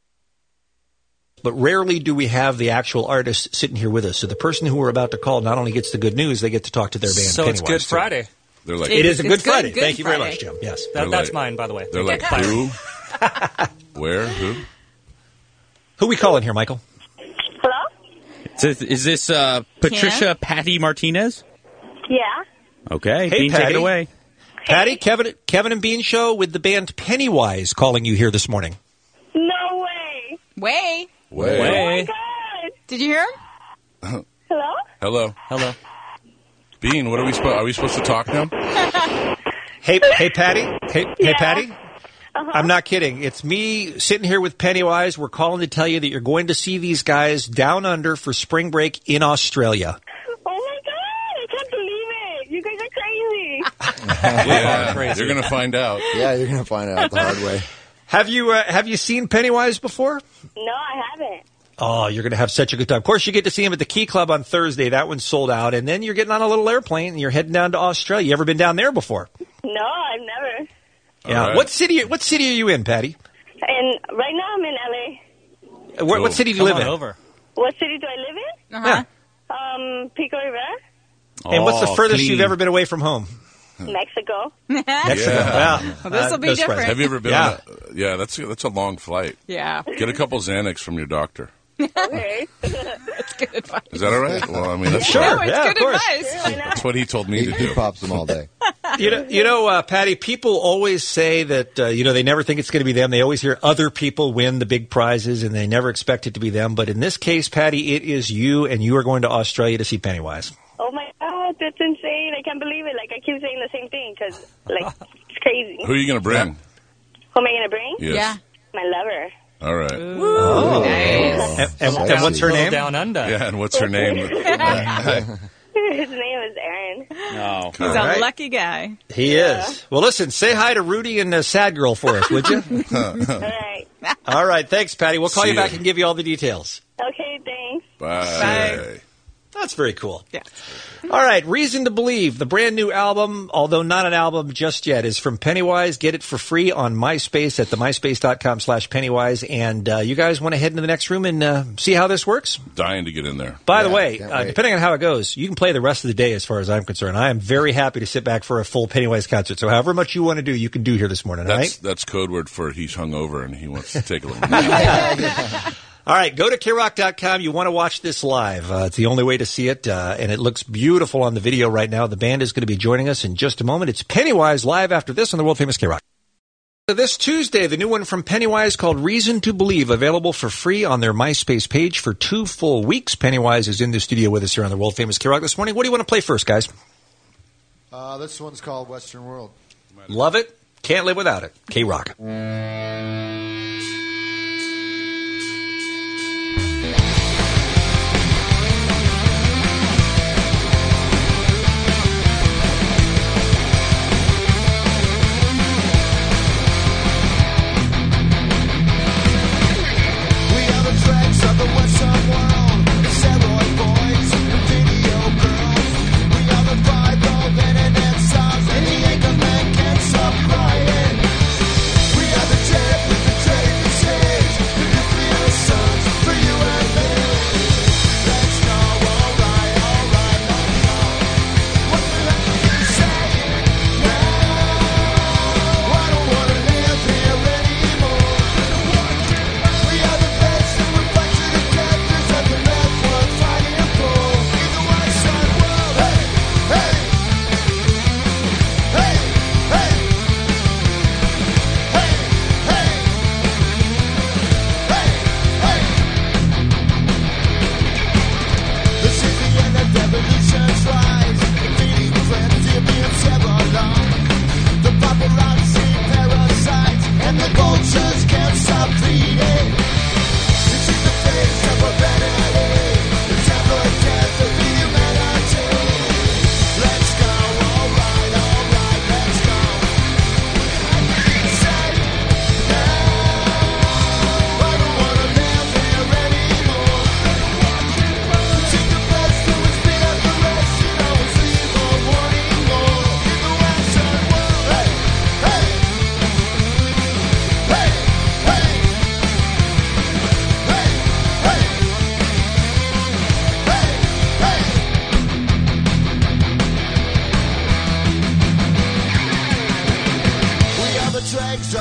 But rarely do we have the actual artist sitting here with us. So the person who we're about to call not only gets the good news, they get to talk to their band. So it's Pennywise, Good too. Friday. They're like, It is a It's Good good- Friday. Good Thank you very Friday. much, Jim. Yes. That, They're that's like- mine, by the way. they're like, who? Where? Who? Who we calling here, Michael? Is this, is this uh, Patricia Patty Martinez? Yeah. Okay, Hey, Bean, take Patty. it away. Patty, Kevin, Kevin and Bean show with the band Pennywise calling you here this morning. No way. Way. Way. Oh my God. Did you hear him? Hello? Hello. Hello. Bean, what are we supposed? Are we supposed to talk now? Hey, hey, Patty. Hey, hey, Yeah. Patty. Uh-huh. I'm not kidding. It's me sitting here with Pennywise. We're calling to tell you that you're going to see these guys down under for spring break in Australia. Oh my God. I can't believe it. You guys are crazy. Yeah, you're going to find out. Yeah, you're going to find out the hard way. Have you uh, have you seen Pennywise before? No, I haven't. Oh, you're going to have such a good time. Of course, you get to see him at the Key Club on Thursday. That one's sold out. And then you're getting on a little airplane and you're heading down to Australia. You ever been down there before? No, I've never. Yeah. All right. What city? What city are you in, Patty? And right now I'm in L A. Uh, What, what city do you Come live on in? over. What city do I live in? Uh-huh. Um, Pico Rivera, And what's the Oh, furthest clean. you've ever been away from home? Mexico. Mexico. Yeah. Wow. Well, this'll Uh, be no surprise. different. Have you ever been? Yeah. On a, yeah, that's that's a long flight. Yeah. Get a couple Xanax from your doctor. Okay. That's good advice. Is that all right? Well, I mean, that's Sure. No, it's Yeah, good of course. advice. That's what he told me He, to he do. pops them all day. You know, you know, uh, Patty. People always say that uh, you know they never think it's going to be them. They always hear other people win the big prizes, and they never expect it to be them. But in this case, Patty, it is you, and you are going to Australia to see Pennywise. Oh my God, that's insane. I can't believe it. Like, I keep saying the same thing because, like, it's crazy. Who are you going to bring? Who am I going to bring? Yes. Yeah. My lover. All right. Oh, Nice. and, and, and what's her Little name? Down under. Yeah, and what's her name? His name is Aaron. No. He's All a right. lucky guy. He is. Well, listen, say hi to Rudy and uh, Sad Girl for us, would you? All right. All right, thanks, Patty. We'll call See you back ya. and give you all the details. Okay, thanks. Bye. That's very cool. Yeah. All right, Reason to Believe, the brand new album, although not an album just yet, is from Pennywise. Get it for free on MySpace at the myspace.com slash Pennywise. And uh, you guys want to head into the next room and uh, see how this works? Dying to get in there. By the Yeah, way, can't uh, wait. depending on how it goes, you can play the rest of the day as far as I'm concerned. I am very happy to sit back for a full Pennywise concert. So however much you want to do, you can do here this morning, all That's right? that's code word for he's hungover and he wants to take a little nap. All right, go to K rock dot com. You want to watch this live. Uh, it's the only way to see it, uh, and it looks beautiful on the video right now. The band is going to be joining us in just a moment. It's Pennywise live after this on the world-famous K-Rock. This Tuesday, the new one from Pennywise called Reason to Believe, available for free on their MySpace page for two full weeks. Pennywise is in the studio with us here on the world-famous K-Rock this morning. What do you want to play first, guys? Uh, this one's called Western World. Love it. Can't live without it. K-Rock. We are the jet.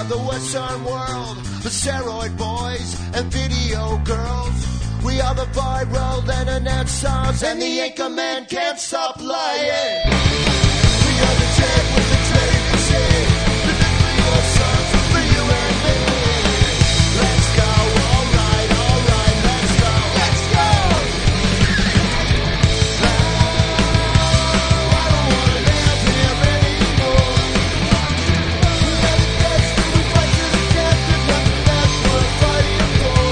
of the Western world, the steroid boys and video girls. We are the viral internet stars, and the anchor man can't stop lying. We are the jet with the trade machine, the nuclear sons for you and me. Let's go, all right, all right, let's go, let's go. I don't wanna live here anymore. We are the best, we fight to the death, there's nothing left worth fighting for.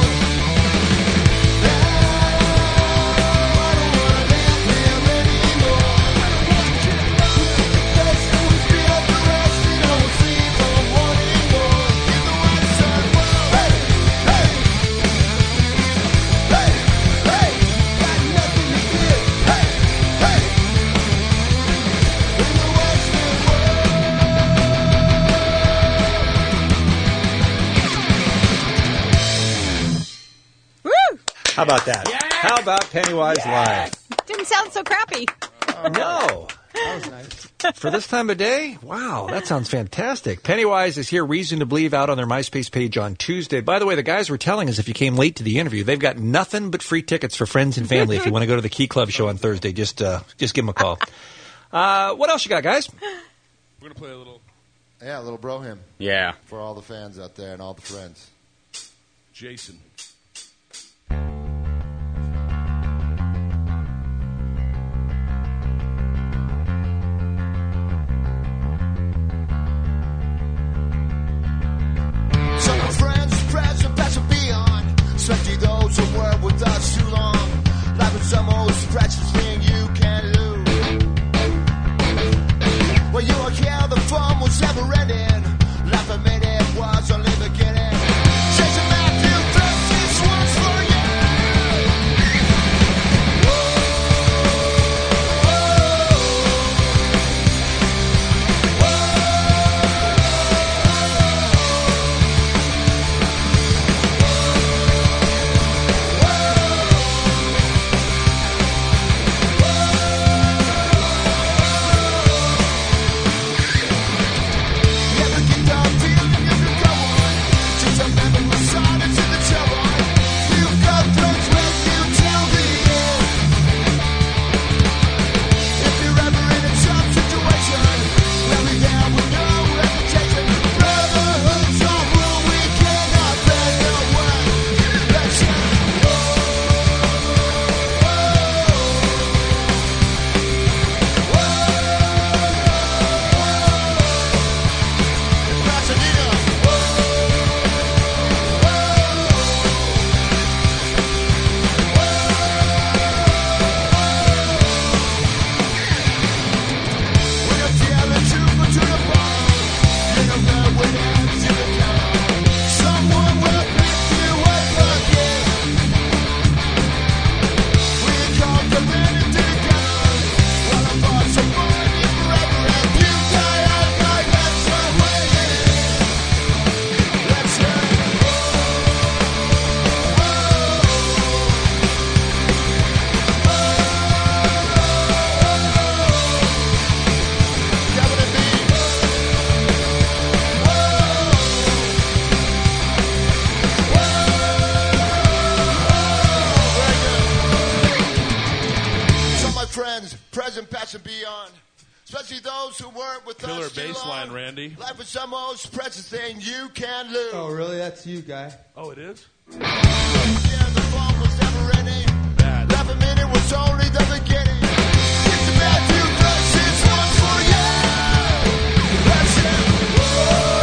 How about that? How about Pennywise Live? Didn't sound so crappy. No. That was nice. For this time of day? Wow, that sounds fantastic. Pennywise is here, Reason to Believe, out on their MySpace page on Tuesday. By the way, the guys were telling us if you came late to the interview, they've got nothing but free tickets for friends and family. If you want to go to the Key Club show on Thursday, just uh, just give them a call. Uh, what else you got, guys? We're going to play a little... Yeah, a little bro hymn. Yeah. For all the fans out there and all the friends. Jason. So my friends, present, past and beyond, especially those who were with us too long. Life is the most precious thing you can lose. Well, you were here, the fun was never ending. Life a minute was only beginning. Jason Matthew, this one's for you. Present, past, and beyond. Especially those who weren't with Killer us too bass long. line, Randy. Life is the most precious thing you can lose. Oh, really? That's you, guy. Oh, it is? Yeah, the fun was never ending. Bad. Life a minute was only the beginning. It's a bad few verses, one for you. That's it. Whoa.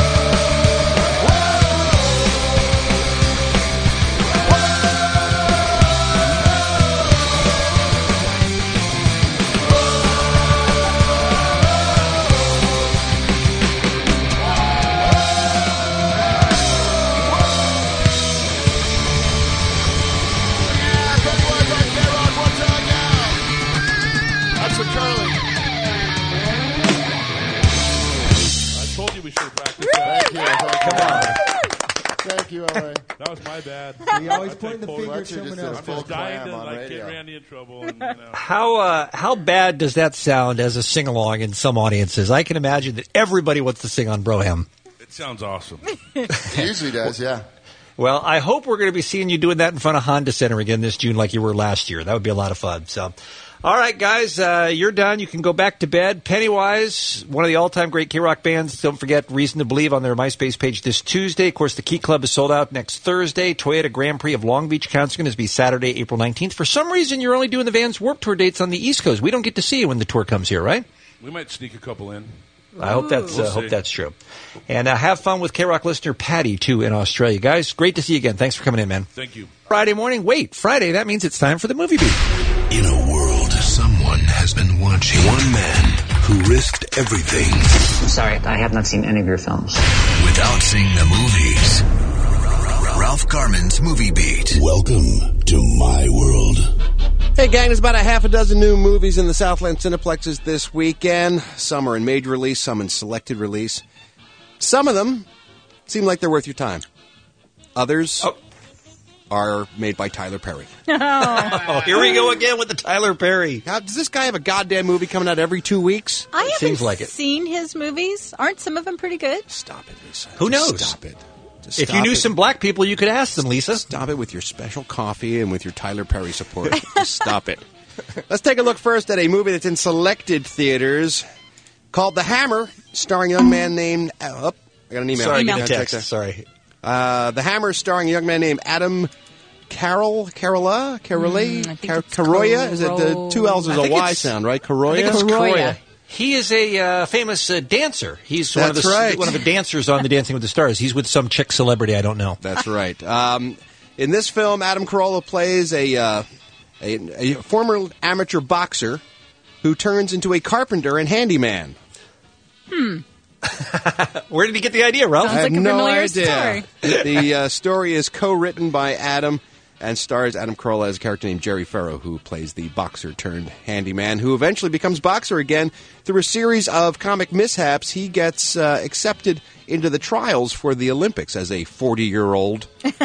Thank you, L A. That was my bad. We always I point take the full- finger I'm at someone just- else. I'm just dying to on like radio. get Randy in trouble. And, you know. How uh, how bad does that sound as a sing along in some audiences? I can imagine that everybody wants to sing on Broham. It sounds awesome. It usually does, yeah. Well, I hope we're going to be seeing you doing that in front of Honda Center again this June like you were last year. That would be a lot of fun. So, all right, guys, uh, you're done. You can go back to bed. Pennywise, one of the all-time great K-Rock bands. Don't forget Reason to Believe on their MySpace page this Tuesday. Of course, the Key Club is sold out next Thursday. Toyota Grand Prix of Long Beach Country is going to be Saturday, April nineteenth. For some reason, you're only doing the Vans Warped Tour dates on the East Coast. We don't get to see you when the tour comes here, right? We might sneak a couple in. I hope that's uh, We'll hope see. that's true. And uh, have fun with K-Rock listener Patty, too, in Australia. Guys, great to see you again. Thanks for coming in, man. Thank you. Friday morning. Wait, Friday, that means it's time for the Movie Beat. In a world, someone has been watching. One man who risked everything. I'm sorry, I have not seen any of your films. Without seeing the movies. Ralph Garman's Movie Beat. Welcome to my world. Hey, gang, there's about a half a dozen new movies in the Southland Cineplexes this weekend. Some are in major release, some in selected release. Some of them seem like they're worth your time. Others oh. are made by Tyler Perry. Oh, here we go again with the Tyler Perry. How, does this guy have a goddamn movie coming out every two weeks? I haven't Seems like it. seen his movies. Aren't some of them pretty good? Stop it, Lisa. Who Just knows? Stop it. Just If stop you knew it. some black people, you could ask them, Lisa. Stop it with your special coffee and with your Tyler Perry support. Just stop it. Let's take a look first at a movie that's in selected theaters called The Hammer, starring a young man named... Oh, I got an email. Sorry, email. get a text. Sorry. Uh, The Hammer, starring a young man named Adam Carroll, Carola, Carole, Mm, I think Car- it's Caroya. Is it the two L's is I a think Y it's- sound, right? I Caroya. think it's Caroya. Caroya. He is a uh, famous uh, dancer. He's one of That's the right. one of the dancers on the Dancing with the Stars. He's with some chick celebrity I don't know. That's right. Um, in this film, Adam Carolla plays a, uh, a a former amateur boxer who turns into a carpenter and handyman. Hmm. Where did he get the idea, Ralph? Sounds I have like a no familiar idea. story. The uh, story is co-written by Adam and stars Adam Carolla as a character named Jerry Farrow, who plays the boxer turned handyman, who eventually becomes boxer again through a series of comic mishaps. He gets uh, accepted into the trials for the Olympics as a forty-year-old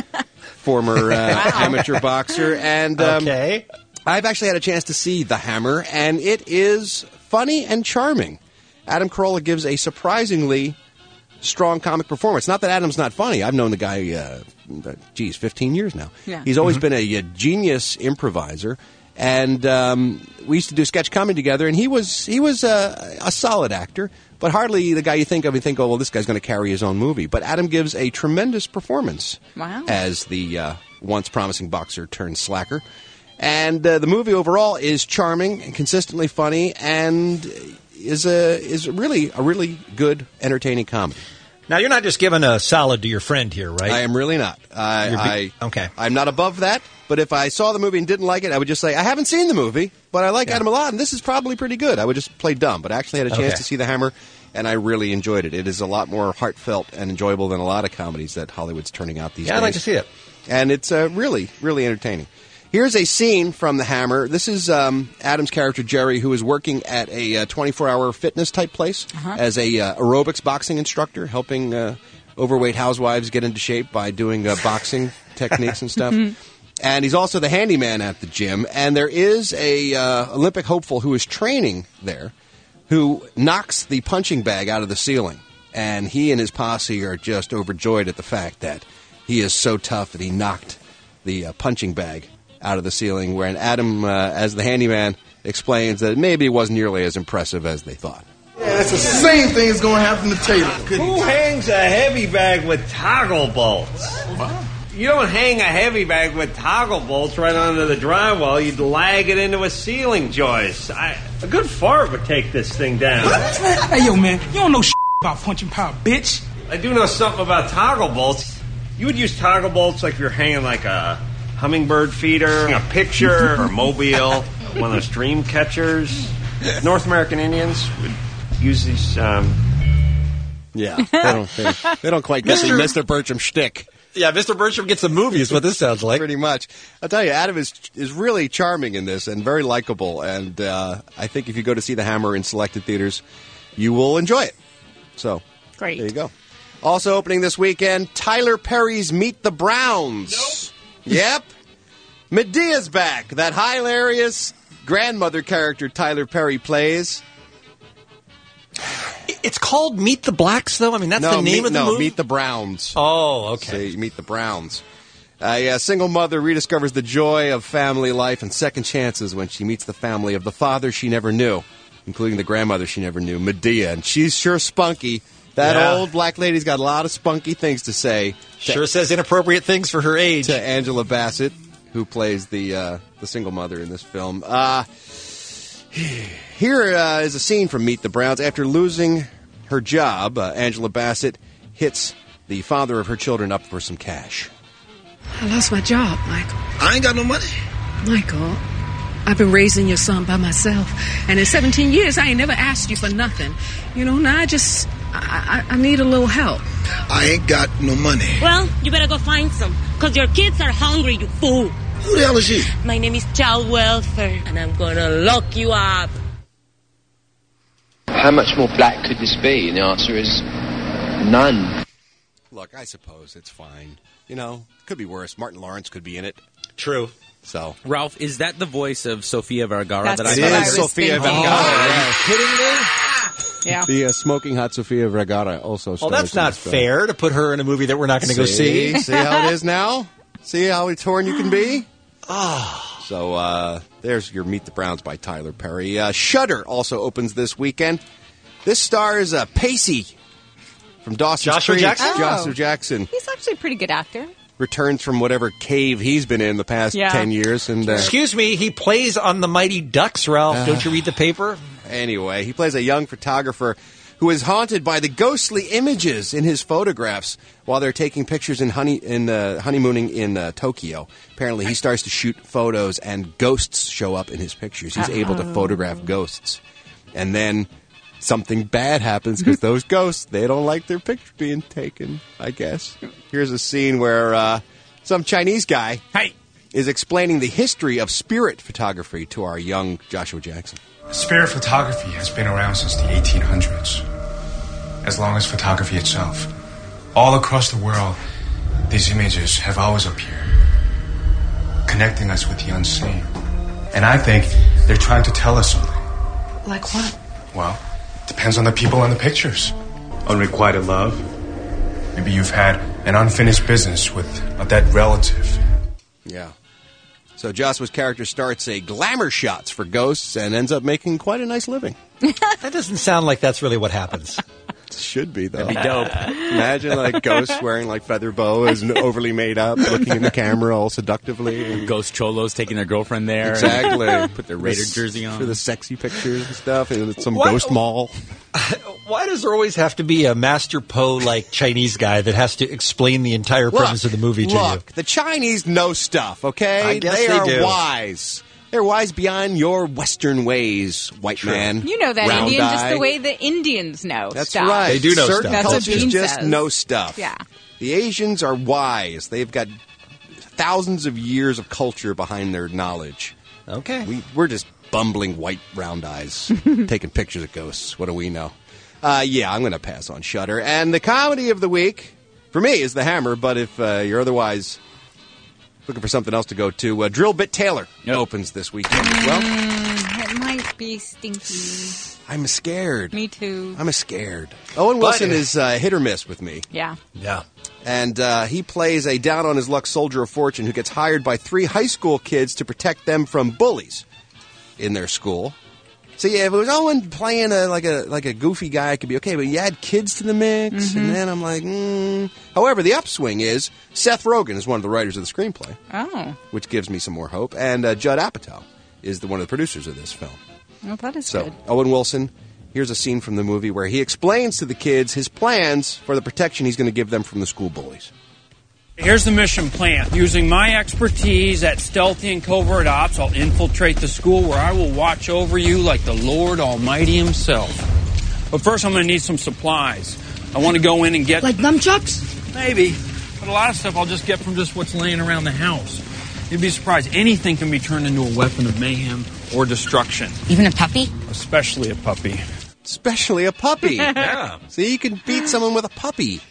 former uh, amateur boxer. And um, Okay. I've actually had a chance to see The Hammer, and it is funny and charming. Adam Carolla gives a surprisingly strong comic performance. Not that Adam's not funny. I've known the guy, uh, geez, fifteen years now. Yeah. He's always Mm-hmm. been a, a genius improviser, and um, we used to do sketch comedy together. And he was he was a, a solid actor, but hardly the guy you think of and think, oh, well, this guy's going to carry his own movie. But Adam gives a tremendous performance Wow. as the uh, once promising boxer turned slacker. And uh, the movie overall is charming and consistently funny, and is a is really a really good, entertaining comedy. Now, you're not just giving a solid to your friend here, right? I am really not. I, You're I be- okay. I'm not above that. But if I saw the movie and didn't like it, I would just say I haven't seen the movie, but I like Adam a lot, and this is probably pretty good. I would just play dumb, but I actually had a chance Okay. to see The Hammer, and I really enjoyed it. It is a lot more heartfelt and enjoyable than a lot of comedies that Hollywood's turning out these Yeah, days. I'd like to see it. And it's uh, really, really entertaining. Here's a scene from The Hammer. This is um, Adam's character, Jerry, who is working at a uh, twenty-four hour fitness type place Uh-huh. as a uh, aerobics boxing instructor, helping uh, overweight housewives get into shape by doing uh, boxing techniques and stuff. And he's also the handyman at the gym. And there is a uh, Olympic hopeful who is training there who knocks the punching bag out of the ceiling. And he and his posse are just overjoyed at the fact that he is so tough that he knocked the uh, punching bag out of the ceiling, wherein Adam, uh, as the handyman, explains that maybe it wasn't nearly as impressive as they thought. Yeah, that's the same thing that's going to happen to Taylor. Who hangs a heavy bag with toggle bolts? You don't hang a heavy bag with toggle bolts right onto the drywall. You'd lag it into a ceiling joist. I, a good fart would take this thing down. Hey, yo, man, you don't know shit about punching power, bitch. I do know something about toggle bolts. You would use toggle bolts like if you're hanging like a hummingbird feeder, a picture, or mobile, one of those dream catchers. North American Indians would use these. Um... Yeah, they don't, they, they don't quite get the Mister Mister Bertram shtick. Yeah, Mister Bertram gets a movie is what this sounds like. Pretty much. I'll tell you, Adam is is really charming in this and very likable. And uh, I think if you go to see The Hammer in selected theaters, you will enjoy it. So, Great. there you go. Also opening this weekend, Tyler Perry's Meet the Browns. Nope. Yep. Medea's back. That hilarious grandmother character Tyler Perry plays. It's called Meet the Blacks, though? I mean, that's no, the name meet, of the no, movie? Meet the Browns. Oh, okay. So Meet the Browns. A uh, single mother rediscovers the joy of family life and second chances when she meets the family of the father she never knew, including the grandmother she never knew, Medea. And she's sure spunky. That Yeah. old black lady's got a lot of spunky things to say. Sure says inappropriate things for her age. To Angela Bassett, who plays the uh, the single mother in this film. Uh, here uh, is a scene from Meet the Browns. After losing her job, uh, Angela Bassett hits the father of her children up for some cash. I lost my job, Michael. I ain't got no money. Michael, I've been raising your son by myself. And in seventeen years, I ain't never asked you for nothing. You know, now I just, I, I, I need a little help. I ain't got no money. Well, you better go find some, because your kids are hungry, you fool. Who the hell is she? My name is Child Welfare, and I'm going to lock you up. How much more black could this be? And the answer is none. Look, I suppose it's fine. You know, could be worse. Martin Lawrence could be in it. True. So, Ralph, is that the voice of Sofia Vergara? That's that I it thought is I was Sofia thinking? Vergara. Oh, Are you kidding me? Yeah. The uh, smoking hot Sofia Vergara also Well, stars that's in not this film. fair to put her in a movie that we're not going to go see. See how it is now? See how torn you can be? Oh. So uh, there's your Meet the Browns by Tyler Perry. Uh, Shudder also opens this weekend. This stars uh, Pacey from Dawson's Joshua Creek. Jackson? Joshua Oh. Jackson He's actually a pretty good actor. returns from whatever cave he's been in the past Yeah. ten years. And uh, Excuse me, he plays on the Mighty Ducks, Ralph. Uh, Don't you read the paper? Anyway, he plays a young photographer who is haunted by the ghostly images in his photographs while they're taking pictures in honey in uh, honeymooning in uh, Tokyo. Apparently, he starts to shoot photos, and ghosts show up in his pictures. He's able to Uh-oh. photograph ghosts, and then something bad happens because those ghosts, they don't like their picture being taken, I guess. Here's a scene where uh, some Chinese guy hey. is explaining the history of spirit photography to our young Joshua Jackson. Spirit photography has been around since the eighteen hundreds, as long as photography itself. All across the world, these images have always appeared, connecting us with the unseen. And I think they're trying to tell us something. Like what? Well, depends on the people in the pictures. Unrequited love. Maybe you've had an unfinished business with a dead relative. Yeah. So Joshua's character starts a glamour shots for ghosts and ends up making quite a nice living. That doesn't sound like that's really what happens. Should be, though. That'd be dope. Imagine, like, ghosts wearing, like, feather boas and overly made up, looking in the camera all seductively. Ghost cholos taking their girlfriend there. Exactly. And put their Raider This- jersey on. For the sexy pictures and stuff, and it's some What- ghost mall. Why does there always have to be a Master Po-like Chinese guy that has to explain the entire premise of the movie to look, the Chinese know stuff, okay? I guess they, they are do. wise. They're wise beyond your Western ways, white man. You know that round Indian just eye. the way the Indians know That's stuff. right. They do know Certain stuff. That's what cultures Bean just says. know stuff. Yeah. The Asians are wise. They've got thousands of years of culture behind their knowledge. Okay. We, we're just bumbling white round eyes taking pictures of ghosts. What do we know? Uh, yeah, I'm going to pass on Shudder. And the comedy of the week, for me, is The Hammer. But if uh, you're otherwise looking for something else to go to, uh, Drill Bit Taylor opens this weekend as well. Mm, it might be stinky. I'm scared. Me too. I'm scared. Owen Wilson But- is uh, hit or miss with me. Yeah. Yeah. And uh, he plays a down-on-his-luck soldier of fortune who gets hired by three high school kids to protect them from bullies in their school. So yeah, if it was Owen playing a, like a like a goofy guy, it could be okay. But you add kids to the mix, Mm-hmm. and then I'm like, mm. However, the upswing is Seth Rogen is one of the writers of the screenplay, Oh. which gives me some more hope. And uh, Judd Apatow is the one of the producers of this film. Well, that is So good. Owen Wilson, here's a scene from the movie where he explains to the kids his plans for the protection he's going to give them from the school bullies. Here's the mission plan. Using my expertise at stealthy and covert ops, I'll infiltrate the school where I will watch over you like the Lord Almighty himself. But first, I'm going to need some supplies. I want to go in and get... Like nunchucks? Maybe. But a lot of stuff I'll just get from just what's laying around the house. You'd be surprised. Anything can be turned into a weapon of mayhem or destruction. Even a puppy? Especially a puppy. Especially a puppy. Yeah. See, you can beat someone with a puppy.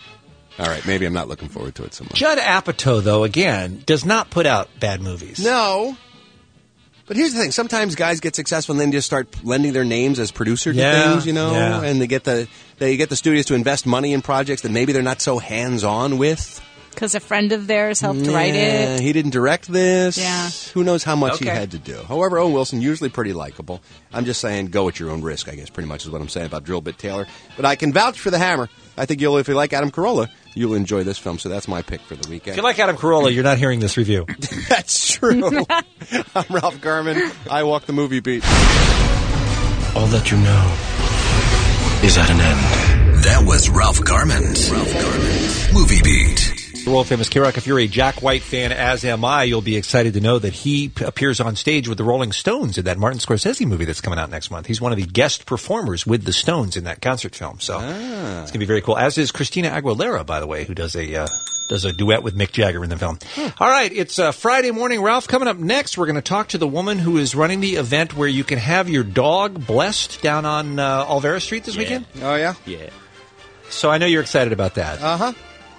All right, maybe I'm not looking forward to it so much. Judd Apatow, though, again, does not put out bad movies. No. But here's the thing: sometimes guys get successful and then just start lending their names as producer to Yeah, things, you know, yeah. and they get the they get the studios to invest money in projects that maybe they're not so hands on with. Because a friend of theirs helped yeah, write it. He didn't direct this. Yeah. Who knows how much he Okay. had to do. However, Owen Wilson, usually pretty likable. I'm just saying, go at your own risk, I guess, pretty much is what I'm saying about Drill Bit Taylor. But I can vouch for The Hammer. I think you'll, if you like Adam Carolla, you'll enjoy this film. So that's my pick for the weekend. If you like Adam Carolla, you're not hearing this review. That's true. I'm Ralph Garman. I walk the movie beat. All that you know is at an end. That was Ralph Garman's Ralph Garman's Movie Beat. The world famous K-Rock, if you're a Jack White fan, as am I, you'll be excited to know that he p- appears on stage with the Rolling Stones in that Martin Scorsese movie that's coming out next month. He's one of the guest performers with the Stones in that concert film. So Ah. it's going to be very cool. As is Christina Aguilera, by the way, who does a uh, does a duet with Mick Jagger in the film. All right, it's uh, Friday morning. Ralph, coming up next, we're going to talk to the woman who is running the event where you can have your dog blessed down on uh, Olvera Street this Yeah. weekend. Oh, yeah? Yeah. Uh-huh. So I know you're excited about that. Uh-huh.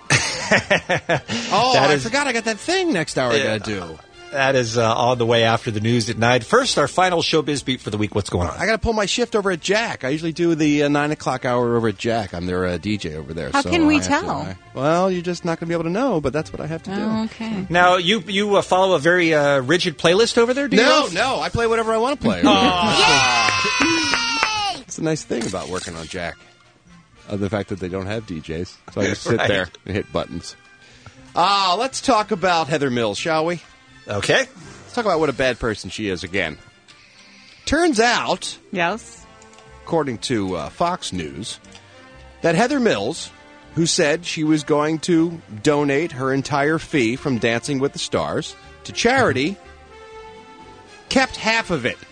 Oh, That I is- forgot I got that thing next hour I Yeah. got to do. That is uh, on the way after the news at nine. First, our final showbiz beat for the week. What's going on? I got to pull my shift over at Jack. I usually do the uh, nine o'clock hour over at Jack. I'm their uh, D J over there. How so can we I have to- tell? I- well, you're just not going to be able to know, but that's what I have to do. Oh, okay. Now, you you uh, follow a very uh, rigid playlist over there, do you? No, Ralph? no, I play whatever I want to play. It's a nice thing about working on Jack. Uh, the fact that they don't have D Js. So I just sit Right. there and hit buttons. Ah, let's talk about Heather Mills, shall we? Okay. Let's talk about what a bad person she is again. Turns out, yes, according to uh, Fox News, that Heather Mills, who said she was going to donate her entire fee from Dancing with the Stars to charity, kept half of it.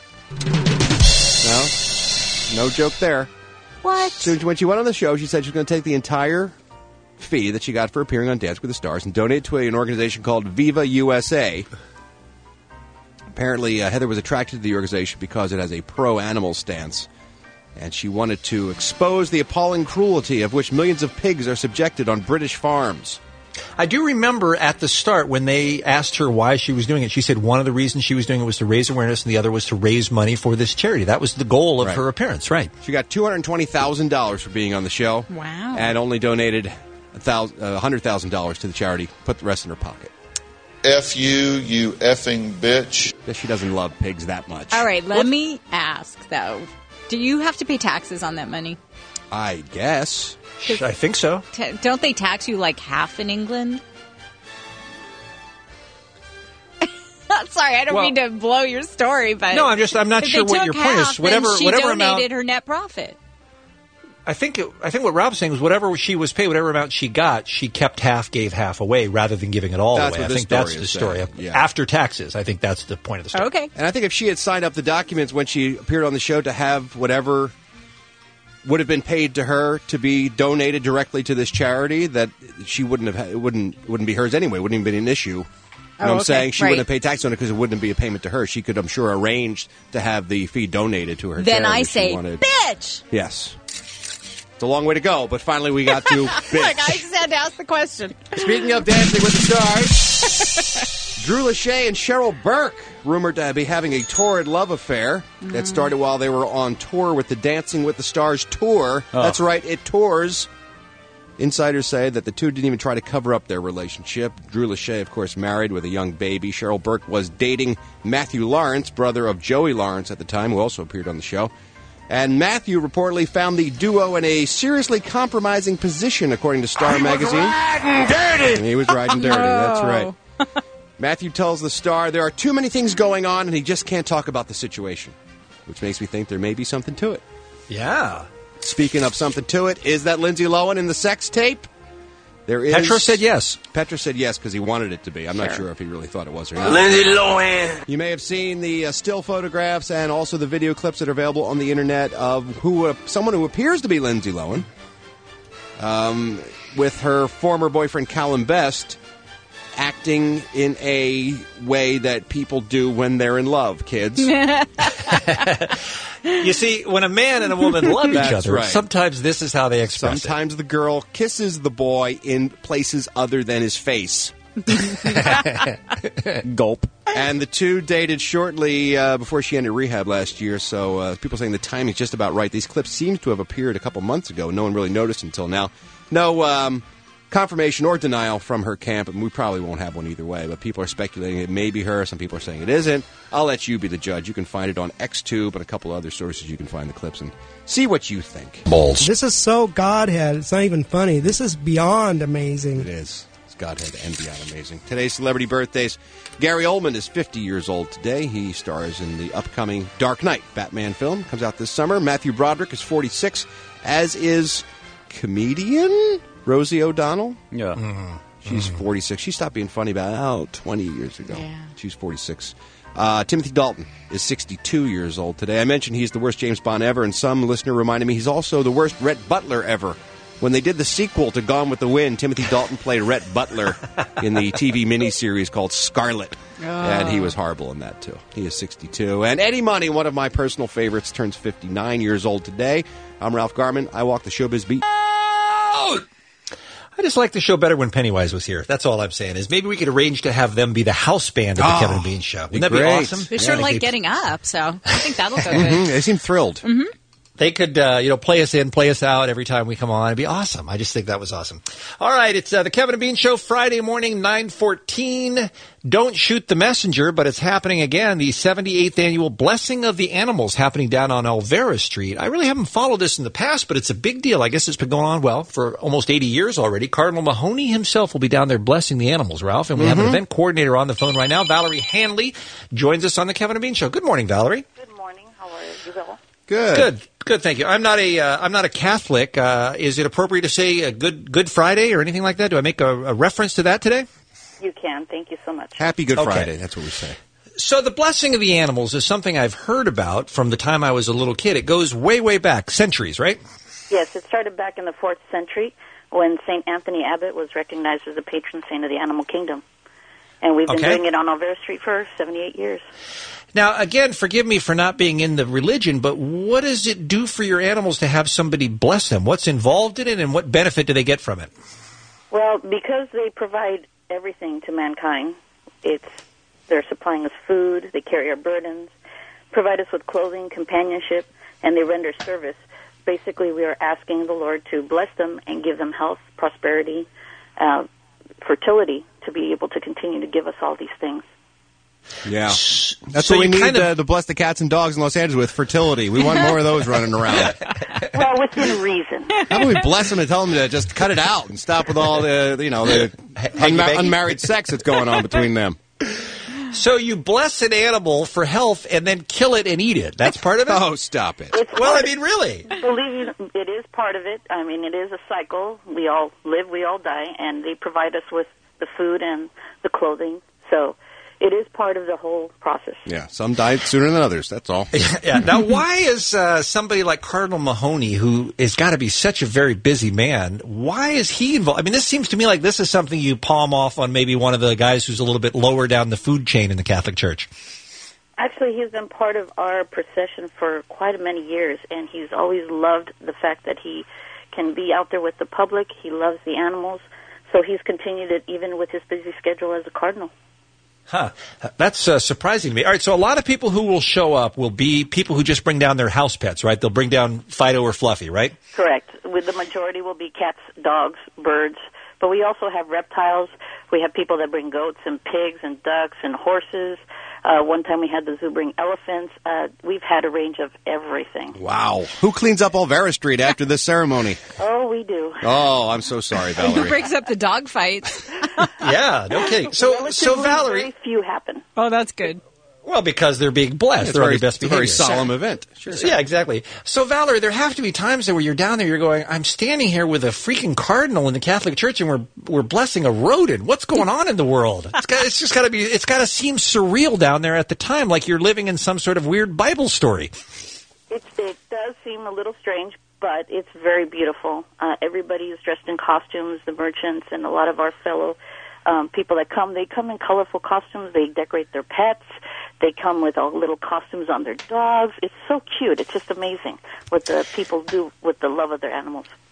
No, no joke there. What? So when she went on the show, she said she was going to take the entire fee that she got for appearing on Dance with the Stars and donate it to an organization called Viva U S A. Apparently, uh, Heather was attracted to the organization because it has a pro-animal stance, and she wanted to expose the appalling cruelty of which millions of pigs are subjected on British farms. I do remember at the start when they asked her why she was doing it, she said one of the reasons she was doing it was to raise awareness and the other was to raise money for this charity. That was the goal of Right. her appearance, right? She got two hundred twenty thousand dollars for being on the show. Wow. And only donated one hundred thousand dollars to the charity, put the rest in her pocket. F you, you effing bitch. Guess she doesn't love pigs that much. All right, let me ask, though. Do you have to pay taxes on that money? I guess. I think so. T- don't they tax you like half in England? Sorry, I don't Well- mean to blow your story, but No, I'm just- I'm not if sure they what took your point is. half, Whatever- then she whatever donated amount- her net profit. I think it, I think what Rob's saying was whatever she was paid, whatever amount she got, she kept half, gave half away, rather than giving it all That's away. what I this think that's story the is story. saying, yeah. After taxes, I think that's the point of the story. Okay. And I think if she had signed up the documents when she appeared on the show to have whatever would have been paid to her to be donated directly to this charity, that she wouldn't have. It wouldn't wouldn't be hers anyway. Wouldn't even been an issue. You know Oh, what I'm okay. saying? She Right. wouldn't have paid tax on it because it wouldn't be a payment to her. She could, I'm sure, arrange to have the fee donated to her Then charity I if she say, wanted. bitch! Yes. It's a long way to go, but finally we got to bitch. Like, I just had to ask the question. Speaking of Dancing with the Stars, Drew Lachey and Cheryl Burke rumored to be having a torrid love affair that started while they were on tour with the Dancing with the Stars tour. Oh. That's right, it tours. Insiders say that the two didn't even try to cover up their relationship. Drew Lachey, of course, married with a young baby. Cheryl Burke was dating Matthew Lawrence, brother of Joey Lawrence at the time, who also appeared on the show. And Matthew reportedly found the duo in a seriously compromising position, according to Star Magazine. riding dirty. And he was riding dirty, that's No. right. Matthew tells the Star there are too many things going on and he just can't talk about the situation, which makes me think there may be something to it. Yeah. Speaking of something to it, is that Lindsay Lohan in the sex tape? There is. Petra said yes. Petra said yes because he wanted it to be. I'm not Sure. sure if he really thought it was or not. Lindsay Lohan. You may have seen the uh, still photographs and also the video clips that are available on the internet of who uh, someone who appears to be Lindsay Lohan, um, with her former boyfriend Callum Best, acting in a way that people do when they're in love. Kids, You see, when a man and a woman love each That's other, right. sometimes this is how they express sometimes the girl kisses the boy in places other than his face. Gulp. And the two dated shortly uh, before she ended rehab last year, so uh, people saying the timing is just about right. These clips seem to have appeared a couple months ago. No one really noticed until now. No um, confirmation or denial from her camp, and we probably won't have one either way, but people are speculating it may be her. Some people are saying it isn't. I'll let you be the judge. You can find it on XTube and a couple other sources. You can find the clips and see what you think. Balls. This is so Godhead. It's not even funny. This is beyond amazing. It is. It's Godhead and beyond amazing. Today's celebrity birthdays. Gary Oldman is fifty years old today. He stars in the upcoming Dark Knight Batman film. Comes out this summer. Matthew Broderick is forty-six, as is comedian Rosie O'Donnell. Yeah. Mm. She's mm. forty-six. She stopped being funny about, oh, twenty years ago. Yeah. She's forty-six. Uh, Timothy Dalton is sixty-two years old today. I mentioned he's the worst James Bond ever, and some listener reminded me he's also the worst Rhett Butler ever. When they did the sequel to Gone with the Wind, Timothy Dalton played Rhett Butler in the T V miniseries called Scarlet. Oh. And he was horrible in that, too. He is sixty-two. And Eddie Money, one of my personal favorites, turns fifty-nine years old today. I'm Ralph Garman. I walk the showbiz beat. Oh! I just like the show better when Pennywise was here. That's all I'm saying is maybe we could arrange to have them be the house band of the oh, Kevin and Bean Show. Wouldn't that be great. awesome? They sure yeah, like they, getting up, so I think that'll go good. Mm-hmm. They seem thrilled. Mm-hmm. They could, uh, you know, play us in, play us out every time we come on. It'd be awesome. I just think that was awesome. All right, it's uh, the Kevin and Bean Show, Friday morning, nine fourteen. Don't shoot the messenger, but it's happening again. The seventy-eighth annual Blessing of the Animals happening down on Olvera Street. I really haven't followed this in the past, but it's a big deal. I guess it's been going on, well, for almost eighty years already. Cardinal Mahoney himself will be down there blessing the animals, Ralph. And we mm-hmm. have an event coordinator on the phone right now. Valerie Hanley joins us on the Kevin and Bean Show. Good morning, Valerie. Good morning. How are you, Bill? Good. Good. Good, thank you. I'm not a uh, I'm not a Catholic. Uh, is it appropriate to say a good Good Friday or anything like that? Do I make a, a reference to that today? You can. Thank you so much. Happy Good okay. Friday. That's what we say. So the blessing of the animals is something I've heard about from the time I was a little kid. It goes way, way back, centuries, right? Yes, it started back in the fourth century when Saint Anthony Abbot was recognized as the patron saint of the animal kingdom. And we've been okay. doing it on Olvera Street for seventy-eight years. Now, again, forgive me for not being in the religion, but what does it do for your animals to have somebody bless them? What's involved in it, and what benefit do they get from it? Well, because they provide everything to mankind, it's they're supplying us food, they carry our burdens, provide us with clothing, companionship, and they render service. Basically, we are asking the Lord to bless them and give them health, prosperity, uh, fertility, to be able to continue to give us all these things. Yeah. That's So what we you need kind of- uh, to bless the cats and dogs in Los Angeles with, fertility. We want more of those running around. Well, within reason. How about we bless them and tell them to just cut it out and stop with all the, you know, the unma- unmarried sex that's going on between them. So you bless an animal for health and then kill it and eat it. That's part of it? Oh, stop it. It's Well, I part mean, really. Believe you, it is part of it. I mean, it is a cycle. We all live, we all die, and they provide us with the food and the clothing. So it is part of the whole process. Yeah, some die sooner than others. That's all. Yeah. Now, why is uh, somebody like Cardinal Mahoney, who has got to be such a very busy man, why is he involved? I mean, this seems to me like this is something you palm off on maybe one of the guys who's a little bit lower down the food chain in the Catholic Church. Actually, he's been part of our procession for quite many years, and he's always loved the fact that he can be out there with the public. He loves the animals, so he's continued it even with his busy schedule as a cardinal. Huh. That's uh, surprising to me. All right, so a lot of people who will show up will be people who just bring down their house pets, right? They'll bring down Fido or Fluffy, right? Correct. With the majority will be cats, dogs, birds, but we also have reptiles. We have people that bring goats and pigs and ducks and horses. Uh, one time we had the zoo bring elephants. Uh, we've had a range of everything. Wow. Who cleans up Olvera Street after this ceremony? Oh, we do. Oh, I'm so sorry, Who Valerie. breaks up the dog fights? Yeah, no kidding. So, so Relatively Valerie, very few happen. Oh, that's good. well, because they're being blessed, It's they're on very, their best it's a very behavior. solemn event. Sure. Yeah, exactly. So, Valerie, there have to be times there where you're down there, you're going, I'm standing here with a freaking cardinal in the Catholic Church, and we're we're blessing a rodent. What's going on in the world? It's, got, it's just got to be. It's got to seem surreal down there at the time, like you're living in some sort of weird Bible story. It's, it does seem a little strange, but it's very beautiful. Uh, everybody is dressed in costumes, the merchants, and a lot of our fellow um, people that come. They come in colorful costumes. They decorate their pets. They come with all little costumes on their dogs. It's so cute. It's just amazing what the people do with the love of their animals.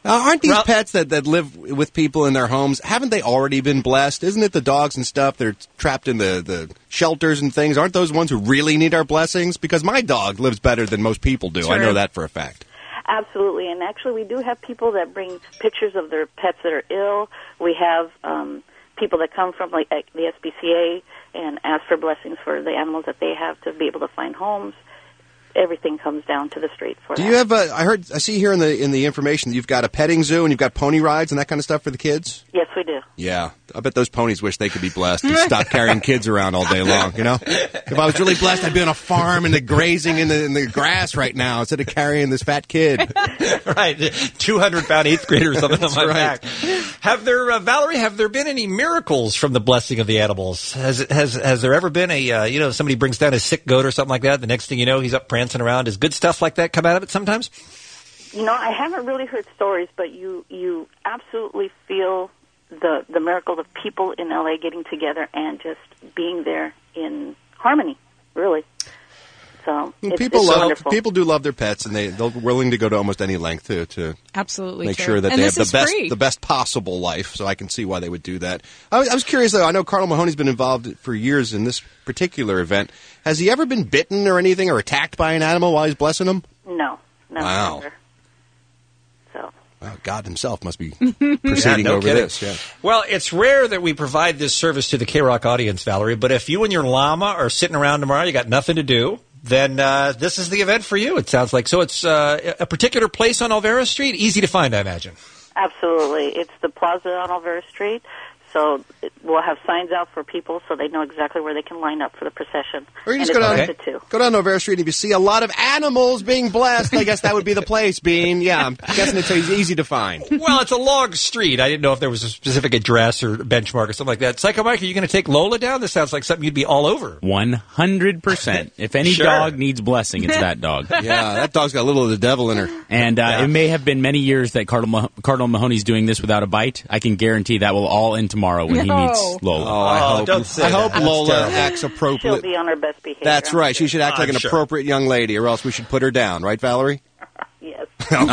Uh, aren't these Ralph- pets that, that live with people in their homes, haven't they already been blessed? Isn't it the dogs and stuff that are trapped in the, the shelters and things? Aren't those ones who really need our blessings? Because my dog lives better than most people do. I know that for a fact. Absolutely, and actually we do have people that bring pictures of their pets that are ill. We have um, people that come from like the S P C A and ask for blessings for the animals that they have to be able to find homes. Everything comes down to the street for Do that. you have a, I heard, I see here in the in the information that you've got a petting zoo and you've got pony rides and that kind of stuff for the kids? Yes, we do. Yeah. I bet those ponies wish they could be blessed and stop carrying kids around all day long, you know? If I was really blessed, I'd be on a farm and the grazing in the, in the grass right now instead of carrying this fat kid. Right, two hundred pound eighth graders on, on my right. back. Have there, uh, Valerie? Have there been any miracles from the blessing of the animals? Has it, has has there ever been a uh, you know somebody brings down a sick goat or something like that? The next thing you know, he's up prancing around. Does good stuff like that come out of it sometimes? You know, I haven't really heard stories, but you you absolutely feel the the miracle of people in L A getting together and just being there in harmony, really. So it's, people it's love wonderful. people do love their pets, and they they're willing to go to almost any length to to Absolutely make true. sure that And they this have is the best free. the best possible life. So I can see why they would do that. I was, I was curious though. I know Carl Mahoney's been involved for years in this particular event. Has he ever been bitten or anything, or attacked by an animal while he's blessing them? No, no. Wow. Never. So. Well, God himself must be proceeding no over kidding. this. Yeah. Well, it's rare that we provide this service to the K-Rock audience, Valerie, but if you and your llama are sitting around tomorrow, you got nothing to do, then uh, this is the event for you, it sounds like. So it's uh, a particular place on Olvera Street, easy to find, I imagine. Absolutely. It's the plaza on Olvera Street. So it, we'll have signs out for people so they know exactly where they can line up for the procession. Or you just and go it's down, open to two. go down Olvera Street, and if you see a lot of animals being blessed, I guess that would be the place, Bean. Yeah, I'm guessing it's easy to find. Well, it's a log street. I didn't know if there was a specific address or benchmark or something like that. Psycho Mike, are you going to take Lola down? This sounds like something you'd be all over. one hundred percent. If any Sure. dog needs blessing, it's that dog. Yeah, that dog's got a little of the devil in her. And uh, Yeah. it may have been many years that Cardinal, Mah- Cardinal Mahoney's doing this without a bite. I can guarantee that will all end tomorrow when he No. meets Lola. Oh, I Oh, hope, don't say I that. hope That's Lola terrible. acts She'll appropriate. be on her best behavior. That's right. She should act like I'm an sure. appropriate young lady, or else we should put her down. Right, Valerie? Yes.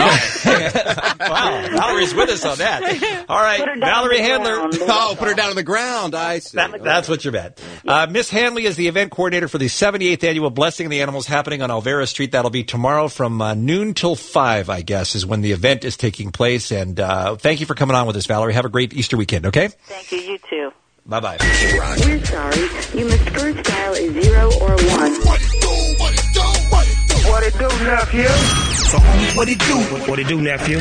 Wow, Valerie's with us on that. All right, Put her down Valerie on the Handler. ground. Oh, put her down on the ground. I see. That, that's what you meant. Uh, Miss Hanley is the event coordinator for the seventy-eighth Annual Blessing of the Animals happening on Olvera Street. That'll be tomorrow from uh, noon till five, I guess, is when the event is taking place. And uh, thank you for coming on with us, Valerie. Have a great Easter weekend, okay? Thank you. You too. Bye-bye. We're sorry. You must first dial a zero or one. What it do, what it do, what it do. What it do, nephew? So, homie, what it do? What it do, nephew?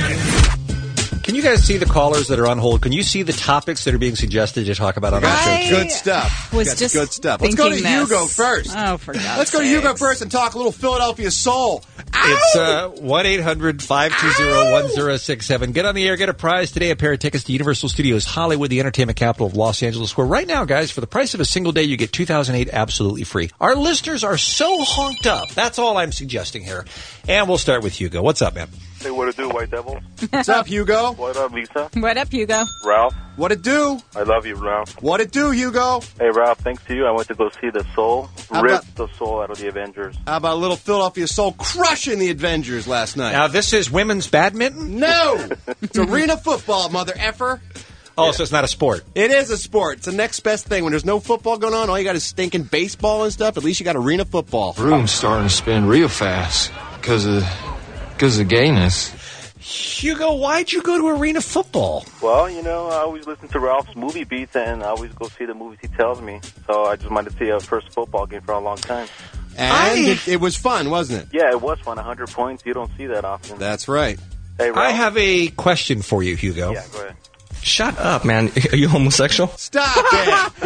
Can you guys see the callers that are on hold? Can you see the topics that are being suggested to talk about on our show? I Good stuff. was Got just good stuff. Let's go to thinking this. Hugo first. Oh, for God's Let's go to Hugo sakes. first and talk a little Philadelphia soul. It's uh, one eight hundred five two zero one zero six seven. Get on the air, get a prize today, a pair of tickets to Universal Studios Hollywood, the entertainment capital of Los Angeles, where right now, guys, for the price of a single day, you get two thousand eight absolutely free. Our listeners are so honked up. That's all I'm suggesting here. And we'll start with Hugo. What's up, man? Hey, what it do, White Devils? What's up, Hugo? What up, Lisa? What up, Hugo? Ralph? What it do? I love you, Ralph. What it do, Hugo? Hey, Ralph, thanks to you, I went to go see the Soul. How Ripped the Soul out of the Avengers. How about a little Philadelphia soul crushing the Avengers last night? Now, this is women's badminton? No! It's arena football, mother effer. Oh, so it's not a sport. It is a sport. It's the next best thing. When there's no football going on, all you got is stinking baseball and stuff. At least you got arena football. Room's starting to spin real fast because of, because of gayness. Hugo, why'd you go to arena football? Well, you know, I always listen to Ralph's movie beats, and I always go see the movies he tells me. So I just wanted to see a first football game for a long time. And I- it, it was fun, wasn't it? Yeah, it was fun. one hundred points. You don't see that often. That's right. Hey, Ralph. I have a question for you, Hugo. Yeah, go ahead. Shut up, man. Are you homosexual? Stop it,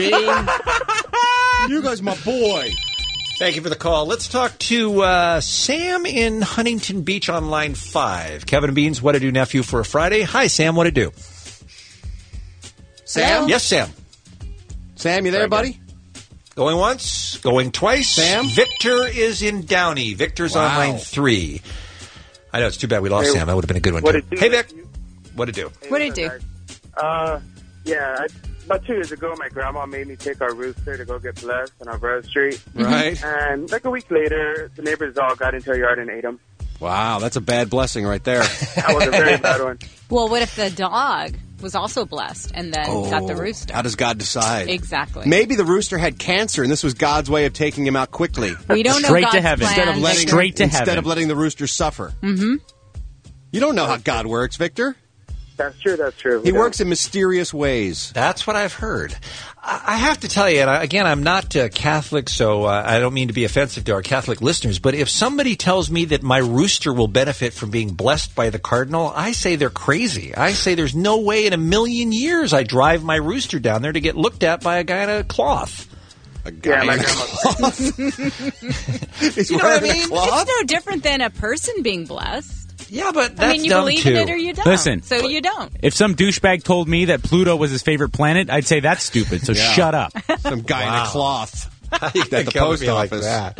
Bean. You guys my boy. Thank you for the call. Let's talk to uh, Sam in Huntington Beach on line five. Kevin and Beans, what to do, nephew, for a Friday? Hi, Sam. What to do? Sam? Yes, Sam. Sam, you there, buddy? Going once, going twice. Sam? Victor is in Downey. Victor's on Wow. line three. I know, it's too bad we lost Hey, Sam. That would have been a good one, what too. it do, Hey, Vic. nephew? What to do? What did it do? Uh, yeah, I, about two years ago, my grandma made me take our rooster to go get blessed on Olvera Street. Right. And like a week later, the neighbors all got into our yard and ate him. Wow, that's a bad blessing right there. That was a very bad one. Well, what if the dog was also blessed and then Oh, got the rooster? How does God decide? Exactly. Maybe the rooster had cancer, and this was God's way of taking him out quickly. We don't know Straight God's to heaven. plan. Instead of letting Straight to instead heaven. of letting the rooster suffer. Mm-hmm. You don't know how God works, Victor. That's true, that's true. He works in mysterious ways. That's what I've heard. I I have to tell you, and I, again, I'm not uh, Catholic, so uh, I don't mean to be offensive to our Catholic listeners, but if somebody tells me that my rooster will benefit from being blessed by the cardinal, I say they're crazy. I say there's no way in a million years I drive my rooster down there to get looked at by a guy in a cloth. A guy Yeah, my in a cloth. He's You know what I wearing mean? a cloth? It's no different than a person being blessed. Yeah, but that's I mean, you dumb believe too. in it or you don't. Listen. So you don't. If some douchebag told me that Pluto was his favorite planet, I'd say that's stupid. So Yeah. shut up. Some guy in Wow. a cloth You at the can come post at me like office. that.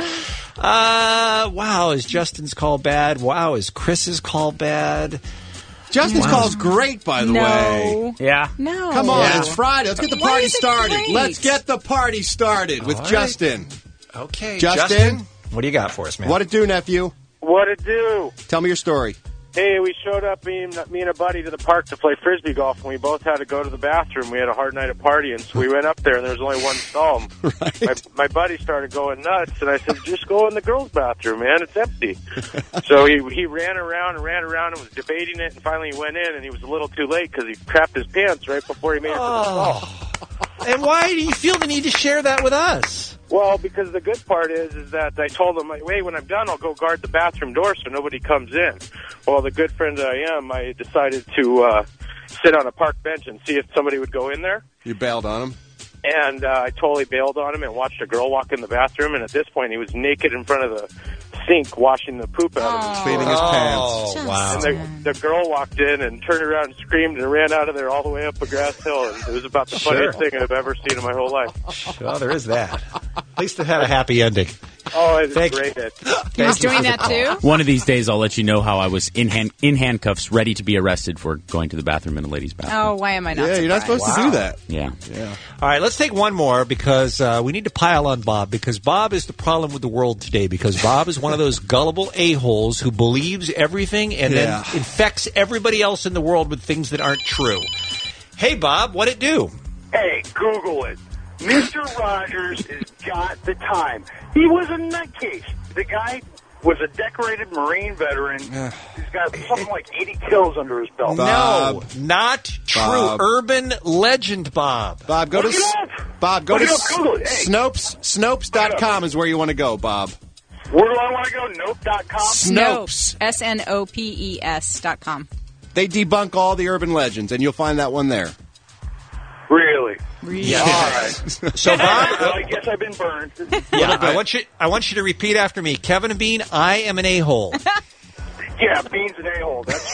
Uh, wow, is Justin's call bad? Wow, is Chris's call bad? Justin's Wow. call's great, by the No. way. Yeah. No. Come on, Yeah. it's Friday. Let's get the Why party is it started. great? Let's get the party started with All right. Justin. Okay, Justin? what do you got for us, man? What it do, nephew? What it do? Tell me your story. Hey, we showed up, me and, me and a buddy, to the park to play Frisbee golf, and we both had to go to the bathroom. We had a hard night at partying, so we went up there, and there was only one stall. Right. My, my buddy started going nuts, and I said, just go in the girls' bathroom, man. It's empty. So he he ran around and ran around and was debating it, and finally he went in, and he was a little too late because he crapped his pants right before he made it to the stall. And why do you feel the need to share that with us? Well, because the good part is, is that I told him, like, wait, when I'm done, I'll go guard the bathroom door so nobody comes in. Well, the good friend that I am, I decided to uh, sit on a park bench and see if somebody would go in there. You bailed on him? And uh, I totally bailed on him and watched a girl walk in the bathroom. And at this point, he was naked in front of the sink washing the poop out of his Cleaning his Oh, pants. wow. And the, the girl walked in and turned around and screamed and ran out of there all the way up a grass hill. And it was about the Sure. funniest thing I've ever seen in my whole life. Well, there is that. At least it had a happy ending. Oh, it's Thank- great. He was doing that too? One of these days, I'll let you know how I was in hand, in handcuffs, ready to be arrested for going to the bathroom in a lady's bathroom. Oh, why am I not Yeah, you're not surprised? supposed to do that. Yeah. Yeah. All right, let's take one more because uh, we need to pile on Bob because Bob is the problem with the world today because Bob is one of those gullible a-holes who believes everything and Yeah. then infects everybody else in the world with things that aren't true. Hey, Bob, what'd it do? Hey, Google it. Mister Rogers has got the time. He was a nutcase. The guy was a decorated Marine veteran. He's got something like eighty kills under his belt. Bob. No, not true. Bob. Urban legend, Bob. Bob, go Look to it S- up. Bob, go Look to it up. Google it. Hey. Snopes. Snopes dot com is where you want to go, Bob. Where do I want to go? Nope dot com. Snopes. S N O P E S dot com. They debunk all the urban legends, and you'll find that one there. Really? Really? All right. So, Bob, Well, I guess I've been burned. yeah, I want you. I want you to repeat after me, Kevin and Bean. I am an a-hole. Yeah, Bean's an a-hole. That's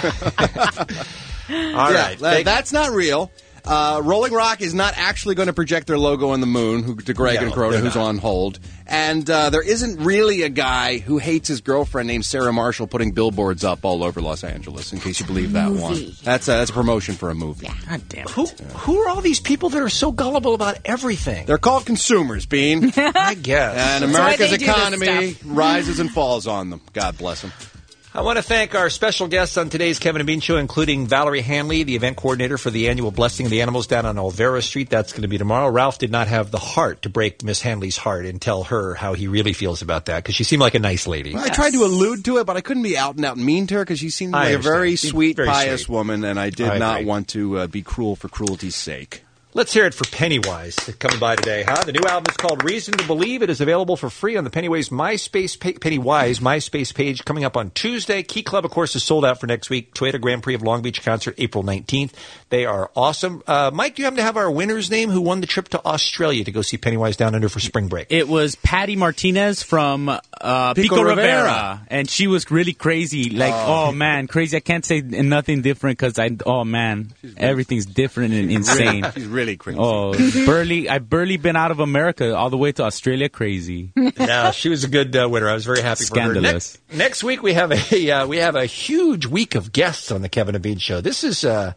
true. All Yeah, right, that- thank- that's not real. Uh, Rolling Rock is not actually going to project their logo on the moon, who, to Greg No, and Crota, they're who's not. on hold. And uh, there isn't really a guy who hates his girlfriend named Sarah Marshall putting billboards up all over Los Angeles, in case you believe that one. That's a, that's a promotion for a movie. God damn it. Who who are all these people that are so gullible about everything? They're called consumers, Bean. I guess. And That's why America's they do this economy stuff. rises and falls on them. God bless them. I want to thank our special guests on today's Kevin and Bean Show, including Valerie Hanley, the event coordinator for the annual Blessing of the Animals down on Olvera Street. That's going to be tomorrow. Ralph did not have the heart to break Miss Hanley's heart and tell her how he really feels about that because she seemed like a nice lady. I tried to allude to it, but I couldn't be out and out mean to her because she seemed I like a understand. very She's sweet, very pious sweet. woman, and I did I not agree. want to uh, be cruel for cruelty's sake. Let's hear it for Pennywise coming by today, huh? The new album is called Reason to Believe. It is available for free on the Pennywise MySpace pa- Pennywise MySpace page coming up on Tuesday. Key Club, of course, is sold out for next week. Toyota Grand Prix of Long Beach concert April nineteenth. They are awesome. Uh, Mike, do you happen to have our winner's name who won the trip to Australia to go see Pennywise Down Under for spring break? It was Patty Martinez from uh, Pico, Pico Rivera. Rivera. and she was really crazy. Like, oh, man, crazy. I can't say nothing different because I, oh man, everything's different and insane. She's really crazy. Oh, barely, I've barely been out of America all the way to Australia. Crazy. Yeah, she was a good uh, winner. I was very happy for her. Scandalous. Next, next week we have a uh, we have a huge week of guests on the Kevin and Bean Show. This is uh,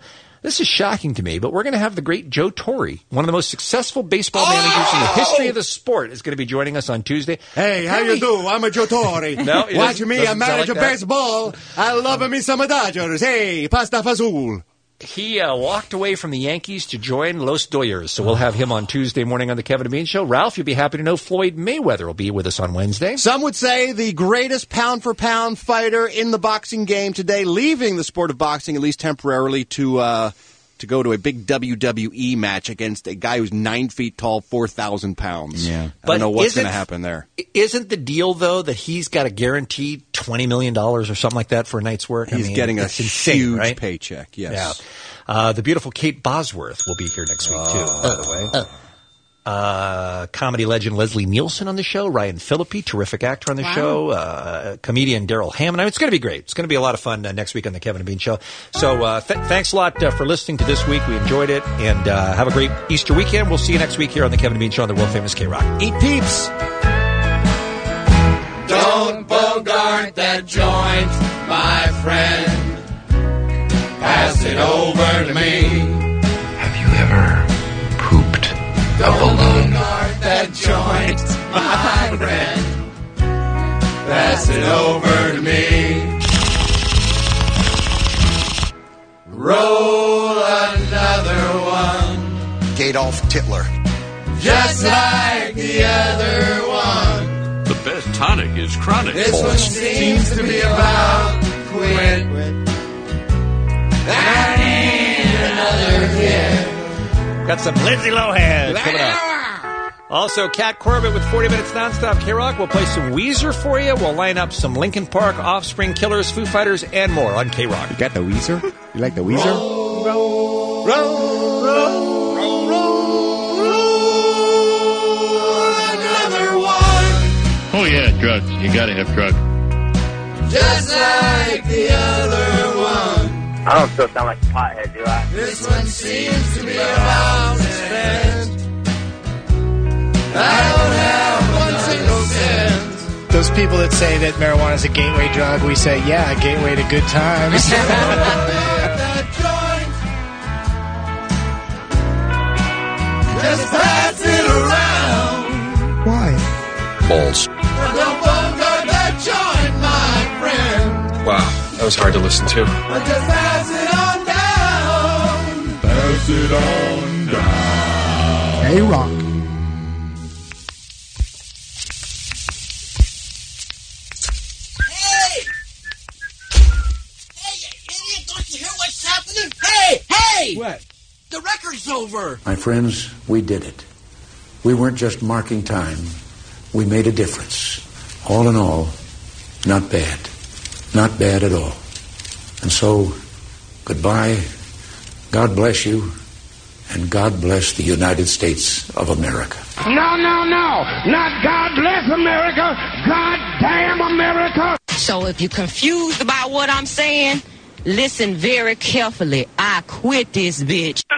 This is shocking to me, but we're going to have the great Joe Torre, one of the most successful baseball managers in the history of the sport, is going to be joining us on Tuesday. Hey, how you do? I'm a Joe Torre. No, it Watch doesn't- me, I doesn't sound manage like a that. baseball. I love me some Dodgers. Hey, pasta fazul. He uh, walked away from the Yankees to join Los Dodgers, so we'll have him on Tuesday morning on the Kevin and Bean Show. Ralph, you'll be happy to know Floyd Mayweather will be with us on Wednesday. Some would say the greatest pound-for-pound fighter in the boxing game today, leaving the sport of boxing, at least temporarily, to uh, to go to a big W W E match against a guy who's nine feet tall, four thousand pounds. Yeah. I don't know what's isn't- going to happen there. Isn't the deal, though, that he's got a guaranteed twenty million dollars or something like that for a night's work? I He's mean, getting a it's insane, huge right? paycheck, yes. Yeah. Uh, the beautiful Kate Bosworth will be here next week, too, by the way. Uh, comedy legend Leslie Nielsen on the show, Ryan Phillippe, terrific actor on the Wow. show, uh, comedian Daryl Hammond. I mean, it's going to be great. It's going to be a lot of fun uh, next week on the Kevin and Bean Show. So uh, th- thanks a lot uh, for listening to this week. We enjoyed it, and uh, have a great Easter weekend. We'll see you next week here on the Kevin and Bean Show on the world-famous K-Rock. Eat peeps! Don't bogart that joint, my friend. Pass it over to me. Have you ever pooped a balloon? Bogart that joint, my friend. Pass it over to me. Roll another one. Adolf Hitler. Just like the other one. The best tonic is chronic. This one seems to be about to quit. I need another hit. Got some Lindsay Lohan coming up. Also, Kat Corbett with forty minutes nonstop K-Rock. We'll play some Weezer for you. We'll line up some Linkin Park, Offspring, Killers, Foo Fighters, and more on K-Rock. You got the Weezer? You like the Weezer? Roll, roll, roll, roll, roll, roll another one. Oh, yeah, drugs. You gotta have drugs. Just like the other one. I don't still sound like a pothead, do I? This one seems to be about to spend. I don't have one single cent. Those people that say that marijuana is a gateway drug, we say, yeah, a gateway to good times. That joint. Just pass it around. Why? Balls. Don't bogart that joint, my friend. Wow, that was hard to listen to. Just pass it on down. Pass it on down. Hey, Rock. Hey, hey! What? The record's over. My friends, we did it. We weren't just marking time. We made a difference. All in all, not bad. Not bad at all. And so, goodbye. God bless you. And God bless the United States of America. No, no, no. Not God bless America. God damn America. So if you're confused about what I'm saying, listen very carefully. I quit this bitch.